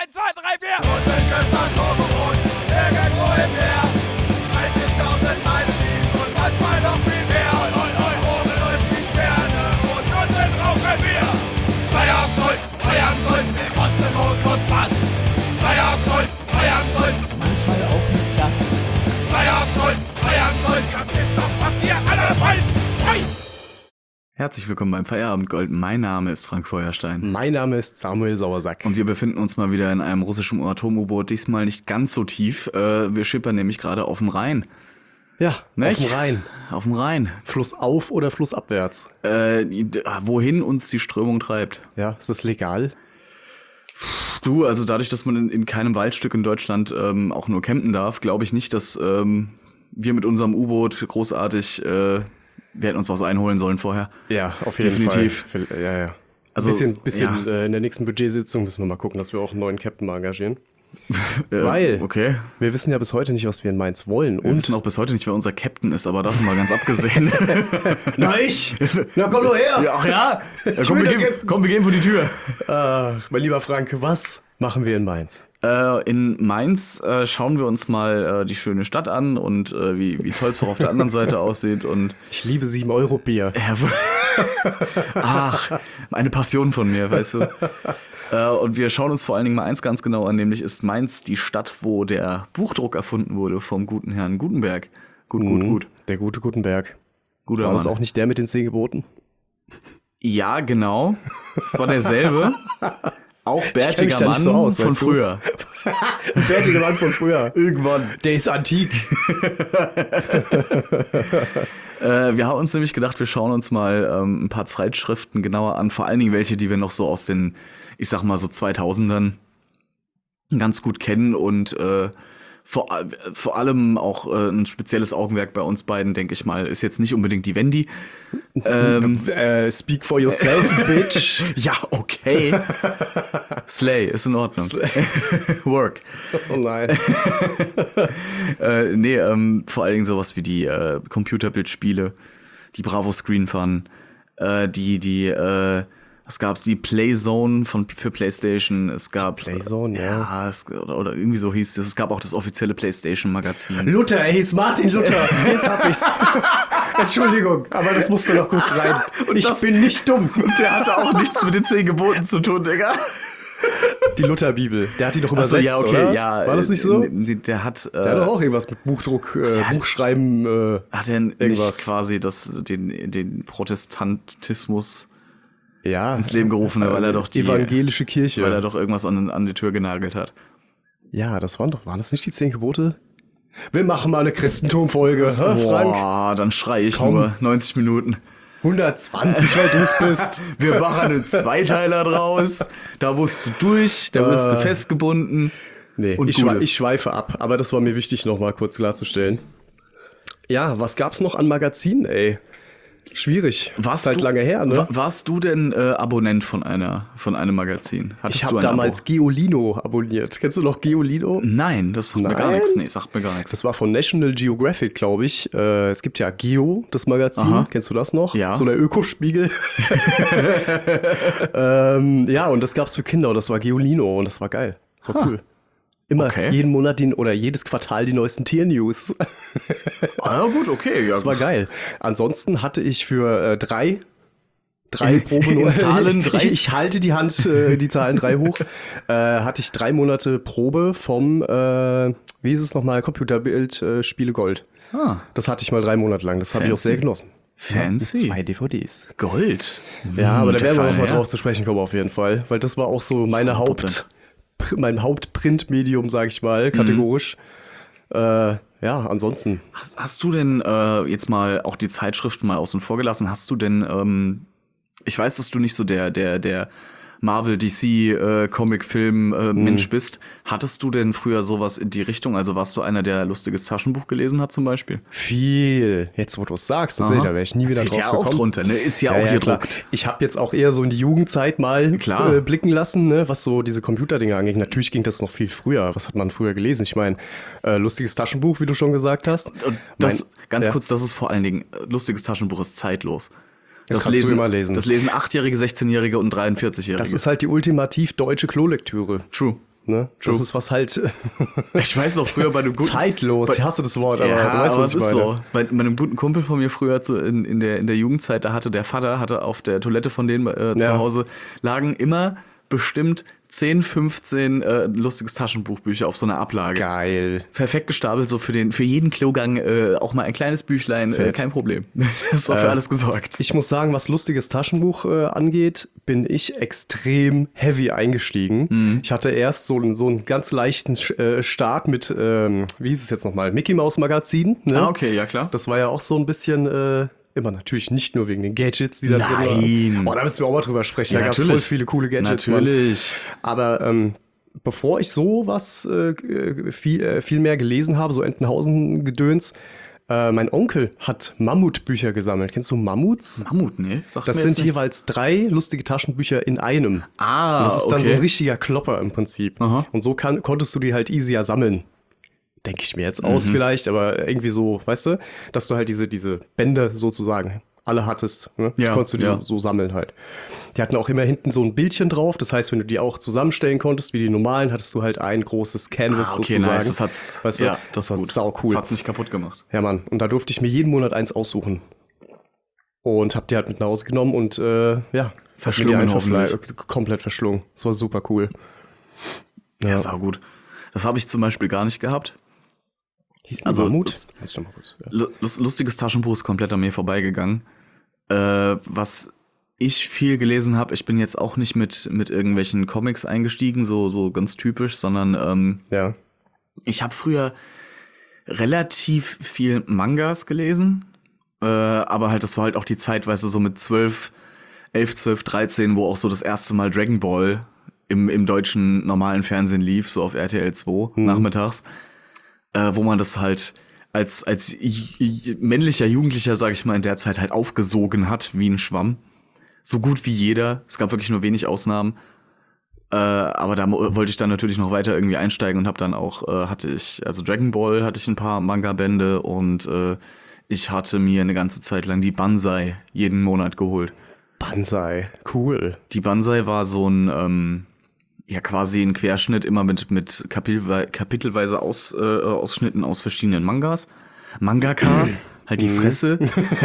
1, 2, 3, 4. Russisches Atombrot, irgendwo im Meer. 30.000 Meilen tief und manchmal noch viel mehr. Oben läuft die Sterne und unten rauchen wir. Feierabend, wir kotzen Moos und Bass. Feierabend, Manchmal auch nicht das. Feierabend, das ist doch, was ihr alle wollt. Fei! Herzlich willkommen beim Feierabendgold. Mein Name ist Frank Feuerstein. Mein Name ist Samuel Sauersack. Und wir befinden uns mal wieder in einem russischen Atom-U-Boot. Diesmal nicht ganz so tief. Wir schippern nämlich gerade auf dem Rhein. Ja, Nicht? auf dem Rhein. Auf dem Rhein. Flussauf oder flussabwärts? Wohin uns die Strömung treibt. Ja, ist das legal? Du, also dadurch, dass man in keinem Waldstück in Deutschland auch nur campen darf, glaube ich nicht, dass wir mit unserem U-Boot großartig... wir hätten uns was einholen sollen vorher. Ja, auf jeden Definitiv. Fall. Ja. Also, bisschen in der nächsten Budgetsitzung müssen wir mal gucken, dass wir auch einen neuen Captain mal engagieren. Weil okay. wir wissen ja bis heute nicht, was wir in Mainz wollen. Wir wissen auch bis heute nicht, wer unser Captain ist, aber davon mal ganz abgesehen. Na ich? Na komm nur her! Ach ja? Komm, wir gehen vor die Tür. Mein lieber Frank, was machen wir in Mainz? In Mainz schauen wir uns mal die schöne Stadt an und wie toll es doch auf der anderen Seite aussieht. Und Ich liebe 7-Euro-Bier. Ach, eine Passion von mir, weißt du. Und wir schauen uns vor allen Dingen mal eins ganz genau an, nämlich ist Mainz die Stadt, wo der Buchdruck erfunden wurde vom guten Herrn Gutenberg. Gut. Der gute Gutenberg. Guter War das Mann. auch nicht der mit den 10 Geboten? Ja, genau. Es war derselbe. Auch kenn mich bärtiger da Mann nicht so aus, von weißt du? früher. Ein bärtiger Mann von früher. Irgendwann. Der ist antik. Wir haben uns nämlich gedacht, wir schauen uns mal ein paar Zeitschriften genauer an. Vor allen Dingen welche, die wir noch so aus den, ich sag mal so 2000ern ganz gut kennen. Und vor allem auch ein spezielles Augenmerk bei uns beiden, denke ich mal, ist jetzt nicht unbedingt die Wendy. Speak for yourself, bitch. Ja, okay. Slay, ist in Ordnung. Work. Oh nein. Vor allen Dingen sowas wie die Computerbildspiele, die Bravo Screen Fun, was gab's, die Playzone für PlayStation, es gab Playzone, ja. oder irgendwie so hieß es gab auch das offizielle PlayStation-Magazin. Luther, er hieß Martin Luther. Jetzt hab ich's. Entschuldigung, aber das musste noch kurz rein. Und ich bin nicht dumm. Und der hatte auch nichts mit den 10 Geboten zu tun, Digga. Die Luther-Bibel, der hat die doch Ach so, übersetzt, ja, okay, oder? ja. War das nicht so? Der hat doch auch irgendwas mit Buchdruck, Buchschreiben, hat er nicht irgendwas. quasi den Protestantismus Ja, ins Leben gerufen, weil er doch die evangelische Kirche. weil er doch irgendwas an die Tür genagelt hat. Ja, waren das nicht die 10 Gebote? Wir machen mal eine Christentum-Folge, Frank? Boah, dann schrei ich Komm. nur 90 Minuten. 120, weil du's bist. Wir machen einen Zweiteiler draus. Da musst du durch, da wirst du festgebunden. Nee, Und ich schweife ab, aber das war mir wichtig, noch mal kurz klarzustellen. Ja, was gab's noch an Magazinen, ey? Schwierig. Ist halt lange her, ne? Warst du denn Abonnent von einem Magazin? Hattest Ich du habe ein damals Abo? Geolino abonniert. Kennst du noch Geolino? Nein, das sagt mir gar Nein? nichts. Nee, sagt mir gar nichts. Das war von National Geographic, glaube ich. Es gibt ja Geo, das Magazin. Aha. Kennst du das noch? Ja. So der Ökospiegel. Ja, und das gab's für Kinder und das war Geolino und das war geil. Das war cool. Immer Okay. jeden Monat oder jedes Quartal die neuesten Tiernews. Ah, gut, okay. Ja, Das war geil. Ansonsten hatte ich für drei Proben in Zahlen 3? Ich halte die Hand, die Zahlen 3 hoch. Hatte ich 3 Monate Probe vom, wie hieß es nochmal, Computerbild Spiele Gold. Ah. Das hatte ich mal 3 Monate lang. Das habe ich auch Fancy. sehr genossen. Fancy. 2 DVDs. Gold. Ja, aber da der werden wir feine noch mal Herr. drauf zu sprechen kommen auf jeden Fall. Weil das war auch so mein Hauptprintmedium, sag ich mal, kategorisch. Ja, ansonsten. Hast du denn jetzt mal auch die Zeitschriften mal außen vor gelassen? Hast du denn, ich weiß, dass du nicht so der Marvel, DC, Comic-Film Mensch bist. Hattest du denn früher sowas in die Richtung? Also warst du einer, der lustiges Taschenbuch gelesen hat zum Beispiel? Viel. Jetzt, wo du es sagst, da wäre ich nie wieder Zählt drauf ja gekommen. auch drunter, ne? Ist ja auch klar. gedruckt. Ich habe jetzt auch eher so in die Jugendzeit mal Klar. Blicken lassen, ne, was so diese Computerdinger angeht. Natürlich ging das noch viel früher. Was hat man früher gelesen? Ich meine, lustiges Taschenbuch, wie du schon gesagt hast. Und kurz, das ist vor allen Dingen, lustiges Taschenbuch ist zeitlos. Das kannst du immer lesen. Das lesen 8-Jährige, 16-Jährige und 43-Jährige. Das ist halt die ultimativ deutsche Klolektüre. True. Ne? Das ist was halt Ich weiß noch früher bei einem guten... zeitlos. Ich hasse das Wort, aber Ja, du weißt, aber was es ich ist meine. so. Bei einem guten Kumpel von mir früher in der Jugendzeit, da hatte der Vater auf der Toilette von denen zu Hause lagen immer bestimmt 10, 15 lustiges Taschenbuchbücher auf so einer Ablage. Geil. Perfekt gestapelt, so für jeden Klogang auch mal ein kleines Büchlein, kein Problem. Das war für alles gesorgt. Ich muss sagen, was lustiges Taschenbuch angeht, bin ich extrem heavy eingestiegen. Ich hatte erst so einen ganz leichten Start mit, wie hieß es jetzt nochmal, Mickey Mouse Magazin. Ne? Ah, okay, ja klar. Das war ja auch so ein bisschen, immer natürlich nicht nur wegen den Gadgets, die da drin Nein. waren. Oh, da müssen wir auch mal drüber sprechen. Ja, da gab es voll viele coole Gadgets. Natürlich. Mann. Aber bevor ich sowas viel mehr gelesen habe, so Entenhausen-Gedöns, mein Onkel hat Mammutbücher gesammelt. Kennst du Mammuts? Mammut, ne? Sagt Das mir sind jetzt nichts. jeweils 3 lustige Taschenbücher in einem. Ah, Und das ist dann okay. so ein richtiger Klopper im Prinzip. Aha. Und so konntest du die halt easier sammeln. Denke ich mir jetzt aus vielleicht, aber irgendwie so, weißt du, dass du halt diese Bände sozusagen alle hattest. Ne? Ja, Konntest du die ja. so sammeln halt. Die hatten auch immer hinten so ein Bildchen drauf. Das heißt, wenn du die auch zusammenstellen konntest, wie die normalen, hattest du halt ein großes Canvas Okay, sozusagen. nice. Das hat's, weißt du? ja, das war ist gut. sau cool. Das hat's nicht kaputt gemacht. Ja, Mann. Und da durfte ich mir jeden Monat eins aussuchen. Und hab die halt mit nach Hause genommen und ja. Verschlungen hab mir die hoffentlich. komplett verschlungen. Das war super cool. Ja, ist auch gut. Das habe ich zum Beispiel gar nicht gehabt. Hieß Also, Mammut? das- Weiß schon mal kurz. Ja. Lustiges Taschenbuch ist komplett an mir vorbeigegangen. Was ich viel gelesen habe, ich bin jetzt auch nicht mit irgendwelchen Comics eingestiegen, so ganz typisch, sondern Ja. ich habe früher relativ viel Mangas gelesen, aber halt, das war halt auch die Zeit, weißt du, so mit 11, 12, 13, wo auch so das erste Mal Dragon Ball im deutschen normalen Fernsehen lief, so auf RTL 2 nachmittags, wo man das halt als männlicher Jugendlicher, sag ich mal, in der Zeit halt aufgesogen hat wie ein Schwamm. So gut wie jeder. Es gab wirklich nur wenig Ausnahmen. Aber da wollte ich dann natürlich noch weiter irgendwie einsteigen und habe dann auch, also Dragon Ball hatte ich ein paar Manga-Bände und ich hatte mir eine ganze Zeit lang die Banzai jeden Monat geholt. Banzai. Cool. Die Banzai war so ein, ja quasi ein Querschnitt, immer mit kapitelweise Ausschnitten aus verschiedenen Mangas. Mangaka, halt die Fresse.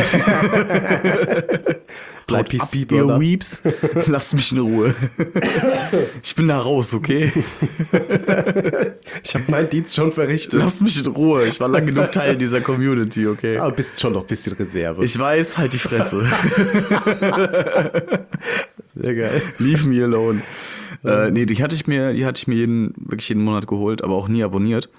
Bleib Haut ab, PC, ihr Brother. Weeps. Lasst mich in Ruhe. Ich bin da raus, okay? Ich habe meinen Dienst schon verrichtet. Lasst mich in Ruhe. Ich war lang genug Teil dieser Community, okay? Aber bist schon noch ein bisschen Reserve. Ich weiß, halt die Fresse. Sehr geil. Leave me alone. Nee, die hatte ich mir wirklich jeden Monat geholt, aber auch nie abonniert.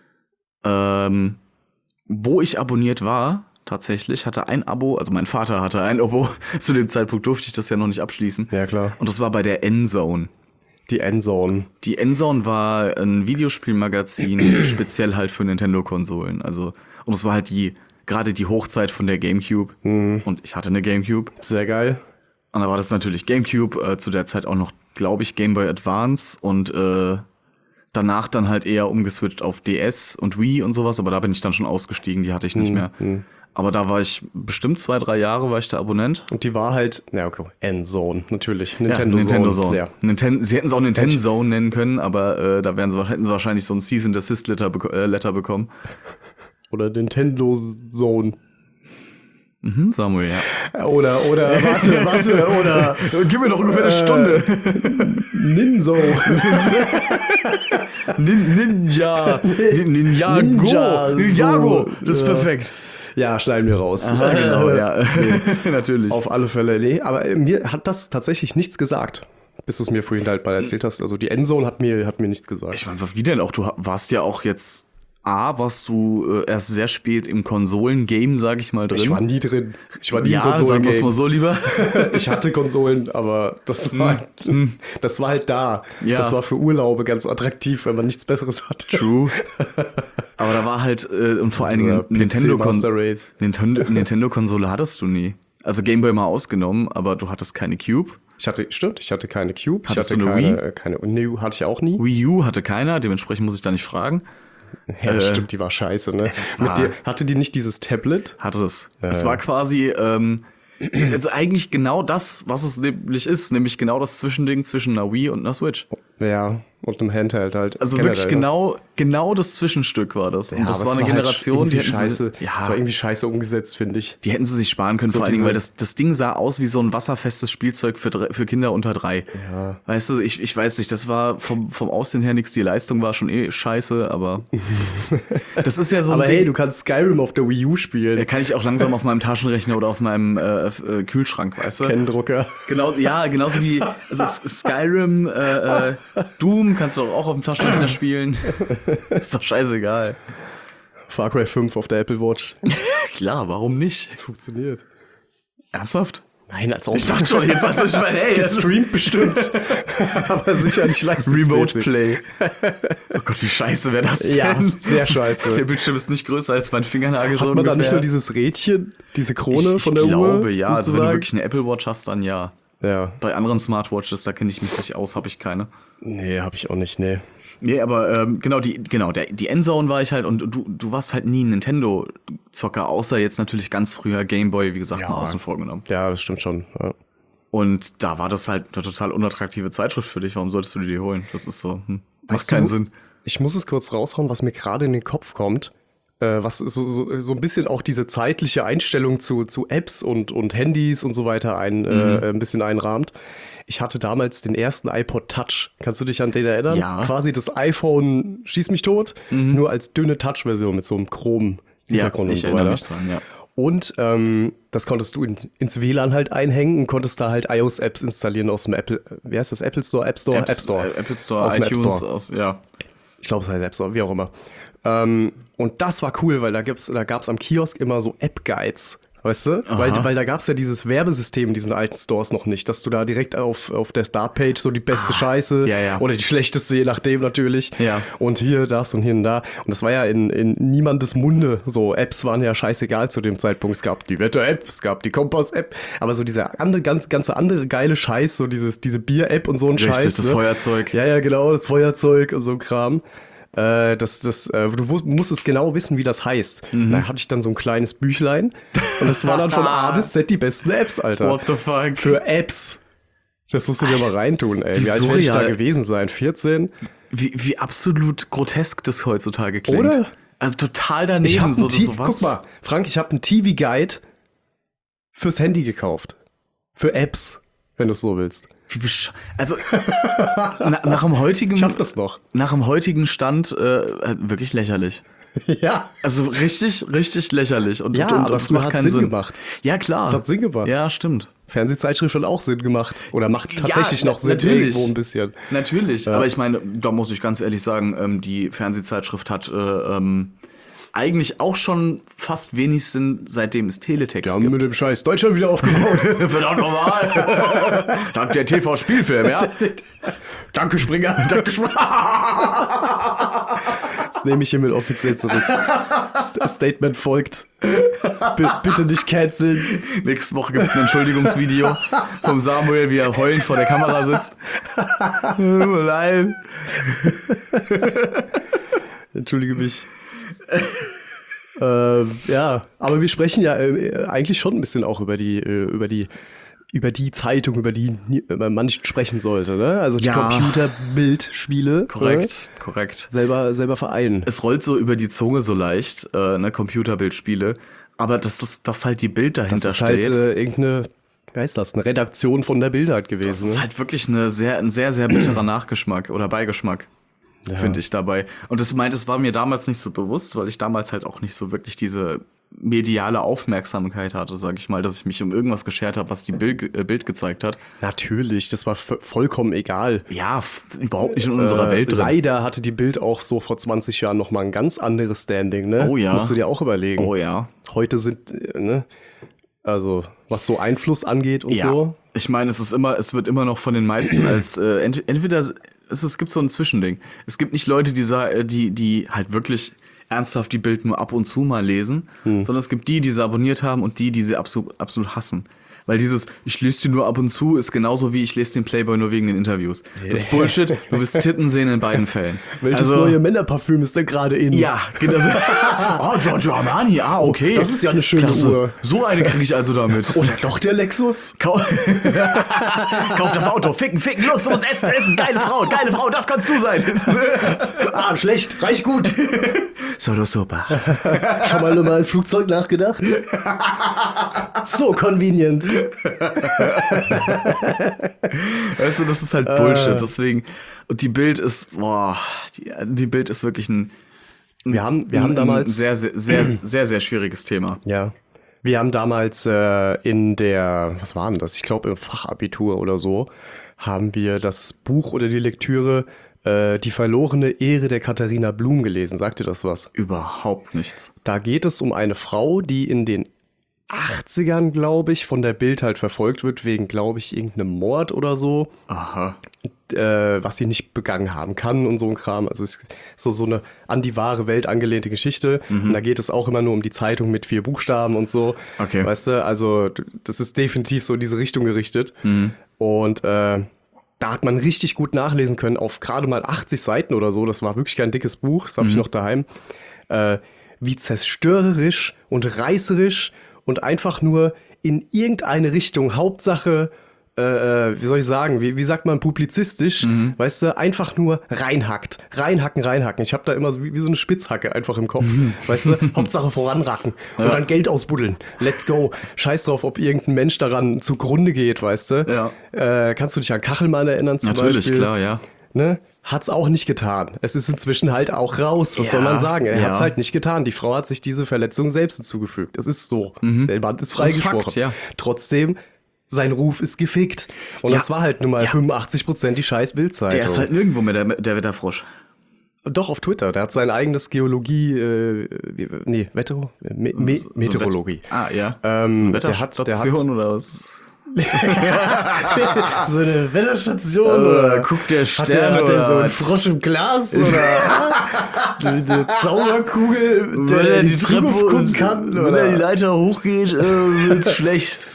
Wo ich abonniert war, tatsächlich, hatte ein Abo, also mein Vater hatte ein Abo. Zu dem Zeitpunkt durfte ich das ja noch nicht abschließen. Ja, klar. Und das war bei der Endzone. Die Endzone. Die Endzone war ein Videospielmagazin, speziell halt für Nintendo-Konsolen. Also, und es war halt gerade die Hochzeit von der GameCube. Und ich hatte eine GameCube. Sehr geil. Und da war das natürlich GameCube, zu der Zeit auch noch, glaube ich, Game Boy Advance und danach dann halt eher umgeswitcht auf DS und Wii und sowas, aber da bin ich dann schon ausgestiegen, die hatte ich nicht mehr. Aber da war ich bestimmt 2-3 Jahre war ich der Abonnent. Und die war halt, ja, okay, Endzone, natürlich. Nintendo Zone. Ja. Sie hätten es auch Nintendo Zone nennen können, aber da hätten sie wahrscheinlich so ein Cease and Desist Letter bekommen. Oder Nintendo Zone. Samuel, ja. Oder, warte, oder Gib mir noch ungefähr eine Stunde. Ninzo. Ninjago. Das ist perfekt. Ja, schneiden wir raus. Ah, genau, ja. Natürlich. Auf alle Fälle, nee. Aber mir hat das tatsächlich nichts gesagt, bis du es mir vorhin halt mal erzählt hast. Also die Endzone hat mir nichts gesagt. Ich meine, wie denn auch? Du warst ja auch jetzt warst du erst sehr spät im Konsolen-Game, sag ich mal, drin. Ich war nie drin. Ich war nie im ja, sagen Konsolen-Game. wir es mal so lieber. Ich hatte Konsolen, aber das war halt da. Ja. Das war für Urlaube ganz attraktiv, wenn man nichts Besseres hatte. True. Aber da war halt, und vor allen Dingen Master Race. Nintendo-Konsole hattest du nie. Also Game Boy mal ausgenommen, aber du hattest keine Cube. Ich hatte keine Cube. Hattest ich hatte du eine keine nee, hatte ich auch nie. Wii U hatte keiner, dementsprechend muss ich da nicht fragen. Ja, stimmt, die war scheiße, ne? das war- Hatte die nicht dieses Tablet? Hatte es. Es war quasi jetzt eigentlich genau das, was es nämlich ist, nämlich genau das Zwischending zwischen einer Wii und einer Switch. Ja. Und einem Handheld halt. Also generell, wirklich genau das Zwischenstück war das. Ja, Und das aber war es eine halt Generation, irgendwie die hätten scheiße. sie, Es war irgendwie scheiße umgesetzt, finde ich. die hätten sie sich sparen können, So vor allen Dingen, diese- weil das Ding sah aus wie so ein wasserfestes Spielzeug für Kinder unter 3. Ja. Weißt du, ich weiß nicht, das war vom Aussehen her nichts, die Leistung war schon scheiße, aber das ist ja so ein Aber Ding. hey, du kannst Skyrim auf der Wii U spielen. Kann ich auch langsam auf meinem Taschenrechner oder auf meinem Kühlschrank, weißt du? Kenndrucker. Genau, ja, genauso wie also Skyrim, Doom kannst du auch auf dem Taschenrechner spielen. Ist doch scheißegal. Far Cry 5 auf der Apple Watch. Klar, warum nicht? Funktioniert. Ernsthaft? Nein, als auch Ich dachte schon jetzt, also ich meine, hey, das ist gestreamt bestimmt. Aber sicher nicht leistungsmäßig. Remote Play. Oh Gott, wie scheiße wäre das denn? Ja, sehr scheiße. Der Bildschirm ist nicht größer als mein Fingernagel. Hat man da nicht nur dieses Rädchen, diese Krone ich von der Uhr? glaube, ja. Also wenn du sozusagen? wirklich eine Apple Watch hast, dann ja. Ja. Bei anderen Smartwatches, da kenne ich mich nicht aus, habe ich keine. Nee, hab ich auch nicht, nee. Nee, aber die Endzone war ich halt und du warst halt nie ein Nintendo-Zocker, außer jetzt natürlich ganz früher Gameboy, wie gesagt, mal außen vor genommen. Ja, das stimmt schon. Ja. Und da war das halt eine total unattraktive Zeitschrift für dich. Warum solltest du dir die holen? Das ist so, macht Weißt keinen du, Sinn. Ich muss es kurz raushauen, was mir gerade in den Kopf kommt. Was so ein bisschen auch diese zeitliche Einstellung zu Apps und Handys und so weiter ein bisschen einrahmt. Ich hatte damals den ersten iPod Touch. Kannst du dich an den erinnern? Ja. Quasi das iPhone schieß mich tot, nur als dünne Touch-Version mit so einem Chrom-Hintergrund und ich so erinnere weiter. mich dran, ja. Und das konntest du ins WLAN halt einhängen und konntest da halt iOS-Apps installieren aus dem Apple, wie heißt das, Apple Store, App Store? App Store. Apple Store, Aus dem App iTunes, Store. ja. Ich glaube, es heißt App Store, wie auch immer. Und das war cool, weil da gab's am Kiosk immer so App-Guides. Weißt du? Weil da gab's ja dieses Werbesystem in diesen alten Stores noch nicht, dass du da direkt auf der Startpage so die beste Scheiße ja. oder die schlechteste, je nachdem natürlich. Ja. Und hier das und hier und da. Und das war ja in niemandes Munde. So, Apps waren ja scheißegal zu dem Zeitpunkt. Es gab die Wetter-App, es gab die Kompass-App, aber so dieser ganze andere geile Scheiß, so diese Bier-App und so ein Richtig, Scheiß. das ne? Feuerzeug. Ja, genau, das Feuerzeug und so ein Kram. Du musstest genau wissen, wie das heißt. Da hatte ich dann so ein kleines Büchlein und das war dann von A bis Z die besten Apps, Alter. What the fuck? Für Apps. Das musst du dir mal reintun, ey. wie Wie alt werde ich da surreal. gewesen sein? 14? Wie absolut grotesk das heutzutage klingt. Oder? Also total daneben. Ich habe so, TV, sowas. guck mal, Frank, ich habe einen TV-Guide fürs Handy gekauft. Für Apps, wenn du es so willst. Also nach dem heutigen Ich hab das noch. nach dem heutigen Stand wirklich lächerlich. Ja. Also richtig lächerlich und Ja, aber das es macht hat keinen Sinn Sinn. gemacht. Ja, klar. Es hat Sinn gemacht. Ja, stimmt. Fernsehzeitschrift hat auch Sinn gemacht. Oder macht tatsächlich Ja, noch Sinn natürlich. irgendwo ein bisschen. Natürlich, aber ich meine, da muss ich ganz ehrlich sagen, die Fernsehzeitschrift hat eigentlich auch schon fast wenig Sinn, seitdem es Teletext Wir haben gibt. mit dem Scheiß Deutschland wieder aufgebaut. Verdammt normal. Dank der TV-Spielfilm, ja? Danke, Springer. Danke, Springer. Das nehme ich hiermit offiziell zurück. Statement folgt. Bitte nicht canceln. Nächste Woche gibt es ein Entschuldigungsvideo vom Samuel, wie er heulend vor der Kamera sitzt. Nein. Entschuldige mich. Ja, aber wir sprechen ja eigentlich schon ein bisschen auch über die Zeitung, über die man nicht sprechen sollte, ne? Also die Ja. Computerbildspiele. Korrekt. Selber vereinen. Es rollt so über die Zunge so leicht, Computerbildspiele, aber dass halt die Bild dahinter Das ist halt steht. irgendeine, wie heißt das, eine Redaktion von der Bild halt Das gewesen. ist Ne? halt wirklich ein sehr bitterer Nachgeschmack oder Beigeschmack, finde ich dabei. Und das war mir damals nicht so bewusst, weil ich damals halt auch nicht so wirklich diese mediale Aufmerksamkeit hatte, sag ich mal, dass ich mich um irgendwas geschert habe, was die Bild gezeigt hat. Natürlich, das war vollkommen egal. Ja, überhaupt nicht in unserer Welt drin. Leider hatte die Bild auch so vor 20 Jahren noch mal ein ganz anderes Standing, ne? Oh ja. Musst du dir auch überlegen. Oh ja. Heute sind, ne? Also, was so Einfluss angeht und so. Ich meine, es wird immer noch von den meisten als entweder es gibt so ein Zwischending. Es gibt nicht Leute, die halt wirklich ernsthaft die Bild nur ab und zu mal lesen, sondern es gibt die sie abonniert haben und die sie absolut hassen. Weil ich lese die nur ab und zu, ist genauso wie ich lese den Playboy nur wegen den Interviews. Das ist Bullshit. Du willst Titten sehen in beiden Fällen. Welches neue Männerparfüm ist denn gerade in? Ja, genau. Oh, Giorgio Armani, okay. Das ist ja eine schöne Uhr. So eine kriege ich also damit. Oder doch der Lexus? Kauf das Auto, ficken, los, du musst essen, geile Frau, das kannst du sein. Schlecht, reicht gut. Solo super. Schon mal über ein Flugzeug nachgedacht? So convenient. Weißt du, das ist halt Bullshit, deswegen. Und die Bild ist, die Bild ist wirklich wir haben damals ein sehr schwieriges Thema. Ja. Wir haben damals in der, was war denn das? Ich glaube im Fachabitur oder so, haben wir das Buch oder die Lektüre Die verlorene Ehre der Katharina Blum gelesen. Sagt dir das was? Überhaupt nichts. Da geht es um eine Frau, die in den 80ern, glaube ich, von der Bild halt verfolgt wird, wegen, glaube ich, irgendeinem Mord oder so. Aha. Was sie nicht begangen haben kann und so ein Kram. Also es ist so eine an die wahre Welt angelehnte Geschichte. Und da geht es auch immer nur um die Zeitung mit 4 Buchstaben und so. Okay. Weißt du, also das ist definitiv so in diese Richtung gerichtet. Und da hat man richtig gut nachlesen können, auf gerade mal 80 Seiten oder so. Das war wirklich kein dickes Buch, das habe ich noch daheim. Wie zerstörerisch und reißerisch und einfach nur in irgendeine Richtung, Hauptsache, wie soll ich sagen, wie sagt man, publizistisch, weißt du, einfach nur reinhacken. Ich habe da immer so wie so eine Spitzhacke einfach im Kopf, weißt du, Hauptsache voranracken und dann Geld ausbuddeln. Let's go. Scheiß drauf, ob irgendein Mensch daran zugrunde geht, weißt du. Ja. Kannst du dich an Kachelmann erinnern zum Beispiel? Natürlich, klar, ja. Ne? Hat's auch nicht getan. Es ist inzwischen halt auch raus. Was soll man sagen? Er hat's halt nicht getan. Die Frau hat sich diese Verletzung selbst hinzugefügt. Es ist so. Der Mann ist freigesprochen. Das ist Fakt, ja. Trotzdem, sein Ruf ist gefickt. Und das war halt nun mal 85% die scheiß Bildzeitung. Der ist halt nirgendwo mehr der Wetterfrosch. Doch, auf Twitter. Der hat sein eigenes Meteorologie. Ja. So eine Wetterstation oder was? So eine Wetterstation oder guckt der Stern hat der so einen Frosch im Glas oder eine Zauberkugel, der die Zukunft gucken kann, wenn er die Leiter hochgeht, wird's schlecht.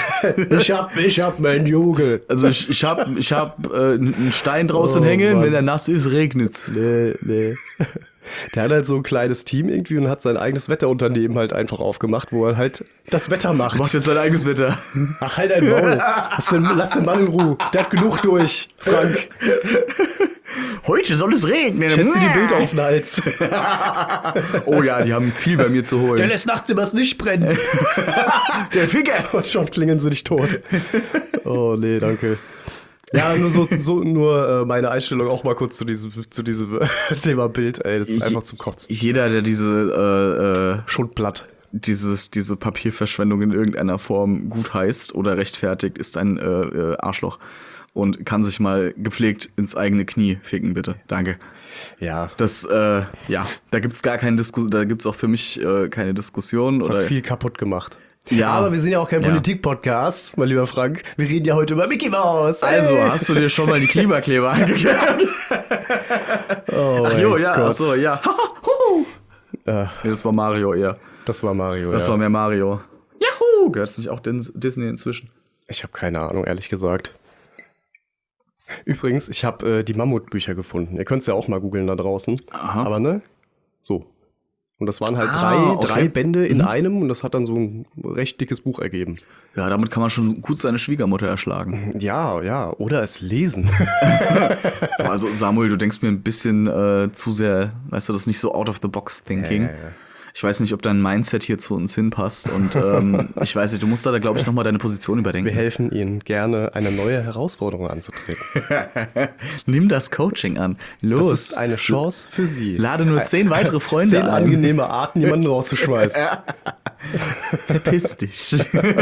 Ich hab meinen Jugel. Also ich hab einen Stein draußen hängen, Mann. Wenn er nass ist, regnet's. Nee. Der hat halt so ein kleines Team irgendwie und hat sein eigenes Wetterunternehmen halt einfach aufgemacht, wo er halt das Wetter macht. Macht jetzt sein eigenes Wetter. Ach, halt ein Maul. Lass den Mann in Ruhe. Der hat genug durch, Frank. Heute soll es regnen. Schätze die Bilder auf den Hals. Oh ja, die haben viel bei mir zu holen. Der lässt nachts immer nicht brennen. Der Ficker. Und schon klingen sie nicht tot. Oh nee, danke. Ja, nur meine Einstellung auch mal kurz zu diesem Thema Bild, ey, das ist einfach zum Kotzen. Jeder, der diese Schundblatt. Diese Papierverschwendung in irgendeiner Form gut heißt oder rechtfertigt, ist ein Arschloch und kann sich mal gepflegt ins eigene Knie ficken, bitte. Danke. Ja. Das, da gibt's gar keine Diskussion, da gibt's auch für mich keine Diskussion. Das hat viel kaputt gemacht. Ja. Aber wir sind ja auch kein Politik-Podcast, mein lieber Frank. Wir reden ja heute über Mickey Mouse. Also, hast du dir schon mal die Klimakleber angeklärt? Oh ach jo, ja, Gott. ach so, ja. Nee, das war Mario eher. Das war Mario, Das war mehr Mario. Juhu! Gehört es nicht auch Disney inzwischen? Ich habe keine Ahnung, ehrlich gesagt. Übrigens, ich habe die Mammutbücher gefunden. Ihr könnt es ja auch mal googeln da draußen. Aha. Aber ne? So. Und das waren halt drei Bände in einem und das hat dann so ein recht dickes Buch ergeben. Ja, damit kann man schon gut seine Schwiegermutter erschlagen. Ja. Oder es lesen. Boah, also Samuel, du denkst mir ein bisschen zu sehr, weißt du, das ist nicht so out-of-the-box-thinking. Ja. Ich weiß nicht, ob dein Mindset hier zu uns hinpasst und ich weiß nicht, du musst da glaube ich, nochmal deine Position überdenken. Wir helfen Ihnen gerne, eine neue Herausforderung anzutreten. Nimm das Coaching an. Los. Das ist eine Chance für Sie. Lade nur 10 weitere Freunde 10 ein. 10 angenehme Arten, jemanden rauszuschmeißen. Verpiss dich.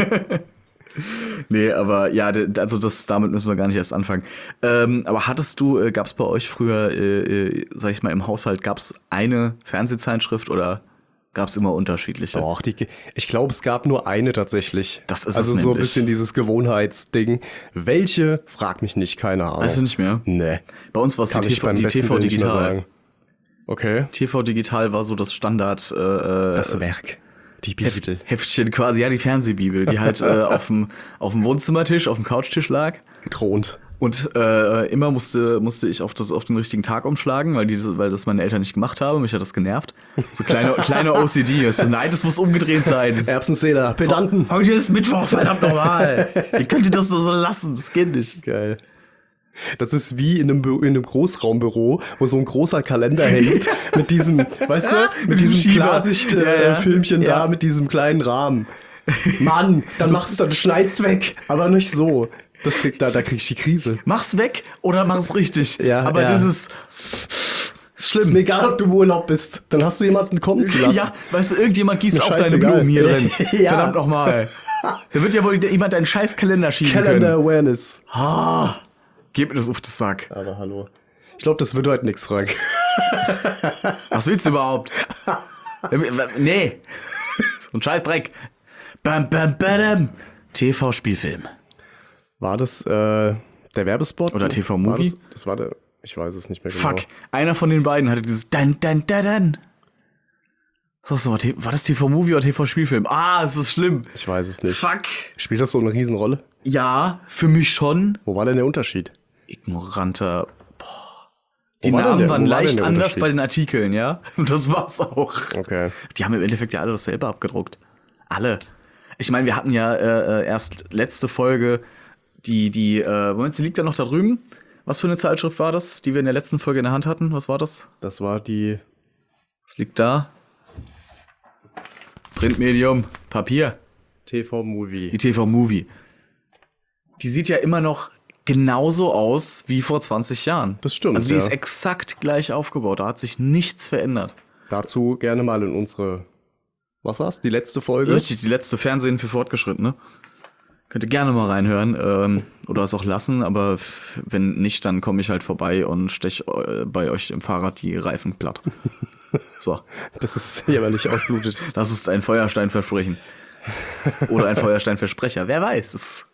Nee, aber ja, also damit müssen wir gar nicht erst anfangen. Aber gab es bei euch früher, sag ich mal, im Haushalt, gab es eine Fernsehzeitschrift oder gab es immer unterschiedliche? Doch, ich glaube, es gab nur eine tatsächlich. Das ist also es so ein nämlich. bisschen dieses Gewohnheitsding. Welche? Frag mich nicht, keine Ahnung. Weißt du nicht mehr? Nee. Bei uns war es die TV Digital. Okay. TV Digital war so das Standard. Das Werk. Die Bibel. Heftchen quasi, ja, die Fernsehbibel, die halt auf dem Wohnzimmertisch, auf dem Couchtisch lag. Thront. Und immer musste ich auf den richtigen Tag umschlagen, weil das meine Eltern nicht gemacht haben. Mich hat das genervt. So kleine OCD. Weißt du, nein, das muss umgedreht sein. Erbsenzähler, Pedanten. Heute ist Mittwoch, verdammt normal. Wie könnt ihr das so lassen? Das geht nicht. Geil. Das ist wie in einem Großraumbüro, wo so ein großer Kalender hängt mit diesem, weißt du, mit diesem Klarsicht-Filmchen da, mit diesem kleinen Rahmen. Mann, dann schneid's weg, aber nicht so. Da krieg ich die Krise. Mach's weg oder mach's richtig. Ja, aber das ist schlimm. Ist mir egal, ob du im Urlaub bist. Dann hast du jemanden kommen zu lassen. Ja, weißt du, irgendjemand gießt auch deine scheißegal. Blumen hier drin. Ja. Verdammt nochmal. Da wird ja wohl jemand deinen scheiß Kalender schieben Calendar können. Awareness. Gib mir das auf den Sack. Aber hallo. Ich glaube, das wird heute nichts, Frank. Was willst du überhaupt? Nee. So ein Scheißdreck. Bam, bam, badam. TV-Spielfilm. War das der Werbespot? Oder TV-Movie? Das war der. Ich weiß es nicht mehr genau. Fuck. Einer von den beiden hatte dieses Dan, Dan, Dan, Dan. War das TV-Movie oder TV-Spielfilm? Es ist schlimm. Ich weiß es nicht. Fuck. Spielt das so eine Riesenrolle? Ja, für mich schon. Wo war denn der Unterschied? Ignoranter. Die Wo war denn Namen der- waren wo war leicht denn der anders Unterschied? bei den Artikeln, ja? Und das war's auch. Okay. Die haben im Endeffekt ja alle dasselbe abgedruckt. Alle. Ich meine, wir hatten ja erst letzte Folge Moment, sie liegt ja noch da drüben. Was für eine Zeitschrift war das, die wir in der letzten Folge in der Hand hatten? Was war das? Das war die. Was liegt da? Printmedium, Papier. TV-Movie. Die TV-Movie. Die sieht ja immer noch genauso aus wie vor 20 Jahren. Das stimmt, Also die ja. ist exakt gleich aufgebaut. Da hat sich nichts verändert. Dazu gerne mal in unsere. Was war's? Die letzte Folge? Richtig, die letzte Fernsehen für Fortgeschrittene. Könnt ihr gerne mal reinhören oder es auch lassen, aber wenn nicht, dann komme ich halt vorbei und stech bei euch im Fahrrad die Reifen platt. So. Das ist jämmerlich ausblutet. Das ist ein Feuersteinversprechen. Oder ein Feuersteinversprecher, wer weiß.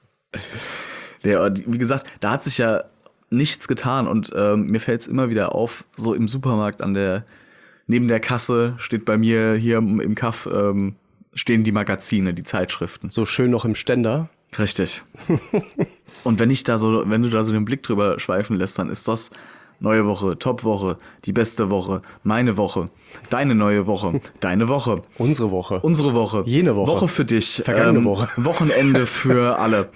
Wie gesagt, da hat sich ja nichts getan und mir fällt es immer wieder auf, so im Supermarkt neben der Kasse steht bei mir hier im Kaff stehen die Magazine, die Zeitschriften. So schön noch im Ständer. Richtig. Und wenn du da so den Blick drüber schweifen lässt, dann ist das neue Woche, Top-Woche, die beste Woche, meine Woche, deine neue Woche, deine Woche. Unsere Woche. Unsere Woche. Jene Woche. Woche für dich. Vergangene Woche. Wochenende für alle.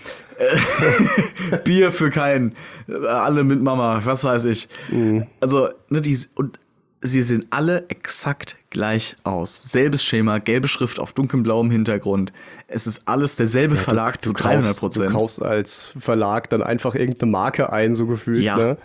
Bier für keinen. Alle mit Mama, was weiß ich. Also, und sie sehen alle exakt gleich aus. Selbes Schema, gelbe Schrift auf dunkelblauem Hintergrund. Es ist alles derselbe Verlag zu 300%. Du kaufst als Verlag dann einfach irgendeine Marke ein, so gefühlt, Ja. ne?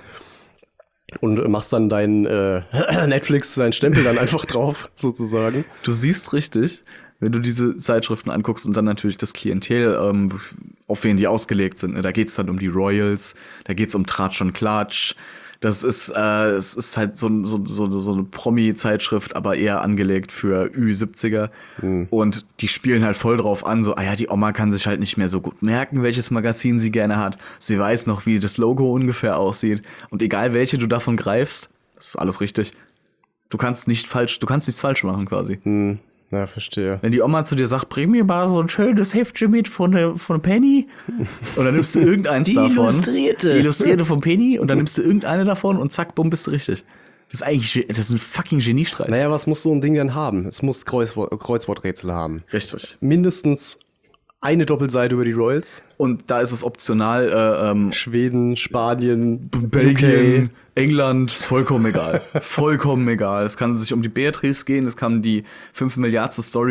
Und machst dann deinen Netflix, deinen Stempel dann einfach drauf, sozusagen. Du siehst richtig, wenn du diese Zeitschriften anguckst und dann natürlich das Klientel, auf wen die ausgelegt sind. Ne? Da geht's dann um die Royals, da geht's um Tratsch und Klatsch. Das ist, es ist halt so eine Promi-Zeitschrift, aber eher angelegt für Ü70er. Und die spielen halt voll drauf an, so, die Oma kann sich halt nicht mehr so gut merken, welches Magazin sie gerne hat. Sie weiß noch, wie das Logo ungefähr aussieht. Und egal welche du davon greifst, das ist alles richtig. Du kannst nichts falsch machen, quasi. Ja, verstehe. Wenn die Oma zu dir sagt, bring mir mal so ein schönes Heftchen mit von der Penny, und dann nimmst du irgendeins davon. Die Illustrierte von Penny, und dann nimmst du irgendeine davon und zack, bumm, bist du richtig. Das ist ein fucking Geniestreich. Naja, was muss so ein Ding denn haben? Es muss Kreuzworträtsel haben. Richtig. Mindestens eine Doppelseite über die Royals. Und da ist es optional, Schweden, Spanien, Belgien, UK. England, ist vollkommen egal. Vollkommen egal. Es kann sich um die Beatrice gehen, es kann die 5 Milliardste Story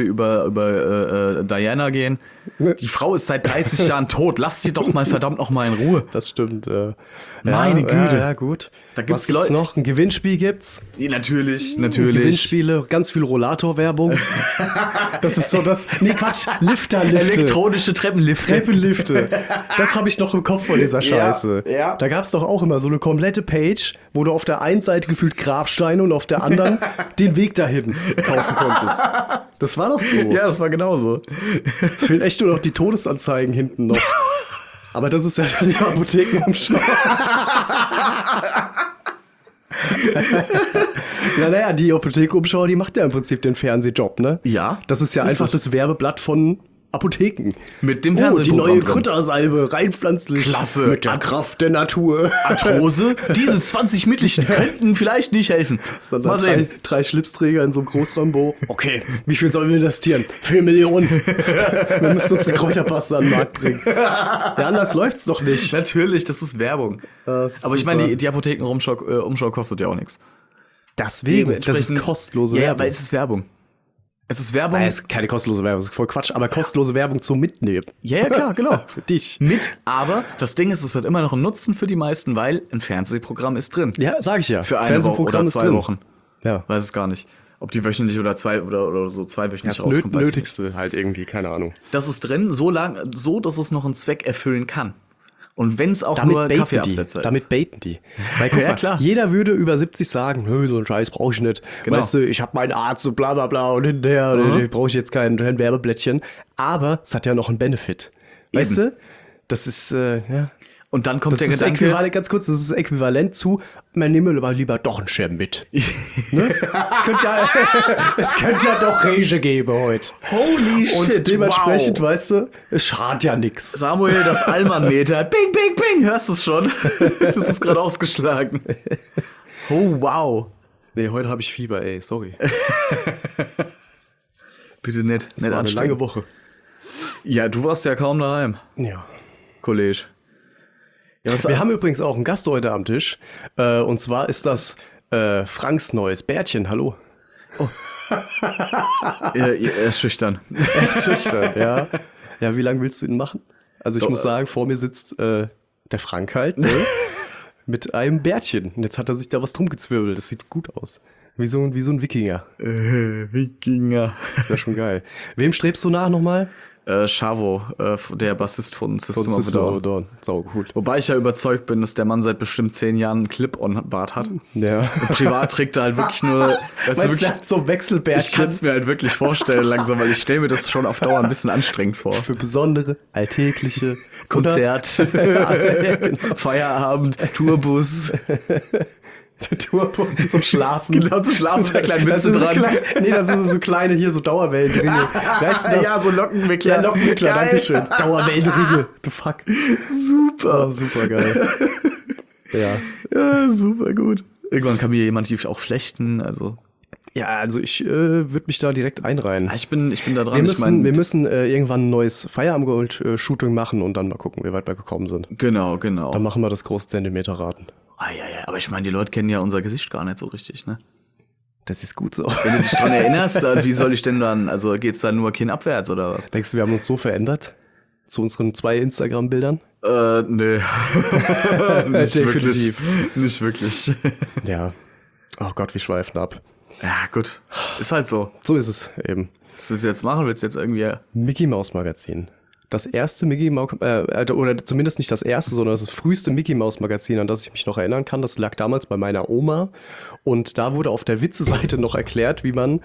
über Diana gehen. Die Frau ist seit 30 Jahren tot. Lass sie doch mal verdammt noch mal in Ruhe. Das stimmt. Meine Güte. Ja, gut. Da gibt's Was gibt's Leute- noch? Ein Gewinnspiel gibt's. Natürlich. Gewinnspiele, ganz viel Rollator-Werbung. Das ist so das. Nee, Quatsch. Lifte. Elektronische Treppenlifte. Treppenlifte. Das habe ich noch im Kopf von dieser Scheiße. ja. Da gab's doch auch immer so eine komplette Page, wo du auf der einen Seite gefühlt Grabsteine und auf der anderen den Weg dahin kaufen konntest. Das war doch so. Ja, das war genauso. Es fehlen echt nur noch die Todesanzeigen hinten noch. Aber das ist ja dann die Apothekenumschau. Naja, die Apothekenumschau, die macht ja im Prinzip den Fernsehjob, ne? Ja. Das ist ja Ist einfach es. das Werbeblatt von Apotheken. Mit dem Die Fernsehprogramm neue drin. Kräutersalbe, rein pflanzlich. Klasse. Mit der Kraft der Natur. Arthrose, diese 20 Mittelchen könnten vielleicht nicht helfen. Sondern drei Schlipsträger in so einem Großrambo. Okay, wie viel sollen wir investieren? 4 Millionen. Wir müssen unsere Kräuterpaste an den Markt bringen. Ja, anders läuft's doch nicht. Natürlich, das ist Werbung. Aber ich meine, die Apothekenumschau kostet ja auch nichts. Deswegen, das ist kostenlose Ja, Werbung. weil es ist Werbung. Es ist Werbung. Es ist keine kostenlose Werbung, das ist voll Quatsch, aber kostenlose Werbung zum Mitnehmen. Ja, klar, genau. Für dich. Aber das Ding ist, es hat immer noch einen Nutzen für die meisten, weil ein Fernsehprogramm ist drin. Ja, sag ich ja. Für eine Woche oder ist 2 drin. Wochen. Ja. Weiß es gar nicht. Ob die wöchentlich oder so zweiwöchentlich Das rauskommt, weiß ich nicht. Nötigste halt irgendwie, keine Ahnung. Das ist drin, so, dass es noch einen Zweck erfüllen kann. Und wenn es auch Damit nur baiten Kaffeeabsetzer die. ist. Damit baiten die. Weil, guck Ja, mal, klar. jeder würde über 70 sagen, nö, so einen Scheiß brauche ich nicht. Genau. Weißt du, ich habe meinen Arzt und bla bla bla und hinterher brauche ich jetzt kein Werbeblättchen. Aber es hat ja noch einen Benefit. Weißt Eben. du? Das ist, ja. Und dann kommt Das der ist Gedanke, äquivalent, ganz kurz, das ist äquivalent zu, man nehme aber lieber doch einen Schirm mit. Ne? Es könnte ja doch Rege geben heute. holy Und dementsprechend, weißt du, es schadet ja nichts. Samuel, das Allmann-Meter. Bing, bing, bing. Hörst du es schon? Das ist gerade ausgeschlagen. Oh, wow. Nee, heute habe ich Fieber, ey, sorry. Bitte nicht. Das war eine lange Woche. Ja, du warst ja kaum daheim, Ja. Kollege. Ja, Wir haben übrigens auch einen Gast heute am Tisch. Und zwar ist das Franks neues Bärtchen. Hallo. er ist schüchtern. Er ist schüchtern, ja. Ja, wie lange willst du ihn machen? Also ich muss sagen, vor mir sitzt der Frank halt, ne? Mit einem Bärtchen. Und jetzt hat er sich da was drum gezwirbelt. Das sieht gut aus. Wie so ein Wikinger. Wikinger. Das wäre schon geil. Wem strebst du nach nochmal? Chavo, der Bassist von System of a System of a Down. Down. Sau gut. Wobei ich ja überzeugt bin, dass der Mann seit bestimmt 10 Jahren einen Clip-on-Bart hat. Ja. Privat trägt er halt wirklich nur, weißt du, Meinst du, wirklich, der hat so Wechselbärtchen? ich kann es mir halt wirklich vorstellen langsam, weil ich stelle mir das schon auf Dauer ein bisschen anstrengend vor. Für besondere, alltägliche Konzert, Feierabend, Tourbus. Der Turbo zum Schlafen. Genau, zum Schlafen mit einer kleinen Das Mütze sind dran. Nee, das sind so kleine hier, so Dauerwellenringe. Weißt du das? Ja, so Lockenwickler. Ja, Lockenwickler, Geil. dankeschön. Dauerwellenringe. The fuck. Super. Oh, super geil. Ja. Ja, super gut. Irgendwann kann mir jemand die auch flechten, also. Ja, also ich würde mich da direkt einreihen. Ich bin da dran. Wir müssen irgendwann ein neues Feierabend-Shooting machen und dann mal gucken, wie weit wir gekommen sind. Genau. Dann machen wir das große Zentimeterraten. Ja, aber ich meine, die Leute kennen ja unser Gesicht gar nicht so richtig, ne? Das ist gut so. Wenn du dich dran erinnerst, dann, wie soll ich denn dann, also geht's dann nur Kinn abwärts oder was? Denkst du, wir haben uns so verändert? Zu unseren 2 Instagram-Bildern? Nee. Nicht Definitiv. wirklich. Nicht wirklich. Ja. Oh Gott, wir schweifen ab. Ja, gut. Ist halt so. So ist es eben. Was willst du jetzt machen? Willst du jetzt irgendwie... Mickey Maus Magazin. Das erste Mickey Maus, oder zumindest nicht das erste, sondern das früheste Mickey Maus Magazin, an das ich mich noch erinnern kann. Das lag damals bei meiner Oma. Und da wurde auf der Witze-Seite noch erklärt, wie man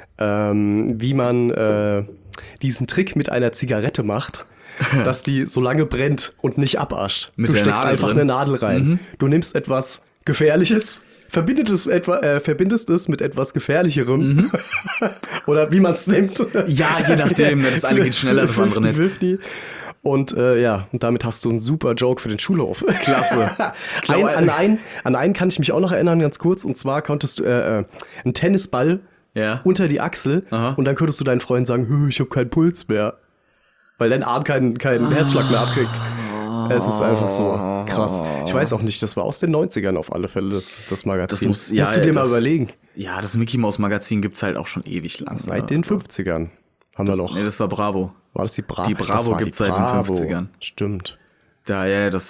diesen Trick mit einer Zigarette macht, dass die so lange brennt und nicht abascht. Mit Du der steckst Nadel einfach drin. eine Nadel rein. Du nimmst etwas Gefährliches, verbindest es mit etwas Gefährlicherem. Oder wie man es nimmt. Ja, je nachdem. Das eine geht schneller, das andere nicht. 50-50. Und und damit hast du einen super Joke für den Schulhof. Klasse. An einen kann ich mich auch noch erinnern, ganz kurz. Und zwar konntest du einen Tennisball unter die Achsel und dann könntest du deinen Freunden sagen, ich habe keinen Puls mehr. Weil dein Arm keinen Herzschlag mehr abkriegt. Es ist einfach so krass. Ich weiß auch nicht, das war aus den 90ern auf alle Fälle, das Magazin. musst du dir mal überlegen. Ja, das Mickey Maus Magazin gibt's halt auch schon ewig lang. Seit den 50ern haben wir noch. Nee, das war Bravo. War das die Bravo? Die Bravo gibt's seit den 50ern. Stimmt. Das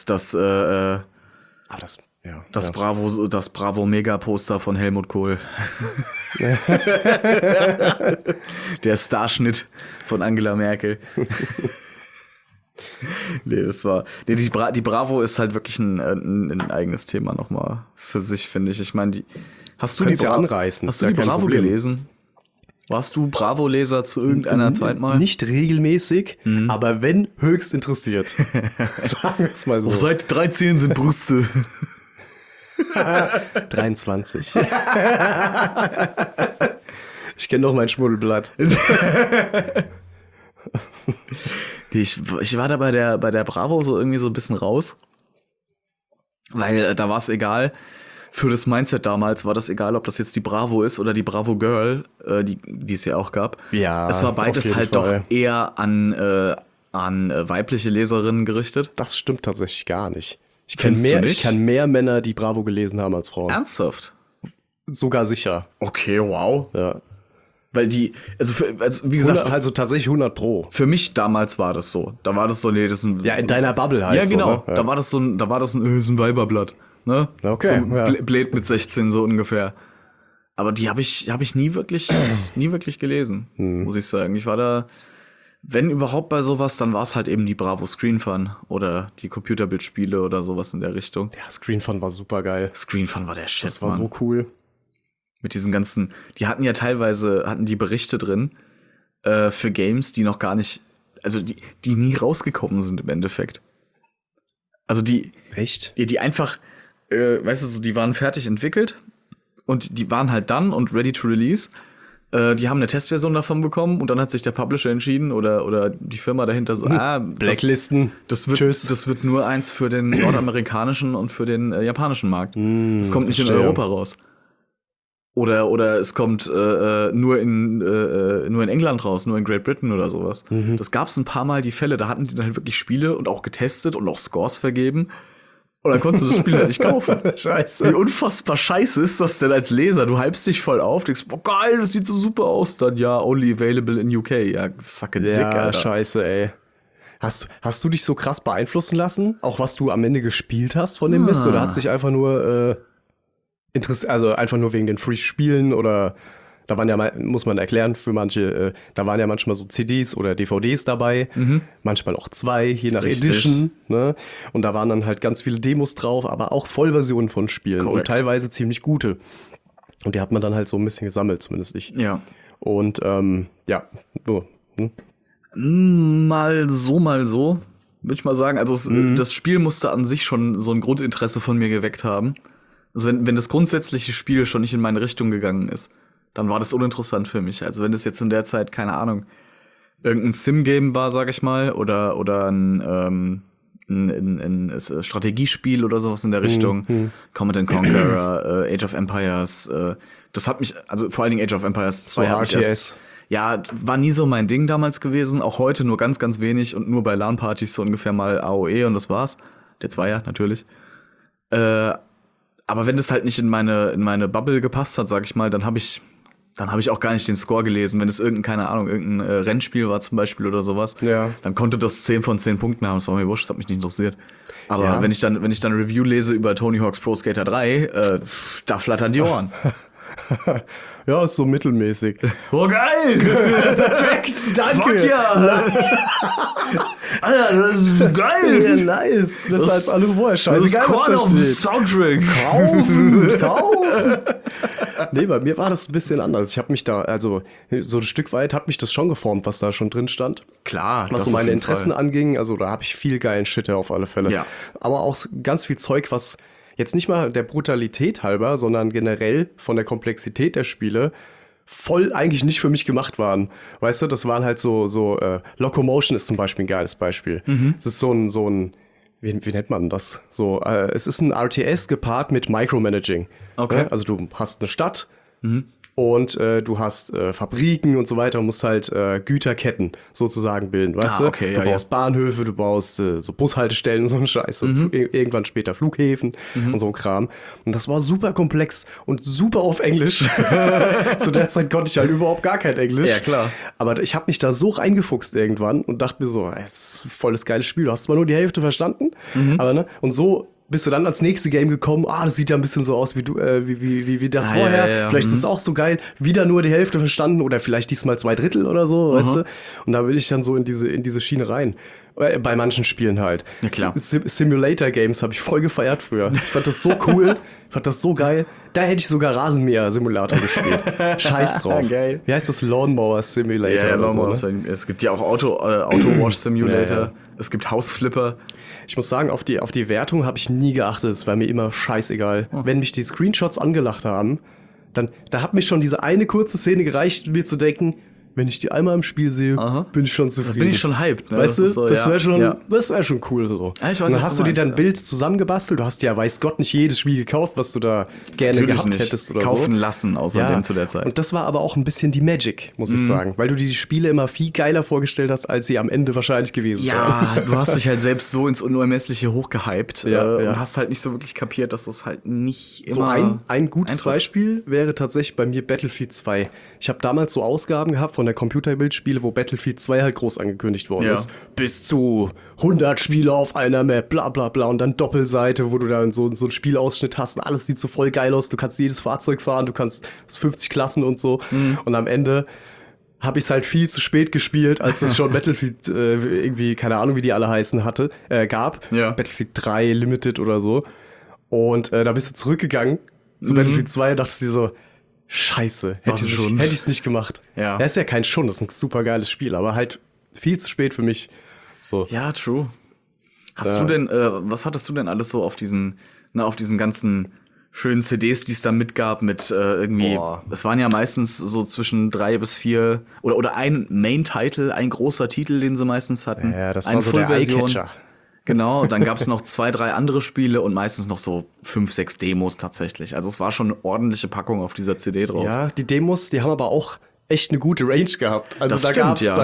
Bravo Mega-Poster von Helmut Kohl. Der Starschnitt von Angela Merkel. Die Bravo ist halt wirklich ein eigenes Thema nochmal für sich, finde ich. Ich meine, hast du die anreißen. Hast du die Bravo gelesen? Warst du Bravo-Leser zu irgendeiner Zeit mal? Nicht regelmäßig, aber wenn, höchst interessiert. Sagen wir es mal so. Auf Seite 13 sind Brüste. 23. Ich kenne doch mein Schmuddelblatt. Ich war da bei der Bravo so irgendwie so ein bisschen raus, weil da war es egal. Für das Mindset damals war das egal, ob das jetzt die Bravo ist oder die Bravo Girl, die es ja auch gab. Ja, es war auf beides jeden halt Fall. doch eher an weibliche Leserinnen gerichtet. Das stimmt tatsächlich gar nicht. Ich Findest du nicht? Ich kenn mehr Männer, die Bravo gelesen haben als Frauen. Ernsthaft? Sogar sicher. Okay, wow. Ja. Weil also wie gesagt, Also tatsächlich 100 Pro. für mich damals war das so. Da war das so, nee, das ist ein... Ja, in deiner Bubble halt. Ja, genau. So, ne? Da war das ist ein Weiberblatt. Ne? Okay, So ja. Blät mit 16 so ungefähr. Aber die habe ich nie wirklich gelesen, muss ich sagen. Ich war da, wenn überhaupt bei sowas, dann war es halt eben die Bravo Screen Fun oder die Computerbildspiele oder sowas in der Richtung. Ja, Screen Fun war super geil. Screen Fun war der Shit, Das war Mann. so cool. Mit diesen ganzen, die hatten ja teilweise, die Berichte drin für Games, die noch gar nicht, also die nie rausgekommen sind im Endeffekt. Also die Echt? einfach, weißt du, so, die waren fertig entwickelt und die waren halt dann und ready to release. Die haben eine Testversion davon bekommen und dann hat sich der Publisher entschieden oder die Firma dahinter so, Blacklisten. das wird nur eins für den nordamerikanischen und für den japanischen Markt. Es kommt nicht in verstehe. Europa raus. Oder es kommt nur in England raus, nur in Great Britain oder sowas. Das gab es ein paar Mal die Fälle, da hatten die dann halt wirklich Spiele und auch getestet und auch Scores vergeben. Und dann konntest du das Spiel halt nicht kaufen. Scheiße. Wie unfassbar scheiße ist das denn als Leser? Du hypst dich voll auf, denkst, boah geil, das sieht so super aus. Dann ja, only available in UK. Ja, sucke dick, Ja, Alter. scheiße, ey. Hast du dich so krass beeinflussen lassen? Auch was du am Ende gespielt hast von dem Mist? Oder hat sich einfach nur also einfach nur wegen den Free-Spielen oder da waren ja, muss man erklären für manche, da waren ja manchmal so CDs oder DVDs dabei, manchmal auch 2, je nach Richtig. Edition, ne? Und da waren dann halt ganz viele Demos drauf, aber auch Vollversionen von Spielen und Korrekt. teilweise ziemlich gute. Und die hat man dann halt so ein bisschen gesammelt, zumindest ich. Ja. Und ja, so. Mal so, würde ich mal sagen. Also das Spiel musste an sich schon so ein Grundinteresse von mir geweckt haben. Also wenn das grundsätzliche Spiel schon nicht in meine Richtung gegangen ist, dann war das uninteressant für mich. Also wenn das jetzt in der Zeit, keine Ahnung, irgendein Sim-Game war, sag ich mal, oder ein Strategiespiel oder sowas in der Richtung, Command & Conquer, Age of Empires, das hat mich, also vor allen Dingen Age of Empires 2 hat mich RTS. ja, war nie so mein Ding damals gewesen, auch heute nur ganz, ganz wenig und nur bei LAN-Partys so ungefähr mal AOE und das war's. Der Zweier, natürlich. Aber wenn das halt nicht in meine Bubble gepasst hat, sag ich mal, dann habe ich auch gar nicht den Score gelesen. Wenn es irgendein Rennspiel war zum Beispiel oder sowas, Ja. dann konnte das 10 von 10 Punkten haben. Das war mir wurscht, das hat mich nicht interessiert. Aber Ja. wenn ich dann Review lese über Tony Hawk's Pro Skater 3, da flattern die Ohren. Ja, ist so mittelmäßig. Oh, geil! Perfekt, danke. Fuck ja! Alter, das ist Ja, geil! nice. Besser als alle vorher. Das ist Scheißegal, was Korn da auf dem steht. Soundtrack. Kaufen. Nee, bei mir war das ein bisschen anders. Ich habe mich da, also so ein Stück weit hat mich das schon geformt, was da schon drin stand. Klar, Was so meine Interessen anging, also da habe ich viel geilen Shit auf alle Fälle. Ja. Aber auch ganz viel Zeug, was jetzt nicht mal der Brutalität halber, sondern generell von der Komplexität der Spiele voll eigentlich nicht für mich gemacht waren. Weißt du, das waren halt so Locomotion ist zum Beispiel ein geiles Beispiel. Es ist so ein wie nennt man das? So, es ist ein RTS gepaart mit Micromanaging. Okay. Ja, also du hast eine Stadt und du hast Fabriken und so weiter und musst halt Güterketten sozusagen bilden, weißt du? okay, Du ja, baust Bahnhöfe, du baust so Bushaltestellen und so einen Scheiß und irgendwann später Flughäfen und so ein Kram. Und das war super komplex und super auf Englisch. Zu der Zeit konnte ich halt überhaupt gar kein Englisch. Ja, klar. Aber ich habe mich da so reingefuchst irgendwann und dachte mir so, es ist ein volles geiles Spiel. Du hast zwar nur die Hälfte verstanden, aber ne, und so bist du dann ans nächste Game gekommen, das sieht ja ein bisschen so aus wie du, wie das vorher. ja. Vielleicht ist es auch so geil, wieder nur die Hälfte verstanden oder vielleicht diesmal 2/3 oder so, weißt du? Und da will ich dann so in diese Schiene rein. Bei manchen Spielen halt. Ja, klar. Simulator-Games habe ich voll gefeiert früher. Ich fand das so cool, fand das so geil. Da hätte ich sogar Rasenmäher-Simulator gespielt. Scheiß drauf. Geil. Wie heißt das? Lawnmower Simulator. Ja, oder Lawnmower so, ne? Es gibt ja auch Auto-Wash-Simulator. Ja. Es gibt Hausflipper. Ich muss sagen, auf die Wertung habe ich nie geachtet. Es war mir immer scheißegal. Wenn mich die Screenshots angelacht haben, dann da hat mich schon diese eine kurze Szene gereicht, mir zu denken, wenn ich die einmal im Spiel sehe, bin ich schon zufrieden. Bin ich schon hyped, ne? Weißt du, so, das wäre schon, ja. wär schon cool so. Ja, ich weiß, und dann was hast du du dir meinst, dein ja. Bild zusammengebastelt. Du hast ja, weiß Gott, nicht jedes Spiel gekauft, was du da gerne Natürlich gehabt nicht. hättest oder Kaufen so. lassen, außerdem zu der Zeit. Und das war aber auch ein bisschen die Magic, muss ich sagen. Weil du dir die Spiele immer viel geiler vorgestellt hast, als sie am Ende wahrscheinlich gewesen wären. Ja, du hast dich halt selbst so ins Unermessliche hochgehypt Ja, ja. und hast halt nicht so wirklich kapiert, dass das halt nicht immer So ein gutes eintrifft. Beispiel wäre tatsächlich bei mir Battlefield 2. Ich habe damals so Ausgaben gehabt von der Computerbildspiele, wo Battlefield 2 halt groß angekündigt worden Ja. ist. Bis zu 100 Spiele auf einer Map, bla bla bla. Und dann Doppelseite, wo du dann so einen Spielausschnitt hast und alles sieht so voll geil aus. Du kannst jedes Fahrzeug fahren, du kannst 50 Klassen und so. Und am Ende habe ich es halt viel zu spät gespielt, als es schon Battlefield irgendwie, keine Ahnung, wie die alle heißen, gab. Ja. Battlefield 3 Limited oder so. Und da bist du zurückgegangen zu Battlefield 2 und dachtest dir so, Scheiße, hätte ich es nicht gemacht. Ja. Ist ja kein Schund, das ist ein super geiles Spiel, aber halt viel zu spät für mich. So. Ja, true. Hast du denn, was hattest du denn alles so auf diesen ganzen schönen CDs, die es da mitgab, mit irgendwie, Boah. es waren ja meistens so zwischen 3 bis 4 oder ein Main-Title, ein großer Titel, den sie meistens hatten. Ja, das eine war so der Full-Version. Eyecatcher. Genau, dann gab es noch 2, 3 andere Spiele und meistens noch so 5, 6 Demos tatsächlich. Also es war schon eine ordentliche Packung auf dieser CD drauf. Ja, die Demos, die haben aber auch echt eine gute Range gehabt. Also Das da stimmt, gab's, ja.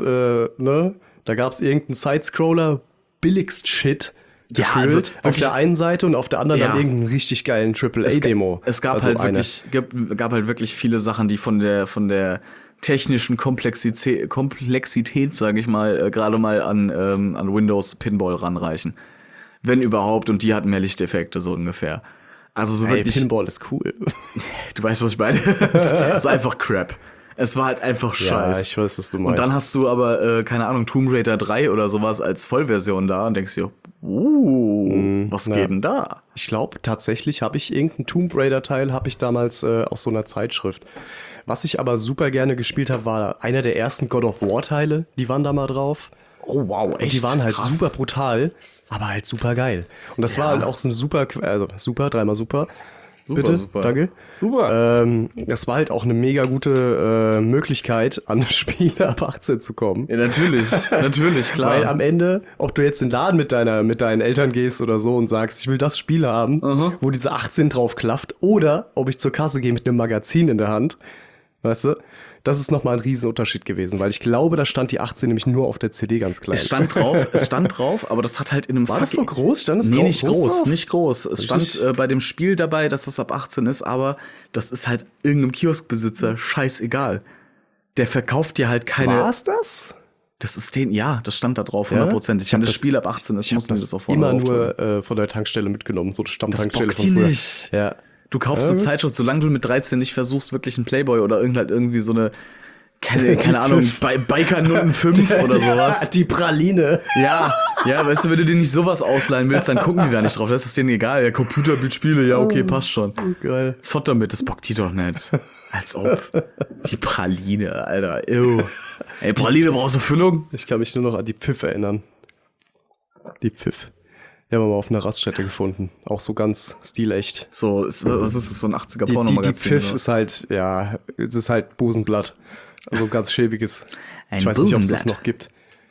da gab's irgendeinen Sidescroller, billigst Shit. Ja, gefühlt, also auf wirklich- der einen Seite und auf der anderen Ja. dann irgendeinen richtig geilen AAA-Demo. Es gab Also halt eine. gab halt wirklich viele Sachen, die von der technischen Komplexität, sage ich mal, gerade mal an Windows Pinball ranreichen. Wenn überhaupt, und die hatten mehr Lichteffekte, so ungefähr. Also so Ey, wirklich, Pinball ist cool. du weißt, was ich meine? Es ist einfach Crap. Es war halt einfach Ja, scheiße. ich weiß, was du Und meinst. dann hast du aber, keine Ahnung, Tomb Raider 3 oder sowas als Vollversion da und denkst dir, was geht denn da? Ich glaube, tatsächlich habe ich irgendeinen Tomb Raider-Teil, habe ich damals aus so einer Zeitschrift. Was ich aber super gerne gespielt habe, war einer der ersten God of War-Teile. Die waren da mal drauf. Oh wow, Und die waren halt krass. super brutal, aber halt super geil. Und das war halt auch so ein super, dreimal super. Bitte, super. danke. Super. Das war halt auch eine mega gute Möglichkeit, an Spiele ab 18 zu kommen. Ja, natürlich, klar. Weil am Ende, ob du jetzt in den Laden mit deinen Eltern gehst oder so und sagst, ich will das Spiel haben, wo diese 18 drauf klafft, oder ob ich zur Kasse gehe mit einem Magazin in der Hand, weißt du, das ist nochmal ein Riesenunterschied gewesen, weil ich glaube, da stand die 18 nämlich nur auf der CD ganz klein. Es stand drauf, aber das hat halt in einem War das so groß? Stand es Nee, drauf? nicht groß, drauf? nicht groß. Es stand bei dem Spiel dabei, dass es ab 18 ist, aber das ist halt irgendeinem Kioskbesitzer scheißegal. Der verkauft dir halt keine. War's das? Das ist das stand da drauf, Ja? 100%. Ich hab Wenn das das- Spiel ab 18 ist, Ich habe mussten die das das auch vorne immer drauf tun. nur von der Tankstelle mitgenommen, so eine Das Stammtankstelle bockt von die früher. nicht. Ja. Du kaufst Ja, eine gut. Zeitschrift, solange du mit 13 nicht versuchst, wirklich einen Playboy oder irgendwie so eine, keine Ahnung, Biker 5 oder sowas. Die Praline. Ja, weißt du, wenn du dir nicht sowas ausleihen willst, dann gucken die da nicht drauf. Das ist denen egal. Ja, Computerbildspiele, ja, okay, passt schon. Geil. Fort damit, das bockt die doch nicht. Als ob. Die Praline, Alter. Ew. Ey, Praline, brauchst du Füllung? Ich kann mich nur noch an die Pfiff erinnern. Die Pfiff. Die haben wir mal auf einer Raststätte gefunden. Auch so ganz stilecht. So, was ist das, so ein 80er Die Pornomagazin? Pfiff oder? ist halt, ja, es ist halt Busenblatt. Also ganz schäbiges. Ein Ich weiß nicht, ob es das Busenblatt. noch gibt.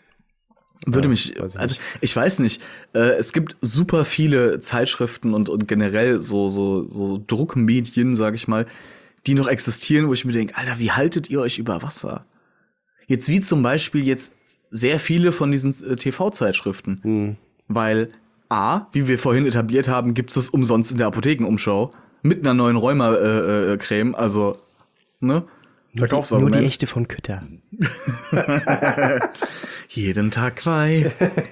Würde mich, weiß ich also nicht. ich weiß nicht, es gibt super viele Zeitschriften und generell so Druckmedien, sag ich mal, die noch existieren, wo ich mir denke, Alter, wie haltet ihr euch über Wasser? Jetzt wie zum Beispiel jetzt sehr viele von diesen TV-Zeitschriften. Weil A, wie wir vorhin etabliert haben, gibt es umsonst in der Apothekenumschau mit einer neuen Rheuma-Creme, also, ne? Verkaufsargument. echte von Kütter. Jeden Tag 3.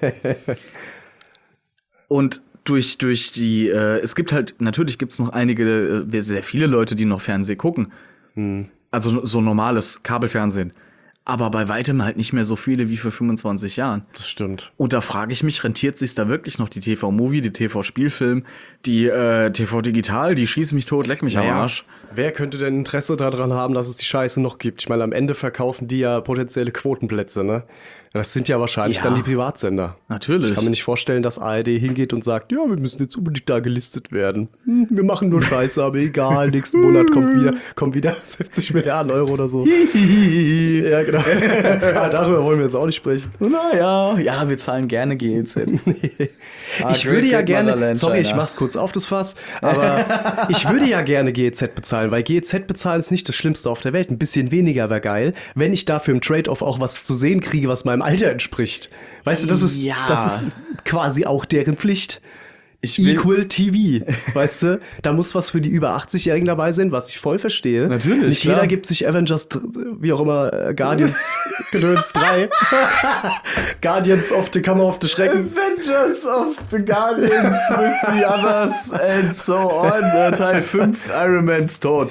Und durch die, es gibt halt, natürlich gibt es noch einige, sehr viele Leute, die noch Fernsehen gucken. Also so normales Kabelfernsehen. Aber bei weitem halt nicht mehr so viele wie vor 25 Jahren. Das stimmt. Und da frage ich mich, rentiert sich da wirklich noch die TV-Movie, die TV-Spielfilm, die TV-Digital, die schießen mich tot, leck mich am Arsch. Wer könnte denn Interesse daran haben, dass es die Scheiße noch gibt? Ich meine, am Ende verkaufen die ja potenzielle Quotenplätze, ne? Das sind ja wahrscheinlich Ja. dann die Privatsender. Natürlich. Ich kann mir nicht vorstellen, dass ARD hingeht und sagt, ja, wir müssen jetzt unbedingt da gelistet werden. Wir machen nur Scheiße, aber egal, nächsten Monat kommt wieder 70 Milliarden Euro oder so. Ja, genau. Ja, darüber wollen wir jetzt auch nicht sprechen. Naja, ja, wir zahlen gerne GEZ. Ich würde ja Great gerne, Motherland, sorry, ich China. mach's kurz auf das Fass, aber ich würde ja gerne GEZ bezahlen, weil GEZ bezahlen ist nicht das Schlimmste auf der Welt. Ein bisschen weniger wäre geil, wenn ich dafür im Trade-off auch was zu sehen kriege, was meinem Alter entspricht. Weißt du, das ist quasi auch deren Pflicht. Equal TV, weißt du? Da muss was für die über 80-Jährigen dabei sein, was ich voll verstehe. Natürlich, Nicht klar. jeder gibt sich Avengers, wie auch immer, Guardians Gedöns 3. Guardians of the Kammer of the Schrecken. Avengers of the Guardians with the others and so on. Teil 5, Iron Man's Tod.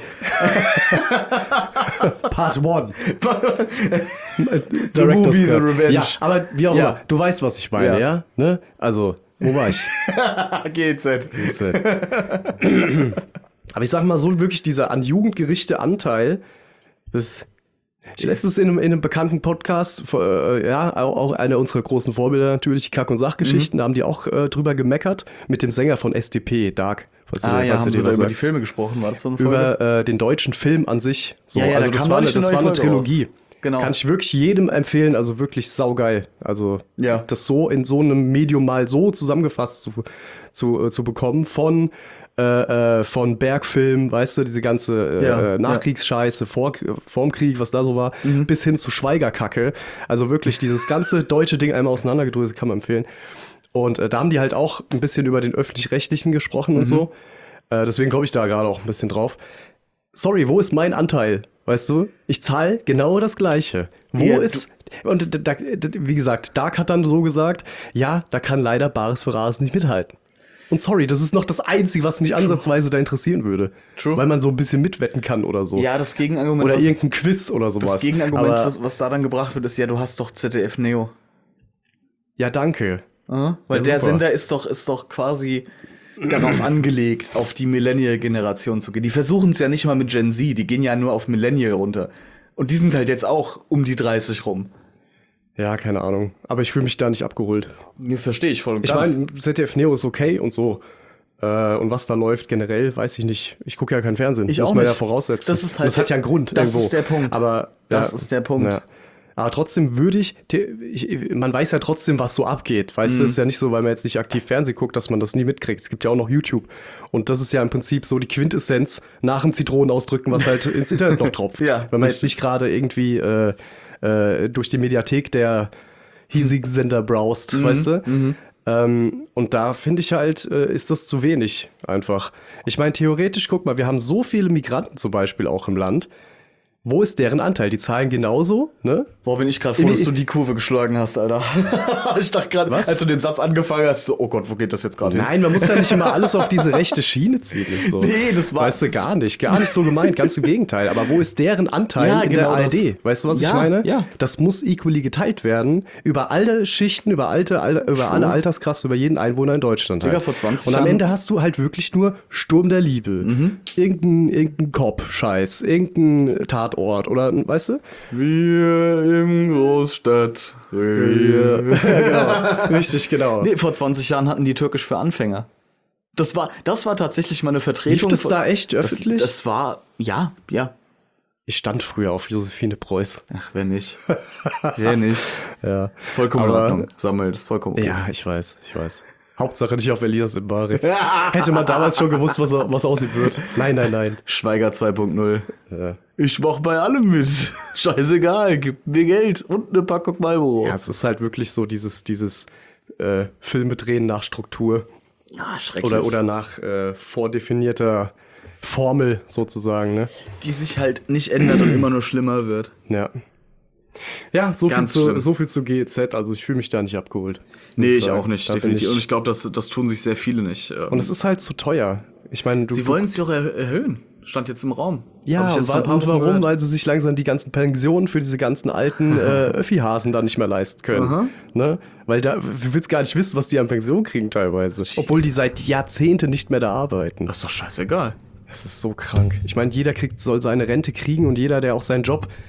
Part 1. The movie, The Cut. Revenge. Ja, aber wie auch Ja. immer, du weißt, was ich meine, Ja. ja? Ne? Also, wo war ich? GEZ. Aber ich sag mal so, wirklich dieser an Jugend gerichtete Anteil, das. Letztens in einem bekannten Podcast, ja, auch einer unserer großen Vorbilder natürlich, die Kack- und Sachgeschichten, da haben die auch drüber gemeckert mit dem Sänger von SDP, Dark. Haben sie da über die Filme gesprochen? War das so eine Folge? Über den deutschen Film an sich. So, Ja, also da das kam war neulich eine eine neue Folge Trilogie. raus. Genau. Kann ich wirklich jedem empfehlen, also wirklich saugeil. Also Ja. das so in so einem Medium mal so zusammengefasst zu bekommen von Bergfilm, weißt du, diese ganze Nachkriegsscheiße vorm Krieg, was da so war, bis hin zu Schweigerkacke. Also wirklich dieses ganze deutsche Ding einmal auseinandergedröselt, kann man empfehlen. Und da haben die halt auch ein bisschen über den Öffentlich-Rechtlichen gesprochen und so. Deswegen komme ich da gerade auch ein bisschen drauf. Sorry, wo ist mein Anteil? Weißt du, ich zahle genau das Gleiche. Wie gesagt, Dark hat dann so gesagt, ja, da kann leider Bares für Rares nicht mithalten. Und sorry, das ist noch das Einzige, was mich ansatzweise da interessieren würde. True. Weil man so ein bisschen mitwetten kann oder so. Ja, das Gegenargument. Oder irgendein Quiz oder sowas. Das Gegenargument, Aber, was da dann gebracht wird, ist ja, du hast doch ZDF Neo. ja, danke. Weil Ja, der super. Sender ist doch quasi darauf angelegt, auf die Millennial-Generation zu gehen. Die versuchen es ja nicht mal mit Gen Z, die gehen ja nur auf Millennial runter. Und die sind halt jetzt auch um die 30 rum. Ja, keine Ahnung. Aber ich fühle mich da nicht abgeholt. Verstehe ich voll und Ich meine, ZDF Neo ist okay und so. Und was da läuft generell, weiß ich nicht. Ich gucke ja keinen Fernsehen. Ich muss auch man nicht. ja voraussetzen. Das ist halt das hat ja einen Grund das irgendwo. ist der Punkt. Aber Das ist der Punkt. Ja. Aber trotzdem würde man weiß ja trotzdem, was so abgeht. Weißt du, es ist ja nicht so, weil man jetzt nicht aktiv Fernsehen guckt, dass man das nie mitkriegt. Es gibt ja auch noch YouTube. Und das ist ja im Prinzip so die Quintessenz nach dem Zitronenausdrücken, was halt ins Internet noch tropft. Ja, wenn man jetzt nicht gerade irgendwie durch die Mediathek der hiesigen Sender browst, weißt du? Und da finde ich halt, ist das zu wenig einfach. Ich meine, theoretisch, guck mal, wir haben so viele Migranten zum Beispiel auch im Land. Wo ist deren Anteil? Die zahlen genauso, ne? Boah, bin ich gerade froh, dass du die Kurve geschlagen hast, Alter. Ich dachte gerade, als du den Satz angefangen hast, so, oh Gott, wo geht das jetzt gerade hin? Nein, man muss ja nicht immer alles auf diese rechte Schiene ziehen. Und so. Nee, das war- Weißt du, gar nicht so gemeint, ganz im Gegenteil. Aber wo ist deren Anteil Ja, in genau der das. ARD? Weißt du, was ich Ja, meine? ja. Das muss equally geteilt werden über alle Schichten, über alle Altersklassen, über jeden Einwohner in Deutschland. Digga, Halt. vor 20 Und am Jahren- Ende hast du halt wirklich nur Sturm der Liebe. Irgendein Cop-Scheiß, irgendein Tatort oder, weißt du? Wir im Großstadt. Genau. Richtig, genau. Nee, vor 20 Jahren hatten die Türkisch für Anfänger. Das war tatsächlich mal eine Vertretung. Lief das da echt öffentlich? Das war, ja. Ich stand früher auf Josephine Preuß. Ach, wer nicht? Wer nicht? Ja. Das ist vollkommen in Aber- Ordnung. Samuel, das ist vollkommen okay. Ja, ich weiß. Hauptsache nicht auf Elias im Bari. Hätte man damals schon gewusst, was aus ihm wird. Nein. Schweiger 2.0. Ja. Ich mach bei allem mit. Scheißegal, gib mir Geld und eine Packung Marlboro. Ja, es ist halt wirklich so dieses Filme drehen nach Struktur Ah, schrecklich. oder nach vordefinierter Formel sozusagen, ne? die sich halt nicht ändert und immer nur schlimmer wird. Ja. Ja, so Ganz viel schlimm. zu GEZ, also ich fühle mich da nicht abgeholt. Nee, muss ich sagen. auch nicht, Da bin definitiv. Und ich- ich glaube, das tun sich sehr viele nicht. Und es ist halt zu teuer. Ich meine, Sie wollen es ja auch erhöhen. Stand jetzt im Raum. Ja, Hab ich jetzt vor ein paar und Wochen warum? gehört. Weil sie sich langsam die ganzen Pensionen für diese ganzen alten Öffi-Hasen da nicht mehr leisten können. Aha. Ne? Weil du willst gar nicht wissen, was die an Pension kriegen teilweise. Obwohl die seit Jahrzehnten nicht mehr da arbeiten. Das ist doch scheißegal. Das ist so krank. Ich meine, jeder soll seine Rente kriegen und jeder, der auch seinen Job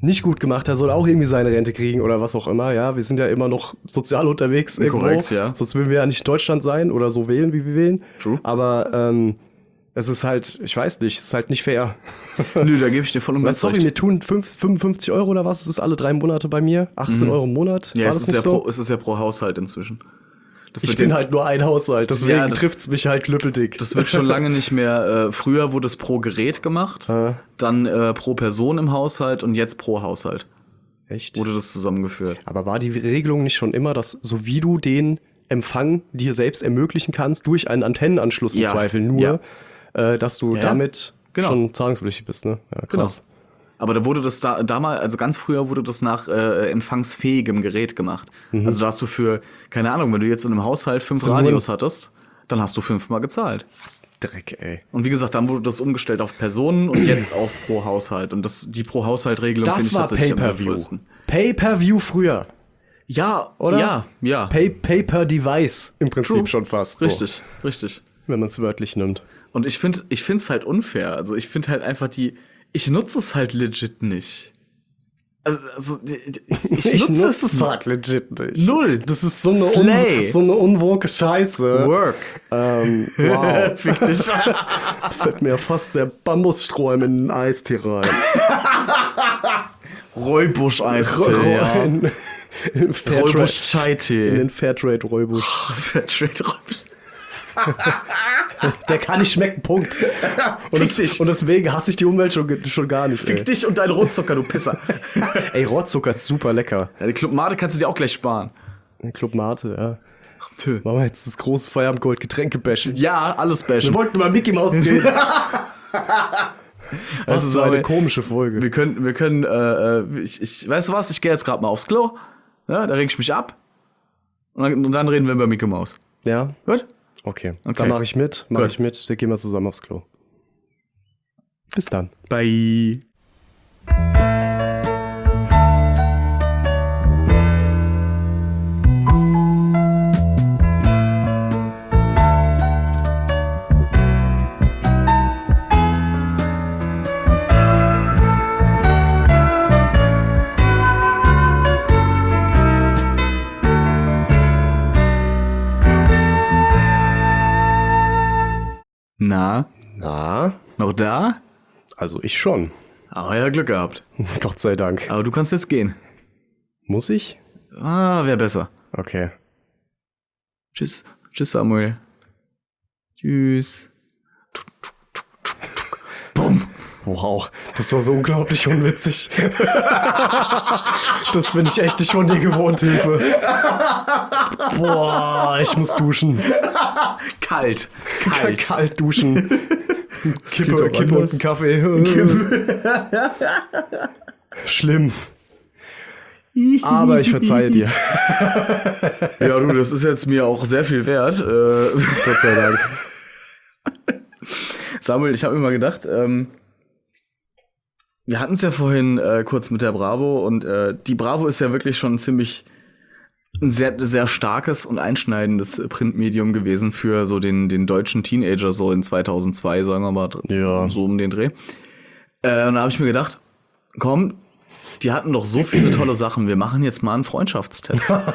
nicht gut gemacht, der soll auch irgendwie seine Rente kriegen oder was auch immer. Ja, wir sind ja immer noch sozial unterwegs irgendwo. Korrekt, ja. Sonst würden wir ja nicht in Deutschland sein oder so wählen, wie wir wählen. True. Aber es ist halt, ich weiß nicht, es ist halt nicht fair. Nö, da gebe ich dir voll und ganz Sorry, recht. mir tun 55 Euro oder was, es ist alle 3 Monate bei mir, 18 Euro im Monat. Ja, War es das ist nicht ja, so? es ist ja pro Haushalt inzwischen. Das Ich wird bin den- halt nur ein Haushalt, deswegen Ja, das- trifft's mich halt knüppeldick. Das wird schon lange nicht mehr. Früher wurde es pro Gerät gemacht, dann pro Person im Haushalt und jetzt pro Haushalt Echt? wurde das zusammengeführt. Aber war die Regelung nicht schon immer, dass so wie du den Empfang dir selbst ermöglichen kannst, durch einen Antennenanschluss im Ja, Zweifel nur, dass du Ja, damit genau. schon zahlungspflichtig bist, ne? Ja, krass. Aber da wurde das damals, also ganz früher wurde das nach empfangsfähigem Gerät gemacht. Also da hast du für, keine Ahnung, wenn du jetzt in einem Haushalt 5 nur- Radios hattest, dann hast du 5-mal gezahlt. Was Dreck, ey. Und wie gesagt, dann wurde das umgestellt auf Personen und jetzt auf pro Haushalt. Und die pro Haushalt-Regelung finde Das ich war tatsächlich am Pay-Per-View. sinnvollsten. Pay-Per-View früher, Ja, oder? ja. Pay-Per-Device im Prinzip True. schon fast. So, Richtig. wenn man es wörtlich nimmt. Und ich finde es halt unfair. Also ich finde halt einfach ich nutze es halt legit nicht. Also ich nutze es halt legit nicht. Null. Das ist so Slay. eine, so eine unwoke Scheiße. Work. Wow. Fick dich. Fällt mir fast der Bambussträum in den Eistee rein. Räubusch-Eistee, ja. In Fairtrade, in Räubusch-Chai-Tee. den Fairtrade-Räubusch. Fairtrade-Räubusch. Der kann nicht schmecken, Punkt. dich. Und deswegen hasse ich die Umwelt schon gar nicht. Fick dich und dein Rotzucker, du Pisser. Ey, Rohrzucker ist super lecker. Ja, die Club Mate kannst du dir auch gleich sparen. Club Mate, ja. Tö. Machen wir jetzt das große Feierabend-Gold-Getränke-Bashen. Ja, alles Wir bashen. wollten mal Mickey Mouse gehen. Was ist so eine wir- komische Folge. Wir können, weißt du was, ich gehe jetzt gerade mal aufs Klo. Ja, da reg ich mich ab. Und dann reden wir über Mickey Mouse. Ja, Gut? okay. Okay. Dann mache ich mit. Gut. Dann gehen wir zusammen aufs Klo. Bis dann. Bye. Na, Na, noch da? also ich schon. Aber ja, Glück gehabt. Gott sei Dank. Aber du kannst jetzt gehen. Muss ich? Wäre besser. Okay. Tschüss. Tschüss, Samuel. Tschüss. Bumm. Wow, das war so unglaublich unwitzig. Das bin ich echt nicht von dir gewohnt, Hilfe. Boah, ich muss duschen. Kalt. Kalt duschen. geht doch Kippe und anders. einen Kaffee. Schlimm. Aber ich verzeihe dir. Ja, du, das ist jetzt mir auch sehr viel wert. Gott sei Dank. Samuel, ich habe mir mal gedacht, wir hatten es ja vorhin kurz mit der Bravo und die Bravo ist ja wirklich schon ein sehr, sehr starkes und einschneidendes Printmedium gewesen für so den deutschen Teenager, so in 2002, sagen wir mal, Ja. so um den Dreh. Und da habe ich mir gedacht, komm, die hatten doch so viele tolle Sachen, wir machen jetzt mal einen Freundschaftstest. Wir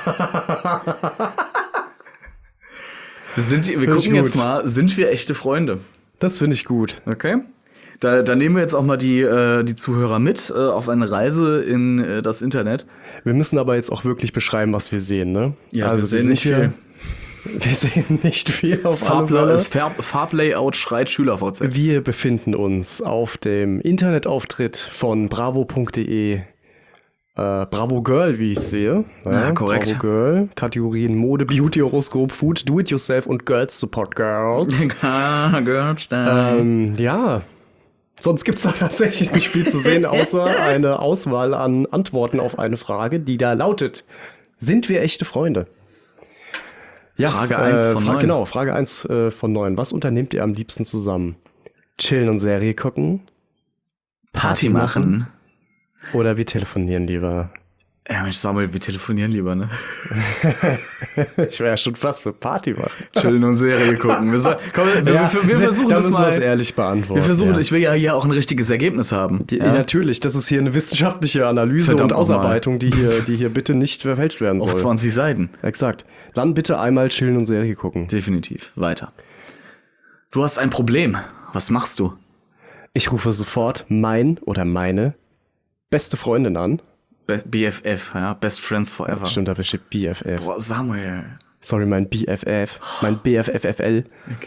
ich gucken jetzt gut. mal, sind wir echte Freunde? Das finde ich gut. Okay. Da nehmen wir jetzt auch mal die Zuhörer mit auf eine Reise in das Internet. Wir müssen aber jetzt auch wirklich beschreiben, was wir sehen, ne? Ja, wir sehen nicht viel. Wir sehen nicht viel auf alle Fälle. Das Farblayout schreit SchülerVZ. Wir befinden uns auf dem Internetauftritt von bravo.de. Bravo Girl, wie ich sehe. Ja, korrekt. Bravo Girl. Kategorien Mode, Beauty, Horoskop, Food, Do-It-Yourself und Girls Support Girls. Ja. Sonst gibt es da tatsächlich nicht viel zu sehen, außer eine Auswahl an Antworten auf eine Frage, die da lautet: Sind wir echte Freunde? Ja, Frage 1 von 9. Genau, Frage 1 von 9. Was unternehmt ihr am liebsten zusammen? Chillen und Serie gucken? Party machen. Oder wir telefonieren lieber? Ja, Mensch, Samuel, wir telefonieren lieber, ne? Ich wäre ja schon fast für Party machen. Chillen und Serie gucken. Wir versuchen das mal. Ehrlich beantworten. Wir versuchen, ich will ja hier auch ein richtiges Ergebnis haben. Ja, natürlich, das ist hier eine wissenschaftliche Analyse Verdammt und Ausarbeitung, die hier bitte nicht verfälscht werden soll. Auf 20 Seiten. Exakt. Dann bitte einmal chillen und Serie gucken. Definitiv. Weiter. Du hast ein Problem. Was machst du? Ich rufe sofort mein oder meine beste Freundin an. BFF, ja, Best Friends Forever. Stimmt, da steht BFF. Boah, Samuel. Sorry, mein BFF. Mein BFFFL.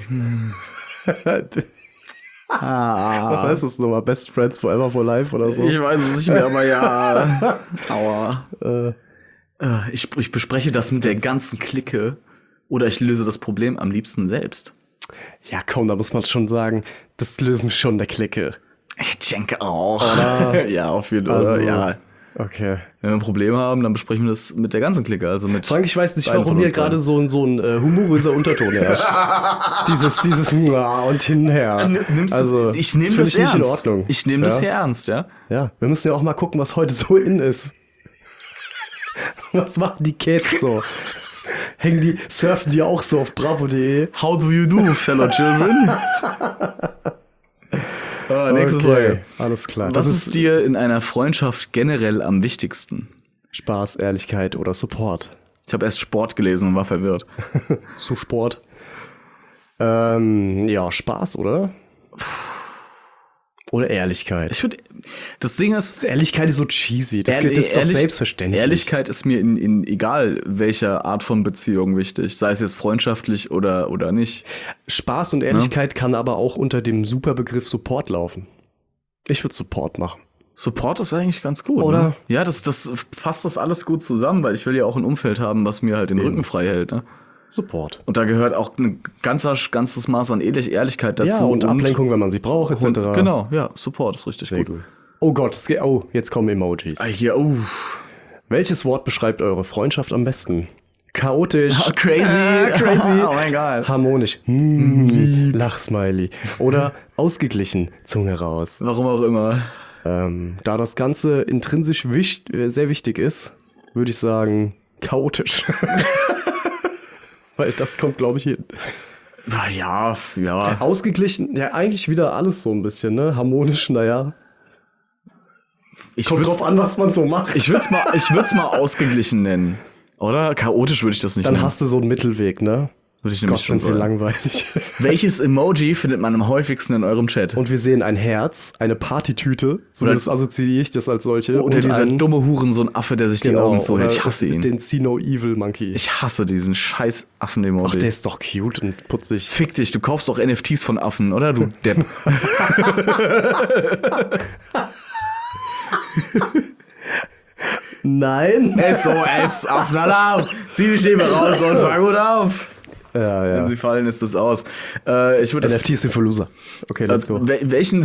Was heißt das nochmal? Best Friends Forever for Life oder so? Ich weiß es nicht mehr, aber ja. Aua. Ich bespreche das mit der ganzen Clique oder ich löse das Problem am liebsten selbst. Ja, komm, da muss man schon sagen, das lösen wir schon der Clique. Ich denke auch. Oder? Ja, auf jeden Fall. Also, Ja. Okay. Wenn wir ein Problem haben, dann besprechen wir das mit der ganzen Clique. Also mit Frank, ich weiß nicht, einem warum von hier uns gerade so ein humoröser Unterton herrscht. dieses und hin und her. Ich nehme das das nicht in ernst. Ordnung. Ich nehme das hier ernst, ja. Ja, wir müssen ja auch mal gucken, was heute so in ist. Was machen die Kids so? Surfen die auch so auf bravo.de? How do you do, fellow children? Nächste Frage. Alles klar. Was ist dir in einer Freundschaft generell am wichtigsten? Spaß, Ehrlichkeit oder Support? Ich habe erst Sport gelesen und war verwirrt. Zu Sport. Ja, Spaß, oder? Oder Ehrlichkeit? Das Ding ist, Ehrlichkeit ist so cheesy. Das ist doch selbstverständlich. Ehrlichkeit ist mir in egal welcher Art von Beziehung wichtig. Sei es jetzt freundschaftlich oder nicht. Spaß und Ehrlichkeit kann aber auch unter dem Superbegriff Support laufen. Ich würde Support machen. Support ist eigentlich ganz gut, oder? Ne? Ja, das fasst das alles gut zusammen, weil ich will ja auch ein Umfeld haben, was mir halt den Rücken frei hält, ne? Support. Und da gehört auch ein ganzes Maß an Ehrlichkeit dazu. Ja, und Ablenkung, wenn man sie braucht, etc. Genau, ja, Support ist richtig Sehr gut. Oh Gott, jetzt kommen Emojis. Welches Wort beschreibt eure Freundschaft am besten? Chaotisch. Oh, crazy. Crazy. Oh mein Gott. Harmonisch. Lachsmiley. Oder ausgeglichen. Zunge raus. Warum auch immer. Da das Ganze intrinsisch sehr wichtig ist, würde ich sagen, chaotisch. Weil das kommt, glaube ich, hin. Ja. Ausgeglichen, ja, eigentlich wieder alles so ein bisschen, ne? Harmonisch, naja. Kommt drauf an, was man so macht. Ich würd's mal ausgeglichen nennen. Oder? Chaotisch würde ich das nicht nennen. Dann hast du so einen Mittelweg, ne? Würde ich nämlich schon sind wir sagen. langweilig. Welches Emoji findet man am häufigsten in eurem Chat? Und wir sehen ein Herz, eine Partytüte, zumindest assoziiere ich das als solche. Oder und dieser dumme Hurensohn-Affe, der sich die Augen zuhält. Ich hasse ihn. Den See No Evil Monkey. Ich hasse diesen scheiß Affen-Emoji. Ach, der ist doch cute und putzig. Fick dich, du kaufst doch NFTs von Affen, oder? Du Depp. Nein. SOS, Affenalarm. Zieh die Stäbe raus und fang gut auf. Ja. Wenn sie fallen, ist das aus. Ich würde NFTs sind für Loser. Okay, let's go. Welchen...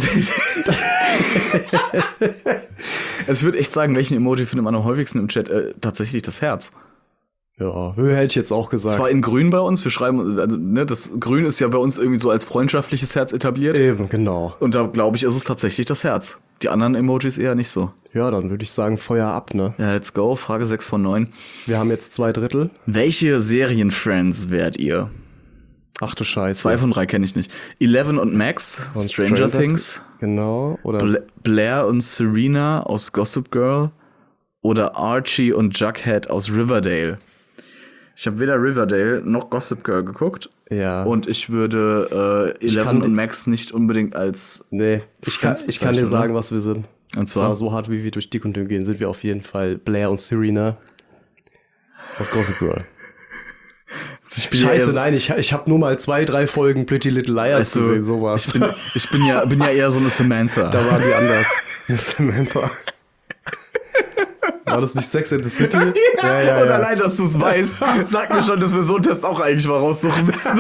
Ich würde echt sagen, welchen Emoji findet man am häufigsten im Chat? Tatsächlich das Herz. Ja, hätte ich jetzt auch gesagt. Zwar in Grün bei uns, wir schreiben, also ne, das Grün ist ja bei uns irgendwie so als freundschaftliches Herz etabliert. Eben, genau. Und da glaube ich, ist es tatsächlich das Herz. Die anderen Emojis eher nicht so. Ja, dann würde ich sagen, Feuer ab, ne? Ja, let's go. Frage 6 von 9. Wir haben jetzt 2/3. Welche Serienfriends wärt ihr? Ach du Scheiße. 2 von 3 kenne ich nicht. 11 und Max, Und Stranger Things. Genau. Oder Blair und Serena aus Gossip Girl. Oder Archie und Jughead aus Riverdale. Ich habe weder Riverdale noch Gossip Girl geguckt. ja. Und ich würde 11 und Max nicht unbedingt als... Nee, ich kann dir sagen, was wir sind. Und zwar so hart, wie wir durch dick und dünn gehen, sind wir auf jeden Fall Blair und Serena aus Gossip Girl. Scheiße, nein, ich habe nur mal 2-3 Folgen Pretty Little Liars gesehen, sowas. Ich bin ja eher so eine Samantha. Da waren die anders. Eine Samantha. War das nicht Sex and the City? Ja. Und allein, dass du es weißt, sag mir schon, dass wir so einen Test auch eigentlich mal raussuchen müssen.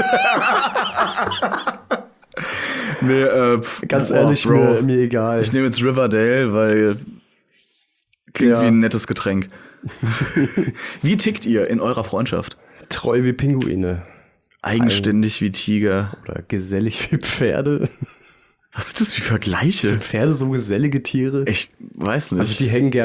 Nee, ganz ehrlich, Bro. mir egal. Ich nehme jetzt Riverdale, weil klingt wie ein nettes Getränk. Wie tickt ihr in eurer Freundschaft? Treu wie Pinguine. Eigenständig wie Tiger. Oder gesellig wie Pferde. Was sind das für Vergleiche? Sind Pferde so gesellige Tiere? Ich weiß nicht. Also die hängen gerne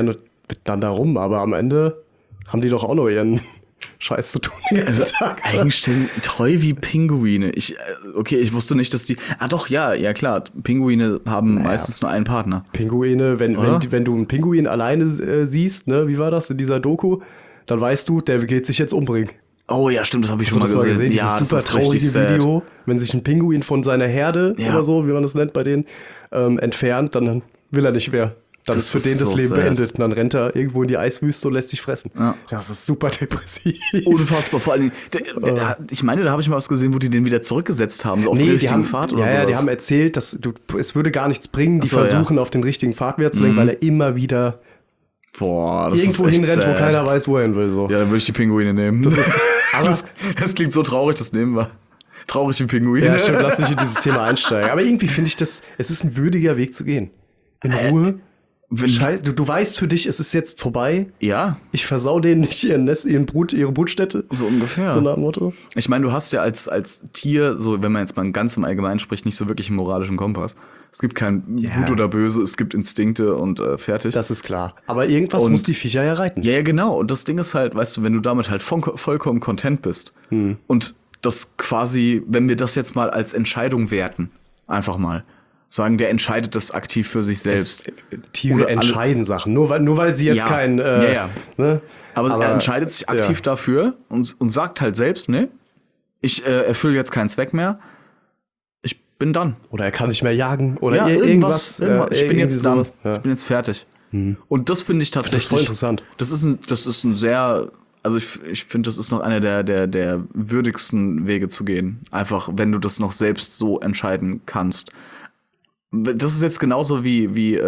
miteinander rum, aber am Ende haben die doch auch noch ihren Scheiß zu tun den ganzen Tag. Eigenständig, treu wie Pinguine. Ich wusste nicht, dass die. Ah doch, ja, klar. Pinguine haben meistens nur einen Partner. Pinguine, wenn du einen Pinguin alleine siehst, ne, wie war das in dieser Doku, dann weißt du, der geht sich jetzt umbringen. Oh ja, stimmt, das habe ich schon mal gesehen. Ja, dieses super traurige Video, wenn sich ein Pinguin von seiner Herde oder so, wie man das nennt bei denen, entfernt, dann will er nicht mehr. Dann ist für den das Leben beendet. Und dann rennt er irgendwo in die Eiswüste und lässt sich fressen. Ja. Das ist super depressiv. Unfassbar. Vor allen Dingen, ich meine, da habe ich mal was gesehen, wo die den wieder zurückgesetzt haben, so auf den richtigen Pfad oder sowas. Ja, die haben erzählt, dass es würde gar nichts bringen. Die versuchen, auf den richtigen Pfad wieder zu lenken, weil er immer wieder irgendwo hinrennt, wo keiner weiß, wo er hin will. So. Ja, dann würde ich die Pinguine nehmen. Das klingt so traurig, das nehmen wir. Traurig wie Pinguine. Ja, stimmt, lass nicht in dieses Thema einsteigen. Aber irgendwie finde ich es ist ein würdiger Weg zu gehen. In Ruhe. Du weißt für dich, es ist jetzt vorbei. Ja. Ich versau denen nicht ihre Brutstätte. So ungefähr. So nach dem Motto. Ich meine, du hast ja als Tier, so wenn man jetzt mal ganz im Allgemeinen spricht, nicht so wirklich einen moralischen Kompass. Es gibt kein Gut oder Böse, es gibt Instinkte und fertig. Das ist klar. Aber irgendwas muss die Viecher ja reiten. Ja, genau. Und das Ding ist halt, weißt du, wenn du damit halt vollkommen content bist und das quasi, wenn wir das jetzt mal als Entscheidung werten, einfach mal sagen, der entscheidet das aktiv für sich selbst. Tiere entscheiden Sachen, nur weil sie jetzt kein... Ne? Aber er entscheidet sich aktiv dafür und sagt halt selbst, ne, ich erfülle jetzt keinen Zweck mehr, ich bin dann. Oder er kann nicht mehr jagen oder irgendwas. Ich bin jetzt dann. Ja. Ich bin jetzt fertig. Und das finde ich tatsächlich... Das ist voll interessant. Das ist ein sehr... Also ich finde, das ist noch einer der würdigsten Wege zu gehen. Einfach, wenn du das noch selbst so entscheiden kannst. Das ist jetzt genauso wie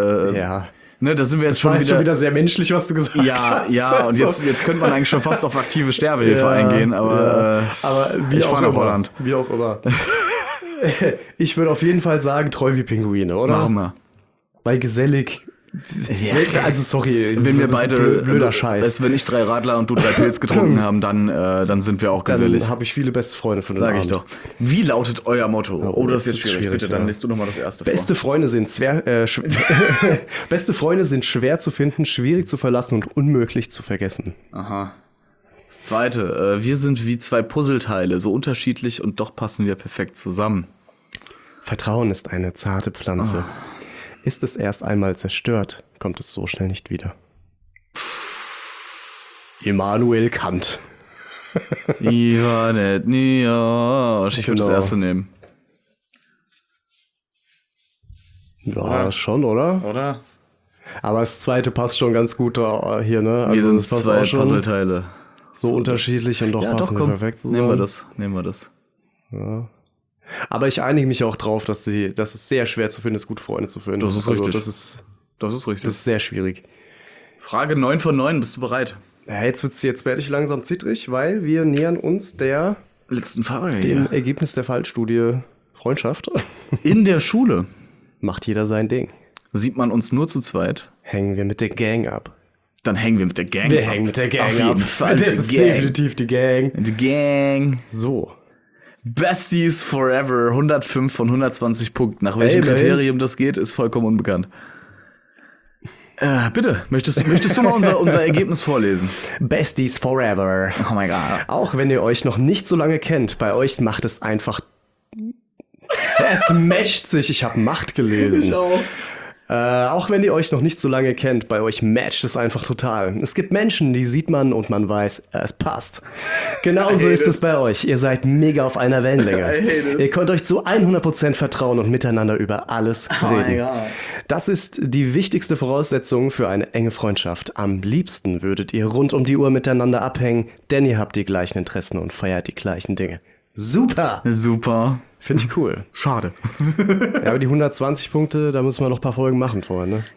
ne, da sind wir jetzt schon wieder sehr menschlich, was du gesagt hast. Ja, und jetzt könnte man eigentlich schon fast auf aktive Sterbehilfe eingehen, aber ich fahre nach Holland. Wie auch immer. Ich würde auf jeden Fall sagen, treu wie Pinguine, oder? Machen wir. Weil gesellig. Ja. Also sorry, wenn wir beide blöder Scheiß. Wenn ich 3 Radler und du 3 Pilz getrunken haben, dann sind wir auch gesellig. Dann habe ich viele beste Freunde von den Sag ich doch. Wie lautet euer Motto? Oh, das ist jetzt schwierig. Bitte, dann liest du noch mal das erste Beste vor. Freunde sind Beste Freunde sind schwer zu finden, schwierig zu verlassen und unmöglich zu vergessen. Aha. Das zweite. Wir sind wie 2 Puzzleteile, so unterschiedlich und doch passen wir perfekt zusammen. Vertrauen ist eine zarte Pflanze. Ist es erst einmal zerstört, kommt es so schnell nicht wieder. Immanuel Kant. Ich würde das erste nehmen. Ja, schon, oder? Aber das zweite passt schon ganz gut hier, ne? Also wir sind 2 Puzzleteile. So unterschiedlich und doch passen wir perfekt zusammen. Nehmen wir das. Ja. Aber ich einige mich auch drauf, dass es sehr schwer zu finden ist, gute Freunde zu finden. Das ist richtig. Das ist richtig. Das ist sehr schwierig. Frage 9 von 9, bist du bereit? Ja, jetzt werde ich langsam zittrig, weil wir nähern uns der letzten Frage dem Ergebnis der Fallstudie Freundschaft. In der Schule macht jeder sein Ding. Sieht man uns nur zu zweit? Hängen wir mit der Gang ab. Dann hängen wir mit der Gang ab. Wir hängen mit der Gang ab. Auf jeden Fall. Das ist definitiv die Gang. Die Gang. So. Besties Forever, 105 von 120 Punkten. Nach welchem Kriterium das geht, ist vollkommen unbekannt. Bitte, möchtest du mal unser Ergebnis vorlesen? Besties Forever. Oh mein Gott. Auch wenn ihr euch noch nicht so lange kennt, bei euch macht es einfach... Es matcht sich. Ich habe Macht gelesen. Ich auch. Auch wenn ihr euch noch nicht so lange kennt, bei euch matcht es einfach total. Es gibt Menschen, die sieht man und man weiß, es passt. Genauso ist es bei euch. Ihr seid mega auf einer Wellenlänge. Ihr könnt euch zu 100% vertrauen und miteinander über alles reden. Das ist die wichtigste Voraussetzung für eine enge Freundschaft. Am liebsten würdet ihr rund um die Uhr miteinander abhängen, denn ihr habt die gleichen Interessen und feiert die gleichen Dinge. Super! Finde ich cool. Schade. Ja, aber die 120 Punkte, da müssen wir noch ein paar Folgen machen vorher, ne?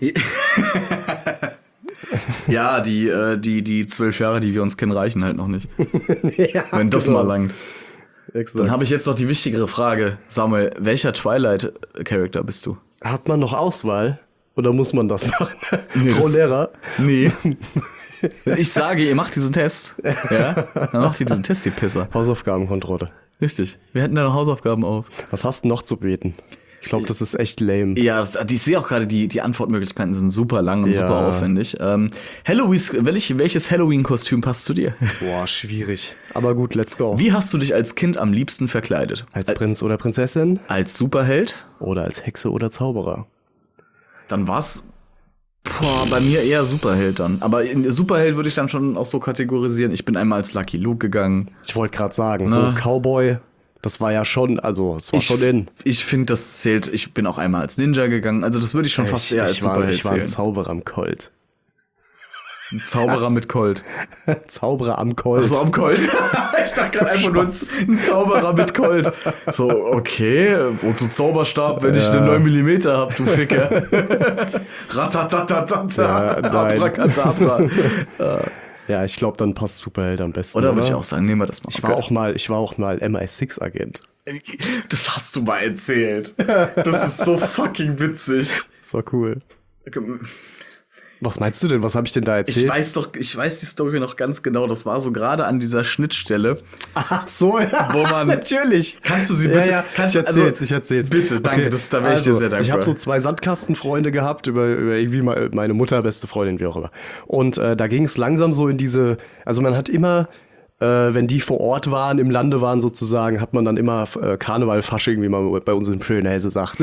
Ja, die 12 Jahre, die wir uns kennen, reichen halt noch nicht. Ja, wenn das mal langt. Exakt. Dann habe ich jetzt noch die wichtigere Frage. Samuel, welcher Twilight-Charakter bist du? Hat man noch Auswahl? Oder muss man das machen? Frau Lehrer? Nee. Wenn ich sage, ihr macht diesen Test, ja, dann macht ihr diesen Test, ihr Pisser. Hausaufgabenkontrolle. Richtig. Wir hätten da noch Hausaufgaben auf. Was hast du noch zu beten? Ich glaube, das ist echt lame. Ja, ich sehe auch gerade, die Antwortmöglichkeiten sind super lang und super aufwendig. Welches Halloween-Kostüm passt zu dir? Boah, schwierig. Aber gut, let's go. Wie hast du dich als Kind am liebsten verkleidet? Als Prinz oder Prinzessin? Als Superheld? Oder als Hexe oder Zauberer? Dann war's bei mir eher Superheld dann. Aber in Superheld würde ich dann schon auch so kategorisieren. Ich bin einmal als Lucky Luke gegangen. Ich wollte gerade sagen, so Cowboy, das war ja schon, also es war schon in. Ich finde, das zählt. Ich bin auch einmal als Ninja gegangen. Also das würde ich schon fast eher als Superheld Ich war zählen. ein Zauberer am Colt. Ein Zauberer mit Colt. Zauberer am Colt. Also am Colt. Ich dachte gerade einfach nur ein Zauberer mit Colt. So, okay, wozu Zauberstab, wenn ich eine 9 mm hab, du Ficker. Ratatatatata. Abracadabra. Ja, ich glaube, dann passt Superheld am besten. Oder würde ich auch sagen, nehmen wir das mal. Ich war auch mal MI6-Agent. Das hast du mal erzählt. Das ist so fucking witzig. Das war cool. Was meinst du denn? Was habe ich denn da erzählt? Ich weiß die Story noch ganz genau. Das war so gerade an dieser Schnittstelle. Ach so, ja. Wo man, natürlich. Kannst du sie bitte? Ja, ich erzähl's. Bitte, danke. Okay. Da wäre ich dir sehr dankbar. Ich habe so 2 Sandkastenfreunde gehabt, über irgendwie meine Mutter, beste Freundin, wie auch immer. Und da ging es langsam so in diese, also man hat immer, wenn die vor Ort waren, im Lande waren sozusagen, hat man dann immer Karneval, Fasching, wie man bei uns in Schönhäse sagt.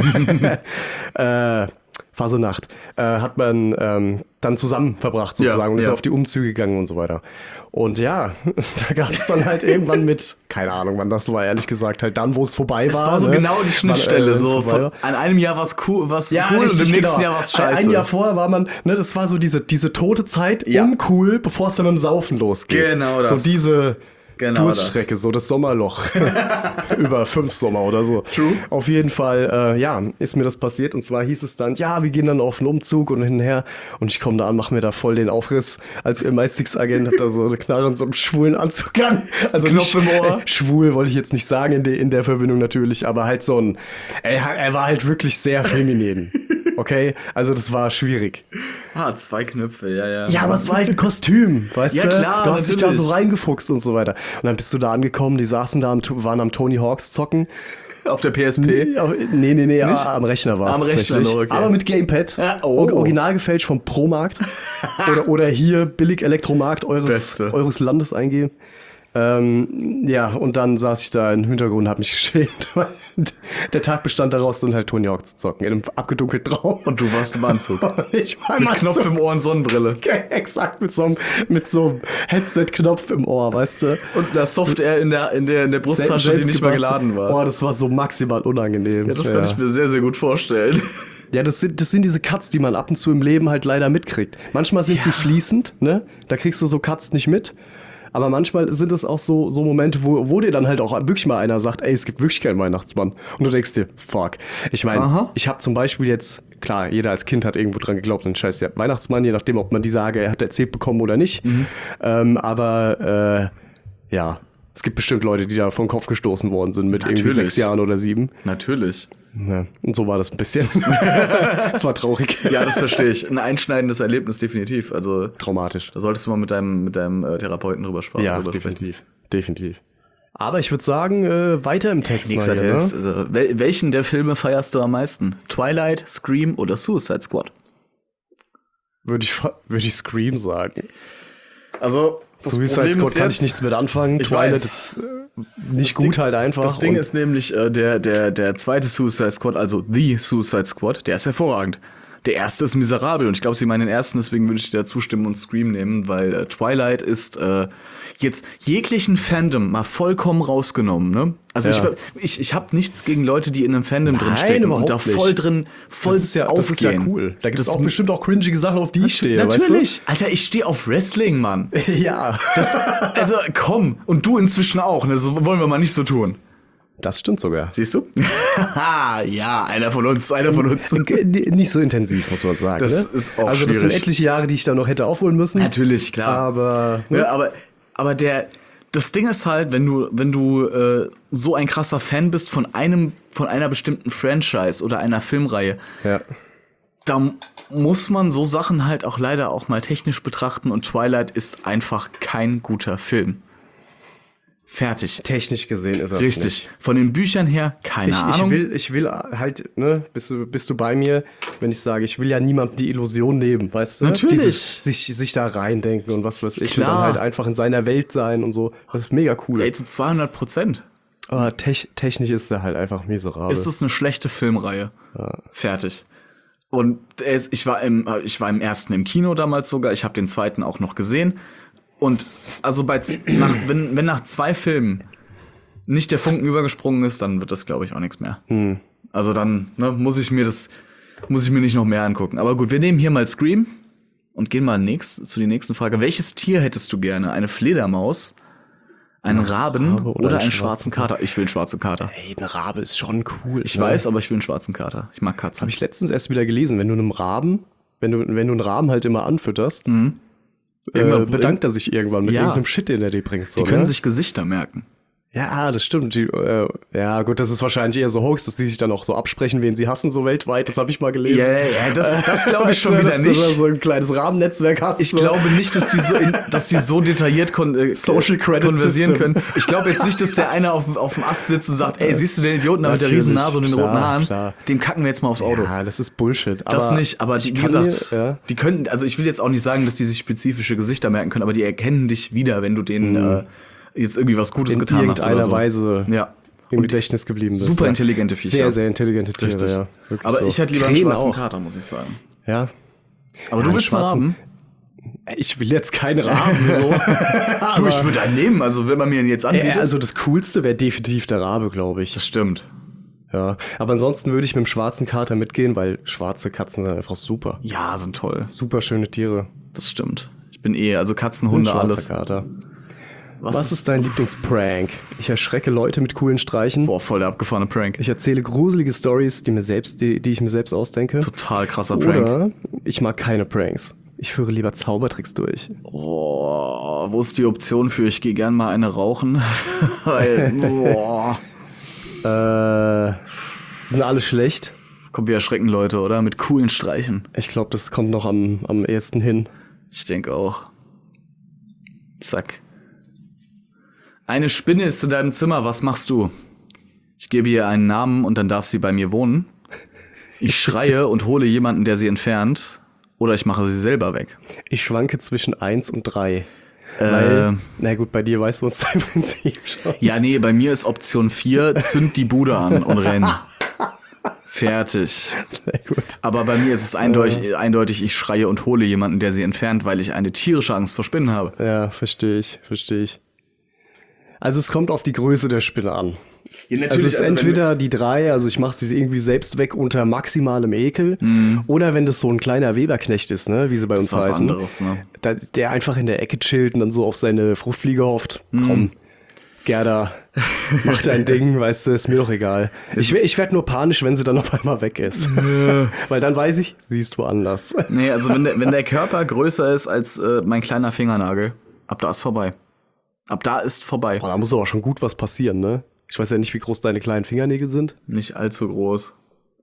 Fasenacht, hat man dann zusammen verbracht sozusagen und ist auf die Umzüge gegangen und so weiter. Und ja, da gab es dann halt irgendwann mit, keine Ahnung, wann das war, ehrlich gesagt, halt dann, wo es vorbei war. Es war so genau die Schnittstelle. An einem Jahr war es cool, cool und im nächsten Jahr war es scheiße. Ein Jahr vorher war man, ne, das war so diese tote Zeit, uncool, bevor es dann mit dem Saufen losgeht. Genau das. So diese Durststrecke, das. So das Sommerloch. Über 5 Sommer oder so. True. Auf jeden Fall, ist mir das passiert. Und zwar hieß es dann, ja, wir gehen dann auf einen Umzug und hin und her. Und ich komme da an, mache mir da voll den Aufriss. Als MI6-Agent hab da so eine Knarre und so einen schwulen Anzug an. Also Knopf im Ohr. Schwul wollte ich jetzt nicht sagen in der Verbindung natürlich, aber halt so ein, er war halt wirklich sehr feminin. Okay, also das war schwierig. 2 Knöpfe, ja. Ja, aber es war halt ein Kostüm, weißt du? Ja, klar, du hast dich da natürlich. so reingefuchst und so weiter. Und dann bist du da angekommen, die saßen da, waren am Tony Hawks zocken. Auf der PSP? Nee, am Rechner war es. Am Rechner noch, okay. Aber mit Gamepad. Ja, Original gefälscht vom Promarkt. oder hier billig Elektromarkt eures Landes eingeben. Ja, und dann saß ich da im Hintergrund und hab mich geschämt. Der Tag bestand daraus, dann halt Tony Hawk zu zocken, in einem abgedunkelten Raum. Und du warst im Anzug. Ich war mit Knopf im Ohr und Sonnenbrille. Exakt, mit so einem Headset-Knopf im Ohr, weißt du? Und eine Software in der Brusttasche, die nicht mehr geladen war. Boah, das war so maximal unangenehm. Ja, das kann ich mir sehr, sehr gut vorstellen. Ja, das sind diese Cuts, die man ab und zu im Leben halt leider mitkriegt. Manchmal sind sie fließend, ne? Da kriegst du so Cuts nicht mit. Aber manchmal sind es auch so Momente, wo dir dann halt auch wirklich mal einer sagt, ey, es gibt wirklich keinen Weihnachtsmann. Und du denkst dir, fuck. Ich meine, ich habe zum Beispiel jetzt, klar, jeder als Kind hat irgendwo dran geglaubt, dann scheiß der Weihnachtsmann, je nachdem, ob man die Sage, er hat erzählt bekommen oder nicht. Ja, es gibt bestimmt Leute, die da vor den Kopf gestoßen worden sind mit irgendwie 6 Jahren oder 7. Natürlich. Ja, und so war das ein bisschen. Es war traurig. Ja, das verstehe ich. Ein einschneidendes Erlebnis, definitiv. Also traumatisch. Da solltest du mal mit deinem Therapeuten drüber sprechen. Ja, definitiv. Aber ich würde sagen, weiter im Text. Nächster Text. Also, welchen der Filme feierst du am meisten? Twilight, Scream oder Suicide Squad? Würde ich Scream sagen. Also, Suicide Squad kann ich nichts mit anfangen. Twilight ist nicht gut halt einfach. Das Ding ist nämlich, der zweite Suicide Squad, also The Suicide Squad, der ist hervorragend. Der erste ist miserabel und ich glaube, sie meinen den ersten, deswegen würde ich dir zustimmen und Scream nehmen, weil Twilight ist jetzt jeglichen Fandom mal vollkommen rausgenommen, ne? Also ich habe nichts gegen Leute, die in einem Fandom drinstecken und da voll drin aufgehen. Das ist ja cool. Da gibt es auch bestimmt auch cringige Sachen, auf die ich stehe. Natürlich. Weißt du? Alter, ich stehe auf Wrestling, Mann. Ja. Also komm, und du inzwischen auch, ne? So wollen wir mal nicht so tun. Das stimmt sogar. Siehst du? Ja, einer von uns. Nicht so intensiv, muss man sagen. Das ist auch also, das schwierig. sind etliche Jahre, die ich da noch hätte aufholen müssen. Natürlich, klar. Aber, ne? Aber das Ding ist halt, wenn du so ein krasser Fan bist von einer bestimmten Franchise oder einer Filmreihe, da muss man so Sachen halt auch leider auch mal technisch betrachten und Twilight ist einfach kein guter Film. Fertig. Technisch gesehen ist das Richtig. nicht. Von den Büchern her, keine Ahnung. Ich will halt, ne, bist du bei mir, wenn ich sage, ich will ja niemandem die Illusion nehmen, weißt du? Natürlich. Sich da reindenken und was weiß ich. Klar. Und dann halt einfach in seiner Welt sein und so. Das ist mega cool. Ey, zu 200%. Aber technisch ist er halt einfach miserabel. Ist es eine schlechte Filmreihe. Fertig. Und ich war im ersten im Kino damals sogar. Ich habe den zweiten auch noch gesehen. Und also wenn nach 2 Filmen nicht der Funken übergesprungen ist, dann wird das, glaube ich, auch nichts mehr. Also dann muss ich mir nicht noch mehr angucken. Aber gut, wir nehmen hier mal Scream und gehen mal zu der nächsten Frage. Welches Tier hättest du gerne? Eine Fledermaus, einen Raben oder einen schwarzen Kater? Ich will einen schwarzen Kater. Ey, ein Rabe ist schon cool. Ich weiß, aber ich will einen schwarzen Kater. Ich mag Katzen. Habe ich letztens erst wieder gelesen, wenn du einen Raben halt immer anfütterst, bedankt er sich irgendwann mit irgendeinem Shit, den er dir bringt. So, die können sich Gesichter merken. Ja, das stimmt. Ja, gut, das ist wahrscheinlich eher so Hoax, dass die sich dann auch so absprechen, wen sie hassen, so weltweit. Das habe ich mal gelesen. Ja, das glaube ich schon wieder dass nicht. Du da so ein kleines Rahmennetzwerk hast. Ich glaube nicht, dass die so detailliert Social Credit konversieren System können. Ich glaube jetzt nicht, dass der eine auf dem Ast sitzt und sagt, ey, siehst du den Idioten da mit der riesen Nase und den roten Haaren? Klar. Dem kacken wir jetzt mal aufs Auto. Ja, das ist Bullshit. Das nicht, aber wie gesagt, die können, also ich will jetzt auch nicht sagen, dass die sich spezifische Gesichter merken können, aber die erkennen dich wieder, wenn du denen jetzt irgendwie was Gutes getan hast oder so. In irgendeiner Weise im Gedächtnis geblieben bist. Super intelligente Viecher. Sehr, sehr intelligente Tiere, richtig. ja. Aber so. ich hätte lieber einen schwarzen Kater, muss ich sagen. Ja. Aber du willst einen Raben? Ich will jetzt keinen Raben, so. Du, ich würde einen nehmen, also wenn man mir ihn jetzt anbietet. Also das Coolste wäre definitiv der Rabe, glaube ich. Das stimmt. Ja, aber ansonsten würde ich mit dem schwarzen Kater mitgehen, weil schwarze Katzen sind einfach super. Ja, sind toll. Super schöne Tiere. Das stimmt. Ich bin also Katzen, Hunde, alles. Kater. Was ist dein Lieblingsprank? Ich erschrecke Leute mit coolen Streichen. Boah, voll der abgefahrene Prank. Ich erzähle gruselige Stories, die ich mir selbst ausdenke. Total krasser Prank. Oder ich mag keine Pranks. Ich führe lieber Zaubertricks durch. Oh, wo ist die Option für ich gehe gern mal eine rauchen? Weil, sind alle schlecht? Komm, wir erschrecken Leute, oder? Mit coolen Streichen. Ich glaube, das kommt noch am ehesten hin. Ich denke auch. Zack. Eine Spinne ist in deinem Zimmer, was machst du? Ich gebe ihr einen Namen und dann darf sie bei mir wohnen. Ich schreie und hole jemanden, der sie entfernt. Oder ich mache sie selber weg. Ich schwanke zwischen 1 und 3. Weil, na gut, bei dir weißt du uns im Prinzip schon. Ja, nee, bei mir ist Option 4, zünd die Bude an und renn. Fertig. Sehr gut. Aber bei mir ist es eindeutig, ich schreie und hole jemanden, der sie entfernt, weil ich eine tierische Angst vor Spinnen habe. Ja, verstehe ich. Also es kommt auf die Größe der Spinne an. Ja, natürlich, also es ist entweder die 3, also ich mache sie irgendwie selbst weg unter maximalem Ekel, oder wenn das so ein kleiner Weberknecht ist, ne, wie sie bei uns heißen, anderes, ne? Der einfach in der Ecke chillt und dann so auf seine Fruchtfliege hofft. Komm, Gerda, mach dein Ding, weißt du, ist mir doch egal. Ich werde nur panisch, wenn sie dann auf einmal weg ist. Weil dann weiß ich, sie ist woanders. Nee, also wenn der Körper größer ist als mein kleiner Fingernagel, ab da ist vorbei. Boah, da muss aber schon gut was passieren, ne? Ich weiß ja nicht, wie groß deine kleinen Fingernägel sind. Nicht allzu groß.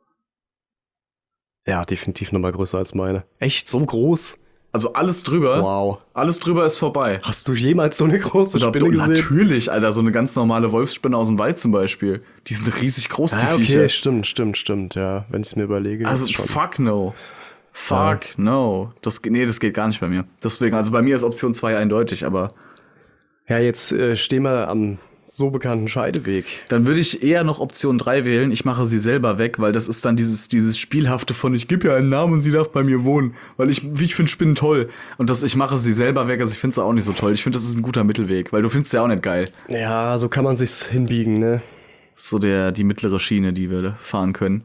Ja, definitiv nochmal größer als meine. Echt, so groß? Also alles drüber. Wow. Alles drüber ist vorbei. Hast du jemals so eine große Spinne gesehen? Natürlich, Alter. So eine ganz normale Wolfsspinne aus dem Wald zum Beispiel. Die sind riesig groß, die Viecher. Okay, stimmt, ja. Wenn ich es mir überlege. Also schon. fuck no. No. Das geht gar nicht bei mir. Deswegen, also bei mir ist Option 2 eindeutig, aber... Ja, jetzt stehen wir am so bekannten Scheideweg. Dann würde ich eher noch Option 3 wählen. Ich mache sie selber weg, weil das ist dann dieses Spielhafte von ich gebe ihr einen Namen und sie darf bei mir wohnen. Weil ich finde Spinnen toll. Und ich mache sie selber weg, also ich finde es auch nicht so toll. Ich finde, das ist ein guter Mittelweg, weil du findest ja auch nicht geil. Ja, so kann man sich's hinbiegen, ne? Das ist so die mittlere Schiene, die wir fahren können.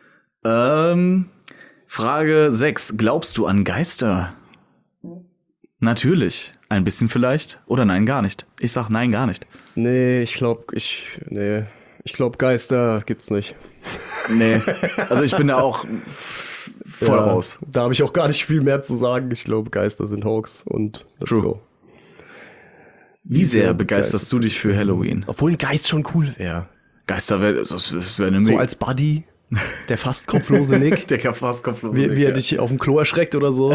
Frage 6. Glaubst du an Geister? Natürlich. Ein bisschen vielleicht. Oder nein, gar nicht. Ich sag nein, gar nicht. Nee, ich glaube, Geister gibt's nicht. Nee, also ich bin da auch voll raus. Da habe ich auch gar nicht viel mehr zu sagen. Ich glaube, Geister sind Hoax und let's go. Wie sehr begeisterst du dich für Halloween? Obwohl ein Geist schon cool wäre. Geister wäre eine so als Buddy. Der fast kopflose Nick. Der fast kopflose Nick. Wie er dich auf dem Klo erschreckt oder so.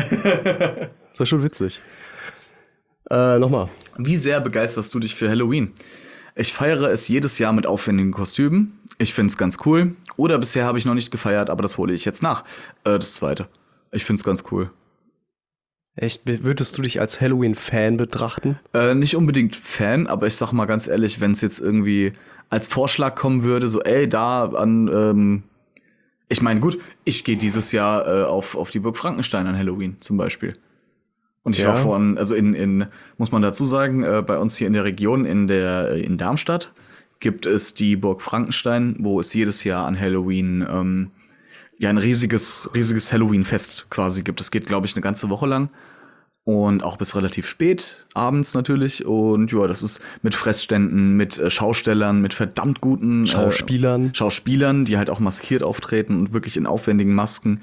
Das war schon witzig. Nochmal. Wie sehr begeisterst du dich für Halloween? Ich feiere es jedes Jahr mit aufwendigen Kostümen. Ich finde es ganz cool. Oder bisher habe ich noch nicht gefeiert, aber das hole ich jetzt nach. Das zweite. Ich finde es ganz cool. Echt, würdest du dich als Halloween-Fan betrachten? Nicht unbedingt Fan, aber ich sag mal ganz ehrlich, wenn es jetzt irgendwie als Vorschlag kommen würde, so da an, ich meine, gut, ich gehe dieses Jahr auf die Burg Frankenstein an Halloween zum Beispiel. Und ich war also muss man dazu sagen, bei uns hier in der Region, in Darmstadt, gibt es die Burg Frankenstein, wo es jedes Jahr an Halloween ein riesiges Halloween-Fest quasi gibt. Das geht, glaube ich, eine ganze Woche lang. Und auch bis relativ spät, abends natürlich. Und ja, das ist mit Fressständen, mit Schaustellern, mit verdammt guten Schauspielern, die halt auch maskiert auftreten und wirklich in aufwendigen Masken.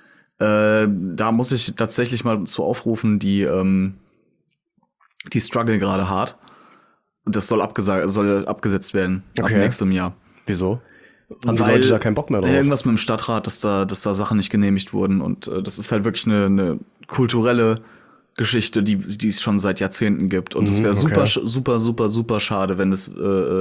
Da muss ich tatsächlich mal zu aufrufen, die struggle gerade hart. Und das soll abgesetzt werden ab nächstem Jahr. Wieso? Haben die Leute da keinen Bock mehr drauf? Irgendwas mit dem Stadtrat, dass da Sachen nicht genehmigt wurden. Und das ist halt wirklich eine kulturelle Geschichte, die es schon seit Jahrzehnten gibt. Und es wäre super schade, wenn es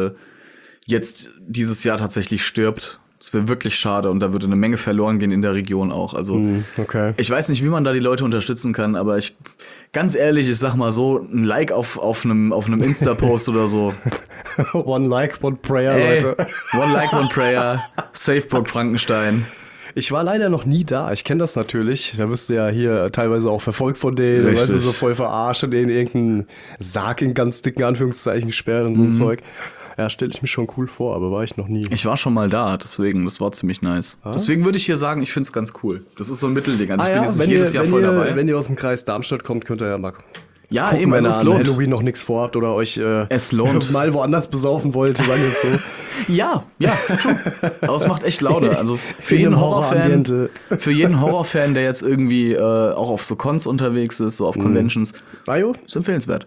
jetzt dieses Jahr tatsächlich stirbt. Es wäre wirklich schade und da würde eine Menge verloren gehen in der Region auch. Also ich weiß nicht, wie man da die Leute unterstützen kann, aber ganz ehrlich, ich sag mal so, ein Like auf einem Insta-Post oder so. One like, one prayer, Leute. One like, one prayer. Save Burg Frankenstein. Ich war leider noch nie da. Ich kenne das natürlich. Da wirst du ja hier teilweise auch verfolgt von denen. Richtig. Weißt du, so voll verarscht und denen irgendeinen Sarg in ganz dicken Anführungszeichen gesperrt und so ein Zeug. Ja, stelle ich mir schon cool vor, aber war ich noch nie. Ich war schon mal da, deswegen, das war ziemlich nice. Deswegen würde ich hier sagen, ich finde es ganz cool. Das ist so ein Mittelding. Also ich bin jetzt jedes Jahr voll dabei. Wenn ihr aus dem Kreis Darmstadt kommt, könnt ihr ja mal gucken, eben, wenn ihr an Halloween noch nichts vorhabt oder euch es lohnt. mal woanders besaufen wollt, sagen wir es so. Ja, true. Aber es macht echt Laune. Also für jeden Horrorfan, der jetzt irgendwie auch auf so Cons unterwegs ist, so auf Conventions, ist empfehlenswert.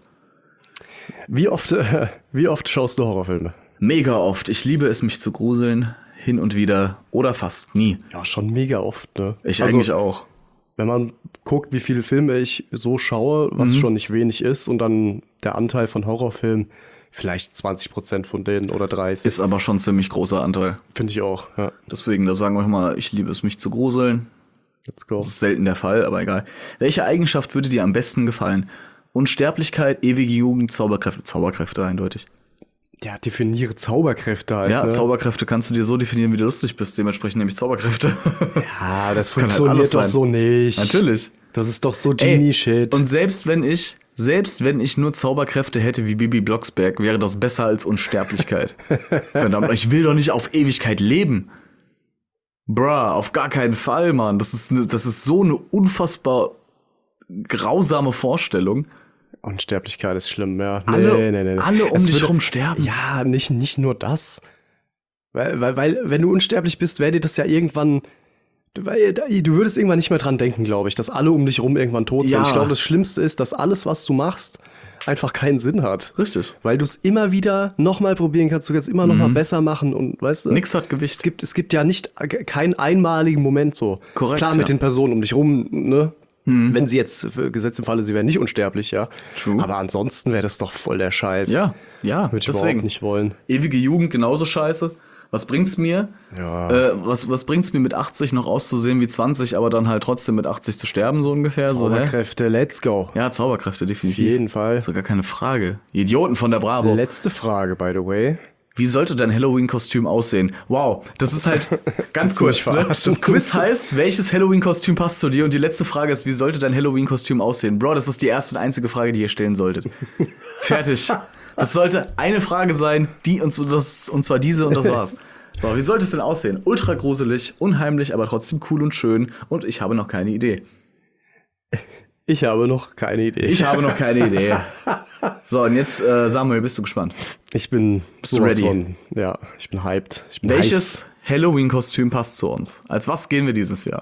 Wie oft schaust du Horrorfilme? Mega oft. Ich liebe es, mich zu gruseln. Hin und wieder. Oder fast nie. Ja, schon mega oft, ne? Ich eigentlich auch. Wenn man guckt, wie viele Filme ich so schaue, was schon nicht wenig ist, und dann der Anteil von Horrorfilmen, vielleicht 20% von denen oder 30%. Ist aber schon ein ziemlich großer Anteil. Finde ich auch, ja. Deswegen, da sagen wir mal, ich liebe es, mich zu gruseln. Let's go. Das ist selten der Fall, aber egal. Welche Eigenschaft würde dir am besten gefallen? Unsterblichkeit, ewige Jugend, Zauberkräfte. Zauberkräfte eindeutig. Ja, definiere Zauberkräfte halt. Ja, ne? Zauberkräfte kannst du dir so definieren, wie du lustig bist. Dementsprechend nämlich Zauberkräfte. Ja, das kann halt funktioniert alles doch sein. so nicht. Natürlich. Das ist doch so Genie-Shit. Und selbst wenn ich nur Zauberkräfte hätte wie Bibi Blocksberg, wäre das besser als Unsterblichkeit. Verdammt, ich will doch nicht auf Ewigkeit leben. Bruh, auf gar keinen Fall, Mann. Das ist so eine unfassbar grausame Vorstellung. Unsterblichkeit ist schlimm, ja. Nee. Alle um dich rum sterben. Ja, nicht nur das. Weil, wenn du unsterblich bist, wäre dir das ja irgendwann. Du würdest irgendwann nicht mehr dran denken, glaube ich, dass alle um dich rum irgendwann tot sind. Ja. Ich glaube, das Schlimmste ist, dass alles, was du machst, einfach keinen Sinn hat. Richtig. Weil du es immer wieder nochmal probieren kannst, du kannst immer nochmal besser machen und weißt du. Nix hat Gewicht. Es gibt ja nicht keinen einmaligen Moment so. Korrekt, Klar, mit ja. den Personen um dich rum, ne? Wenn sie jetzt, gesetzt im Falle, sie wären nicht unsterblich, ja. True. Aber ansonsten wäre das doch voll der Scheiß. Ja, Würde ich deswegen überhaupt nicht wollen. Ewige Jugend genauso scheiße. Was bringt's mir? Ja. Was bringt's mir mit 80 noch auszusehen wie 20, aber dann halt trotzdem mit 80 zu sterben, so ungefähr? Zauberkräfte, let's go. Ja, Zauberkräfte, Auf definitiv. jeden Fall. Ist doch gar keine Frage. Idioten von der Bravo. Letzte Frage, by the way. Wie sollte dein Halloween-Kostüm aussehen? Wow, das ist halt ganz Willst du mich kurz. Ne? verarschen? Das Quiz heißt, welches Halloween-Kostüm passt zu dir? Und die letzte Frage ist, wie sollte dein Halloween-Kostüm aussehen? Bro, das ist die erste und einzige Frage, die ihr stellen solltet. Fertig. Das sollte eine Frage sein, und zwar diese, und das war's. So, wie sollte es denn aussehen? Ultra gruselig, unheimlich, aber trotzdem cool und schön. Und ich habe noch keine Idee. Ich habe noch keine Idee. So, und jetzt, Samuel, bist du gespannt? Ich bin Bist du ready? Ja, ich bin hyped. Ich bin Welches Halloween-Kostüm passt zu uns? Als was gehen wir dieses Jahr?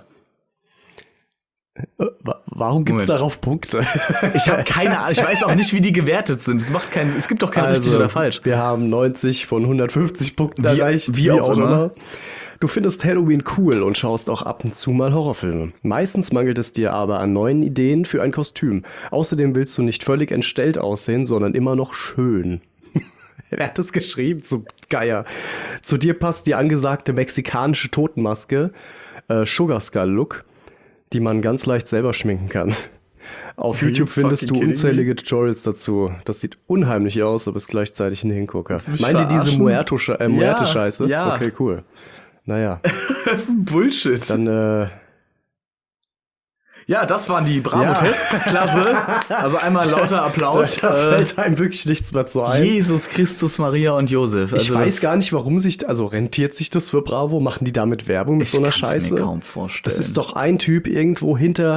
Warum gibt's Moment. darauf Punkte? Ich habe keine Ahnung. Ich weiß auch nicht, wie die gewertet sind. Es gibt doch kein richtig oder falsch. Wir haben 90 von 150 Punkten erreicht. Wie auch immer. Du findest Halloween cool und schaust auch ab und zu mal Horrorfilme. Meistens mangelt es dir aber an neuen Ideen für ein Kostüm. Außerdem willst du nicht völlig entstellt aussehen, sondern immer noch schön. Wer hat das geschrieben? Zum Geier. Zu dir passt die angesagte mexikanische Totenmaske, Sugar Skull Look, die man ganz leicht selber schminken kann. Auf YouTube findest du unzählige Tutorials dazu. Das sieht unheimlich aus, aber ist gleichzeitig ein Hingucker. Meint ihr diese Muerte-Scheiße? Ja. Okay, cool. Naja. Das ist ein Bullshit. Dann, ja, das waren die Bravo-Tests. Klasse. Also einmal lauter Applaus. da fällt einem wirklich nichts mehr zu ein. Jesus Christus, Maria und Josef. Also Ich weiß gar nicht, warum rentiert sich das für Bravo? Machen die damit Werbung mit so einer Scheiße? Ich kann mir kaum vorstellen. Das ist doch ein Typ irgendwo hinter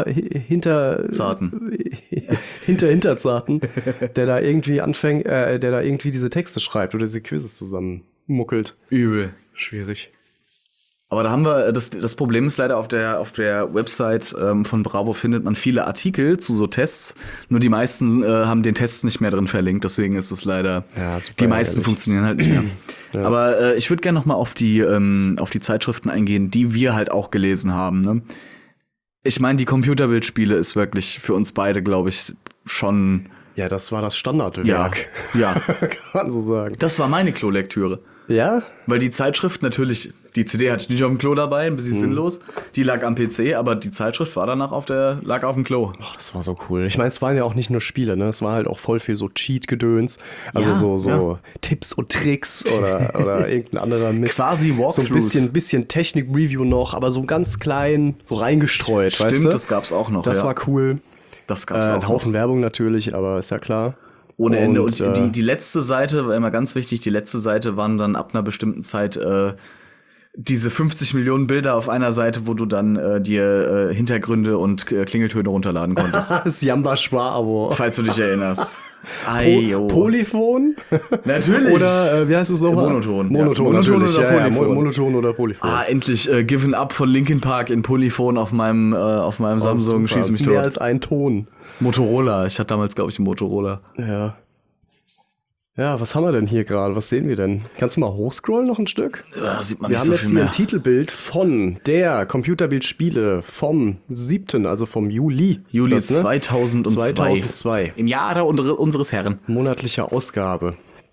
Hinterzarten, der da irgendwie diese Texte schreibt oder diese Quizzes zusammenmuckelt. Übel. Schwierig. Aber da haben wir, das Problem ist leider auf der Website von Bravo findet man viele Artikel zu so Tests, nur die meisten haben den Test nicht mehr drin verlinkt, deswegen ist es leider, die meisten funktionieren halt nicht mehr. Ja. Aber ich würde gerne noch mal auf die Zeitschriften eingehen, die wir halt auch gelesen haben. Ne? Ich meine, die Computerbildspiele ist wirklich für uns beide, glaube ich, schon... Ja, das war das Standardwerk. Ja. Kann man so sagen. Das war meine Klolektüre. Ja? Weil die Zeitschrift natürlich, die CD hatte ich nicht auf dem Klo dabei, ein bisschen sinnlos. Die lag am PC, aber die Zeitschrift war danach lag auf dem Klo. Ach, das war so cool. Ich meine, es waren ja auch nicht nur Spiele, ne? Es war halt auch voll viel so Cheat-Gedöns. Also so Tipps und Tricks oder irgendein anderer Mist. Quasi Walkthroughs. So ein bisschen Technik-Review noch, aber so ganz klein, so reingestreut, Stimmt, weißt du? das gab's auch noch, Das war cool. Das gab's auch Ein Haufen Werbung natürlich, aber ist ja klar. Ohne Ende. Und die letzte Seite, war immer ganz wichtig, die letzte Seite waren dann ab einer bestimmten Zeit diese 50 Millionen Bilder auf einer Seite, wo du dann dir Hintergründe und Klingeltöne runterladen konntest. Das Jamba-Schwa-Abo. Falls du dich erinnerst. Polyphon? Natürlich. Oder wie heißt es nochmal? Monoton. Monoton Ja. natürlich. Monoton oder Polyphon. Monoton oder Polyphon. Endlich Given Up von Linkin Park in Polyphon auf meinem Samsung. Super. Schieß mich Mehr tot. als ein Ton. Motorola. Ich hatte damals, glaube ich, einen Motorola. Ja. Ja, was haben wir denn hier gerade? Was sehen wir denn? Kannst du mal hochscrollen noch ein Stück? Da sieht man Wir nicht haben so jetzt viel hier mehr. ein Titelbild von der Computerbildspiele vom 7., also vom Juli. Juli ist das, ne? 2002. Im Jahre unseres Herren. Monatliche Ausgabe.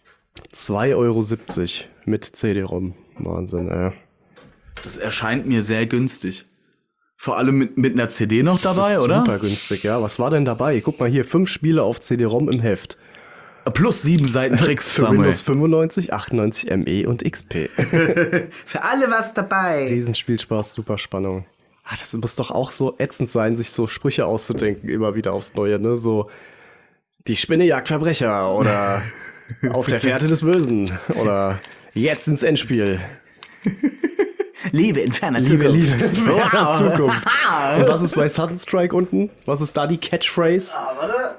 2,70 € mit CD-ROM. Wahnsinn, ey. Das erscheint mir sehr günstig. Vor allem mit einer CD noch dabei, Das ist oder? super günstig, ja. Was war denn dabei? Guck mal hier, 5 Spiele auf CD-ROM im Heft. Plus 7 Seiten Tricks, Für Samuel. Windows 95, 98 ME und XP. Für alle was dabei. Riesenspielspaß, super Spannung. Das muss doch auch so ätzend sein, sich so Sprüche auszudenken, immer wieder aufs Neue, ne? So, die Spinne jagt Verbrecher oder auf der Fährte des Bösen oder jetzt ins Endspiel. Liebe in ferner Liebe Zukunft. in ferner Zukunft. Und was ist bei Sudden Strike unten? Was ist da die Catchphrase? Warte.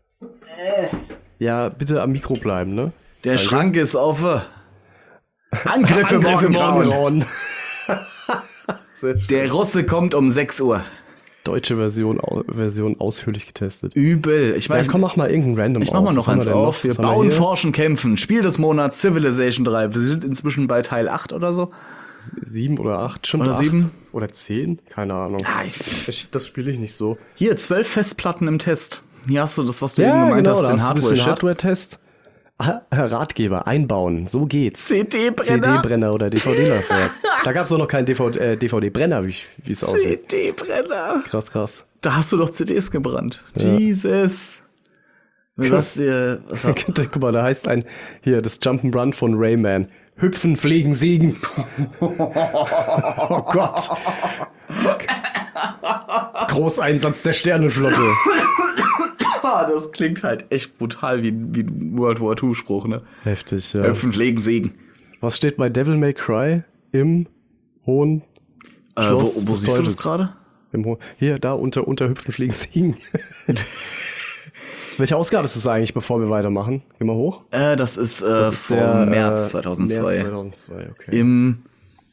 Ja, bitte am Mikro bleiben, ne? Der Schrank ist auf. Angriffe morgen. Der Russe kommt um 6 Uhr. Deutsche Version ausführlich getestet. Übel. Ich meine, Ja, komm, mach mal irgendeinen Random ich mach mal noch eins auf. Wir Was haben bauen, hier? forschen, kämpfen. Spiel des Monats Civilization 3. Wir sind inzwischen bei Teil 8 oder so. 7 oder 8, schon Oder 8? 7? Oder 10? Keine Ahnung. Das spiele ich nicht so. Hier, 12 Festplatten im Test. Hier hast du das, was du eben gemeint hast, da den hast du ein bisschen Hardware-Shit. Hardware-Test. Ratgeber, einbauen, so geht's. CD-Brenner. CD-Brenner oder DVD-Laufwerk. Da gab's doch noch keinen DVD-Brenner, wie es aussieht. CD-Brenner. Krass. Da hast du doch CDs gebrannt. Jesus. Was Guck mal, da heißt hier, das Jump'n'Run von Rayman. Hüpfen, fliegen, siegen. Oh Gott. Großeinsatz der Sternenflotte. Das klingt halt echt brutal wie ein World War II-Spruch, ne? Heftig, ja. Hüpfen, Pflegen, Siegen. Was steht bei Devil May Cry im hohen Schloss Wo des siehst du Teufels? das gerade? Hier, da, unter Hüpfen, Fliegen, Siegen. Welche Ausgabe ist das eigentlich, bevor wir weitermachen? Geh mal hoch. Das ist vom der, März 2002. März 2002, okay. Im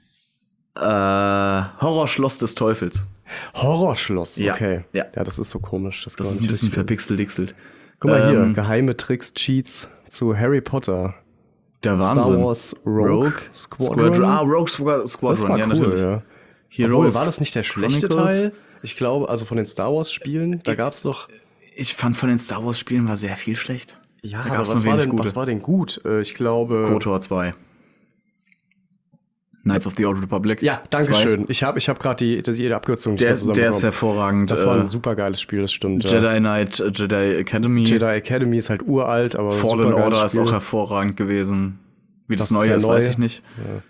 Horrorschloss des Teufels. Horrorschloss, Ja, okay. ja. Ja, das ist so komisch. Das ist ein bisschen verpixelt-dixelt. Guck mal hier, geheime Tricks, Cheats zu Harry Potter. Der Wahnsinn. Star Wars Rogue Squadron. Rogue Das war Squadron, ja, cool, natürlich. ja. Heroes. Obwohl, war das nicht der schlechte Chronicles. Teil? Ich glaube, also von den Star Wars Spielen, da gab's doch... Ich fand von den Star Wars Spielen war sehr viel schlecht. Ja, Da aber gab's noch wenig gute. was war denn gut? Ich glaube... KOTOR 2. Knights of the Old Republic. Ja, danke 2. schön. Ich hab gerade jede Abkürzung nicht mehr Der zusammenbekommen. ist hervorragend. Das war ein super geiles Spiel, das stimmt. Ja. Jedi Knight, Jedi Academy. Jedi Academy ist halt uralt, aber Fallen super Order geiles ist auch Spiel. hervorragend gewesen. Wie das Das ist neue ja ist, neu. weiß ich nicht.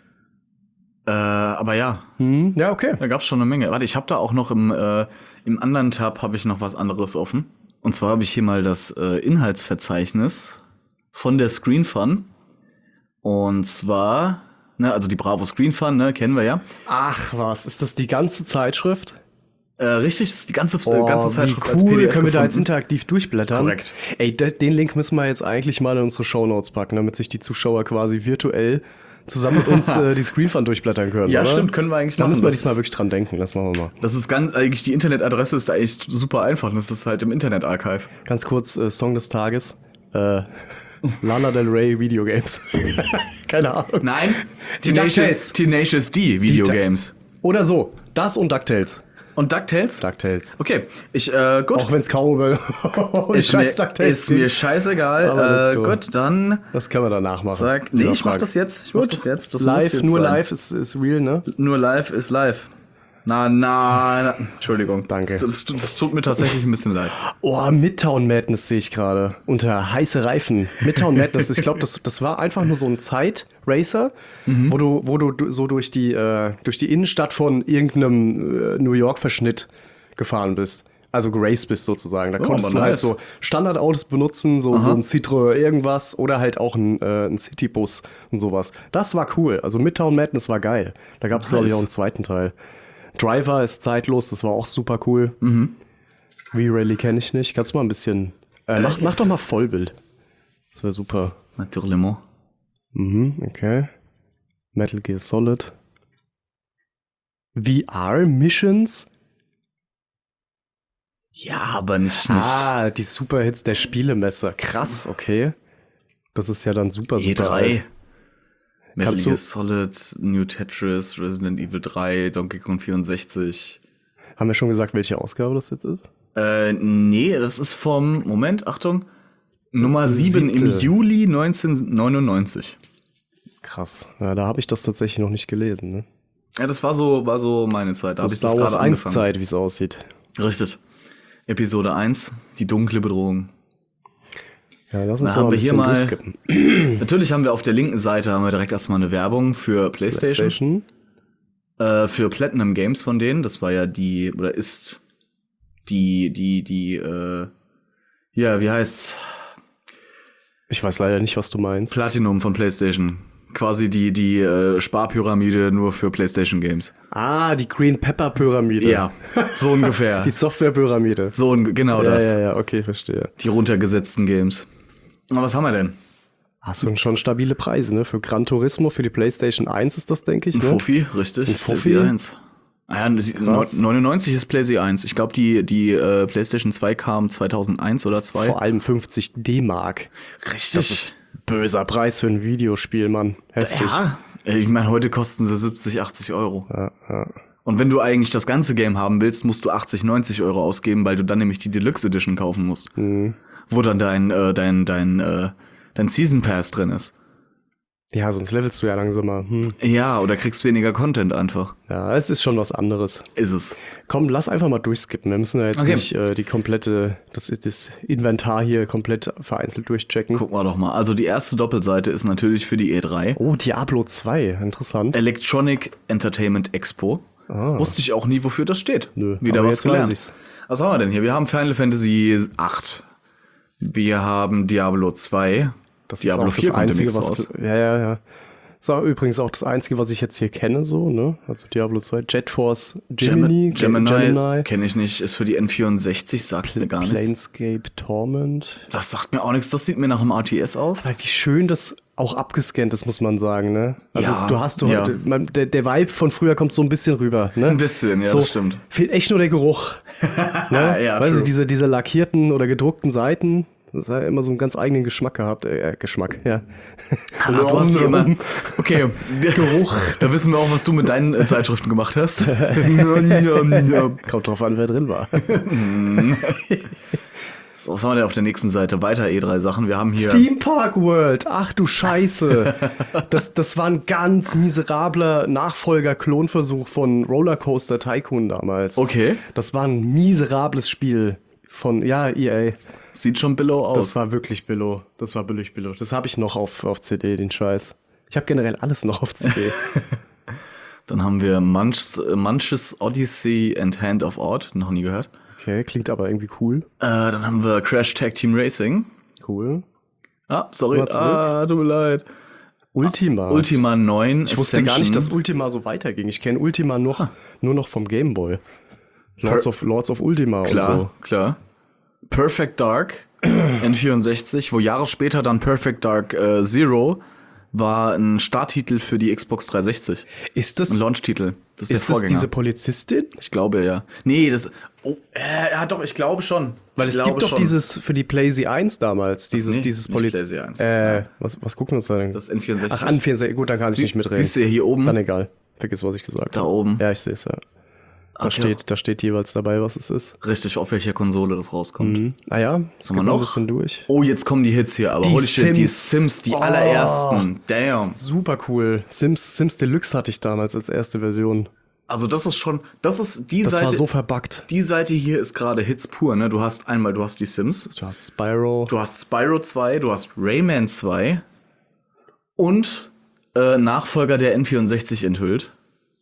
Aber ja, Ja, okay. da gab's schon eine Menge. Warte, ich habe da auch noch im anderen Tab habe ich noch was anderes offen. Und zwar habe ich hier mal das Inhaltsverzeichnis von der Screen Fun. Und zwar, ne, also die Bravo Screen Fun, ne, kennen wir ja. Ach was, ist das die ganze Zeitschrift? Richtig, das ist die ganze Oh, Zeitschrift wie als cool, PDF können wir da jetzt gefunden. interaktiv durchblättern? Korrekt. Ey, den Link müssen wir jetzt eigentlich mal in unsere Shownotes packen, damit sich die Zuschauer quasi virtuell zusammen mit uns die Screenfun durchblättern können, Ja, oder? stimmt, können wir eigentlich Da machen. müssen wir Das- diesmal wirklich dran denken, das machen wir mal. Das ist eigentlich, die Internetadresse ist eigentlich super einfach. Das ist halt im Internetarchive. Ganz kurz, Song des Tages. Lana Del Rey Videogames. Keine Ahnung. Nein, Die DuckTales. Tenacious D Videogames. Oder so, das und DuckTales. Und DuckTales? DuckTales. Okay, gut. Auch wenn es kaum über Ist mir scheißegal. Aber let's go. Gut, dann Das können wir danach machen. sag. Nee, ich mach das jetzt. Ich mach das jetzt. Das muss jetzt sein. live ist real, ne? Nur live ist live. Na. Entschuldigung. Danke. Das tut mir tatsächlich ein bisschen leid. Oh, Midtown Madness sehe ich gerade. Unter heiße Reifen. Midtown Madness, ich glaube, das war einfach nur so ein Zeitracer, wo du so durch die Innenstadt von irgendeinem New York-Verschnitt gefahren bist. Also geraced bist sozusagen. Da konntest aber du halt nice. so Standardautos benutzen, so ein Citroën irgendwas oder halt auch ein Citybus und sowas. Das war cool. Also Midtown Madness war geil. Da gab es, glaube ich, Nice. auch einen zweiten Teil. Driver ist zeitlos, das war auch super cool. V-Rally kenne ich nicht. Kannst du mal ein bisschen... mach doch mal Vollbild. Das wäre super. Natürlich. Okay. Metal Gear Solid. VR-Missions? Ja, aber nicht. Ah, die Superhits der Spielemesse. Krass, okay. Das ist ja dann super E3. alt. Metal Kannst du- Gear Solid, New Tetris, Resident Evil 3, Donkey Kong 64. Haben wir schon gesagt, welche Ausgabe das jetzt ist? Nee, das ist vom, Moment, Achtung, Nummer 7 im Siebte. Juli 1999. Krass. Ja, da habe ich das tatsächlich noch nicht gelesen. Ne? Ja, das war so meine Zeit. Da So habe ich das Star Wars gerade 1 angefangen. Zeit, wie es aussieht. Richtig. Episode 1, die dunkle Bedrohung. Ja, lass uns Da doch haben mal ein wir hier bisschen mal- durchskippen. Natürlich haben wir auf der linken Seite haben wir direkt erstmal eine Werbung für PlayStation. Für Platinum Games von denen. Das war ja die, oder ist ja, wie heißt's? Ich weiß leider nicht, was du meinst. Platinum von PlayStation. Quasi die Sparpyramide nur für PlayStation Games. Ah, die Green Pepper Pyramide. Ja, so ungefähr. Die Software-Pyramide. Genau Ja, das. ja, okay, verstehe. Die runtergesetzten Games. Aber was haben wir denn? Hast du schon stabile Preise, ne? Für Gran Turismo, für die PlayStation 1 ist das, denke ich, Ein ne? Fuffi, richtig. Ein Fuffi? PlayStation 1. Ah ja, Krass. 99 ist PlayStation 1. Ich glaube, die PlayStation 2 kam 2001 oder 2. Vor allem 50 D-Mark. Richtig. Das ist böser Preis für ein Videospiel, Mann. Heftig. Ja, ich meine, heute kosten sie 70, 80 Euro. Und wenn du eigentlich das ganze Game haben willst, musst du 80, 90 Euro ausgeben, weil du dann nämlich die Deluxe Edition kaufen musst. Wo dann dein Season Pass drin ist. Ja, sonst levelst du ja langsamer. Ja, oder kriegst weniger Content einfach. Ja, es ist schon was anderes. Ist es. Komm, lass einfach mal durchskippen. Wir müssen ja jetzt Okay. nicht die komplette, das Inventar hier komplett vereinzelt durchchecken. Gucken wir doch mal. Also die erste Doppelseite ist natürlich für die E3. Oh, Diablo 2, interessant. Electronic Entertainment Expo. Wusste ich auch nie, wofür das steht. Nö, Wieder aber was jetzt weiß gelernt. ich's. Was haben wir denn hier? Wir haben Final Fantasy 8. Wir haben Diablo 2. Das Diablo ist auch 4 das kommt Einzige, demnächst was. raus. Ja. Das ist übrigens auch das Einzige, was ich jetzt hier kenne, so, ne? Also Diablo 2, Jet Force Gemini. Kenne ich nicht. Ist für die N64, sagt mir gar nichts. Planescape Torment. Das sagt mir auch nichts. Das sieht mir nach einem RTS aus. Wie schön das auch abgescannt ist, muss man sagen, ne? Also Ja, ja. der Vibe von früher kommt so ein bisschen rüber, ne? Ein bisschen, ja, so, das stimmt. Fehlt echt nur der Geruch. Ne? Ja, weißt du, true. diese lackierten oder gedruckten Seiten, das hat ja immer so einen ganz eigenen Geschmack gehabt. Geschmack, ja. Du hast immer. Okay, Geruch. Da wissen wir auch, was du mit deinen Zeitschriften gemacht hast. Kommt drauf an, wer drin war. Was haben wir denn auf der nächsten Seite? Weiter E3-Sachen. Wir haben hier... Theme Park World, ach du Scheiße. Das war ein ganz miserabler Nachfolger-Klonversuch von Rollercoaster Tycoon damals. Okay. Das war ein miserables Spiel von, EA. Sieht schon billow aus. Das war wirklich billow. Das war billig billow. Das habe ich noch auf CD, den Scheiß. Ich habe generell alles noch auf CD. Dann haben wir Munch's Odyssey and Hand of Odd. Noch nie gehört. Okay, klingt aber irgendwie cool. Dann haben wir Crash Tag Team Racing. Cool. Sorry. Tut mir leid. Ultima 9. Ich wusste gar nicht, dass Ultima so weiterging. Ich kenne Ultima nur noch vom Gameboy. Lords of Ultima und so. Klar. Perfect Dark N64, wo Jahre später dann Perfect Dark Zero war ein Starttitel für die Xbox 360. Ist das ein Launch-Titel? Das ist das diese Polizistin? Ich glaube, ja. Nee, doch, ich glaube schon. Weil es gibt doch dieses für die PlayZ 1 damals, dieses Polizistin. Was gucken wir uns da denn? Das N64. Ach, N64, gut, dann kann ich nicht mitreden. Siehst du hier oben? Dann egal. Vergiss, was ich gesagt habe. Da oben. Ja, ich sehe es, ja. Da steht jeweils dabei, was es ist. Richtig, auf welcher Konsole das rauskommt. Mhm. Ah ja, das haben wir noch ein bisschen durch. Oh, jetzt kommen die Hits hier, aber holy shit, die Sims, die allerersten. Damn. Super cool. Sims Deluxe hatte ich damals als erste Version. Also das ist die das Seite. Das war so verbuggt. Die Seite hier ist gerade Hits pur, ne? Du hast die Sims. Du hast Spyro. Du hast Spyro 2, du hast Rayman 2 und Nachfolger der N64 enthüllt.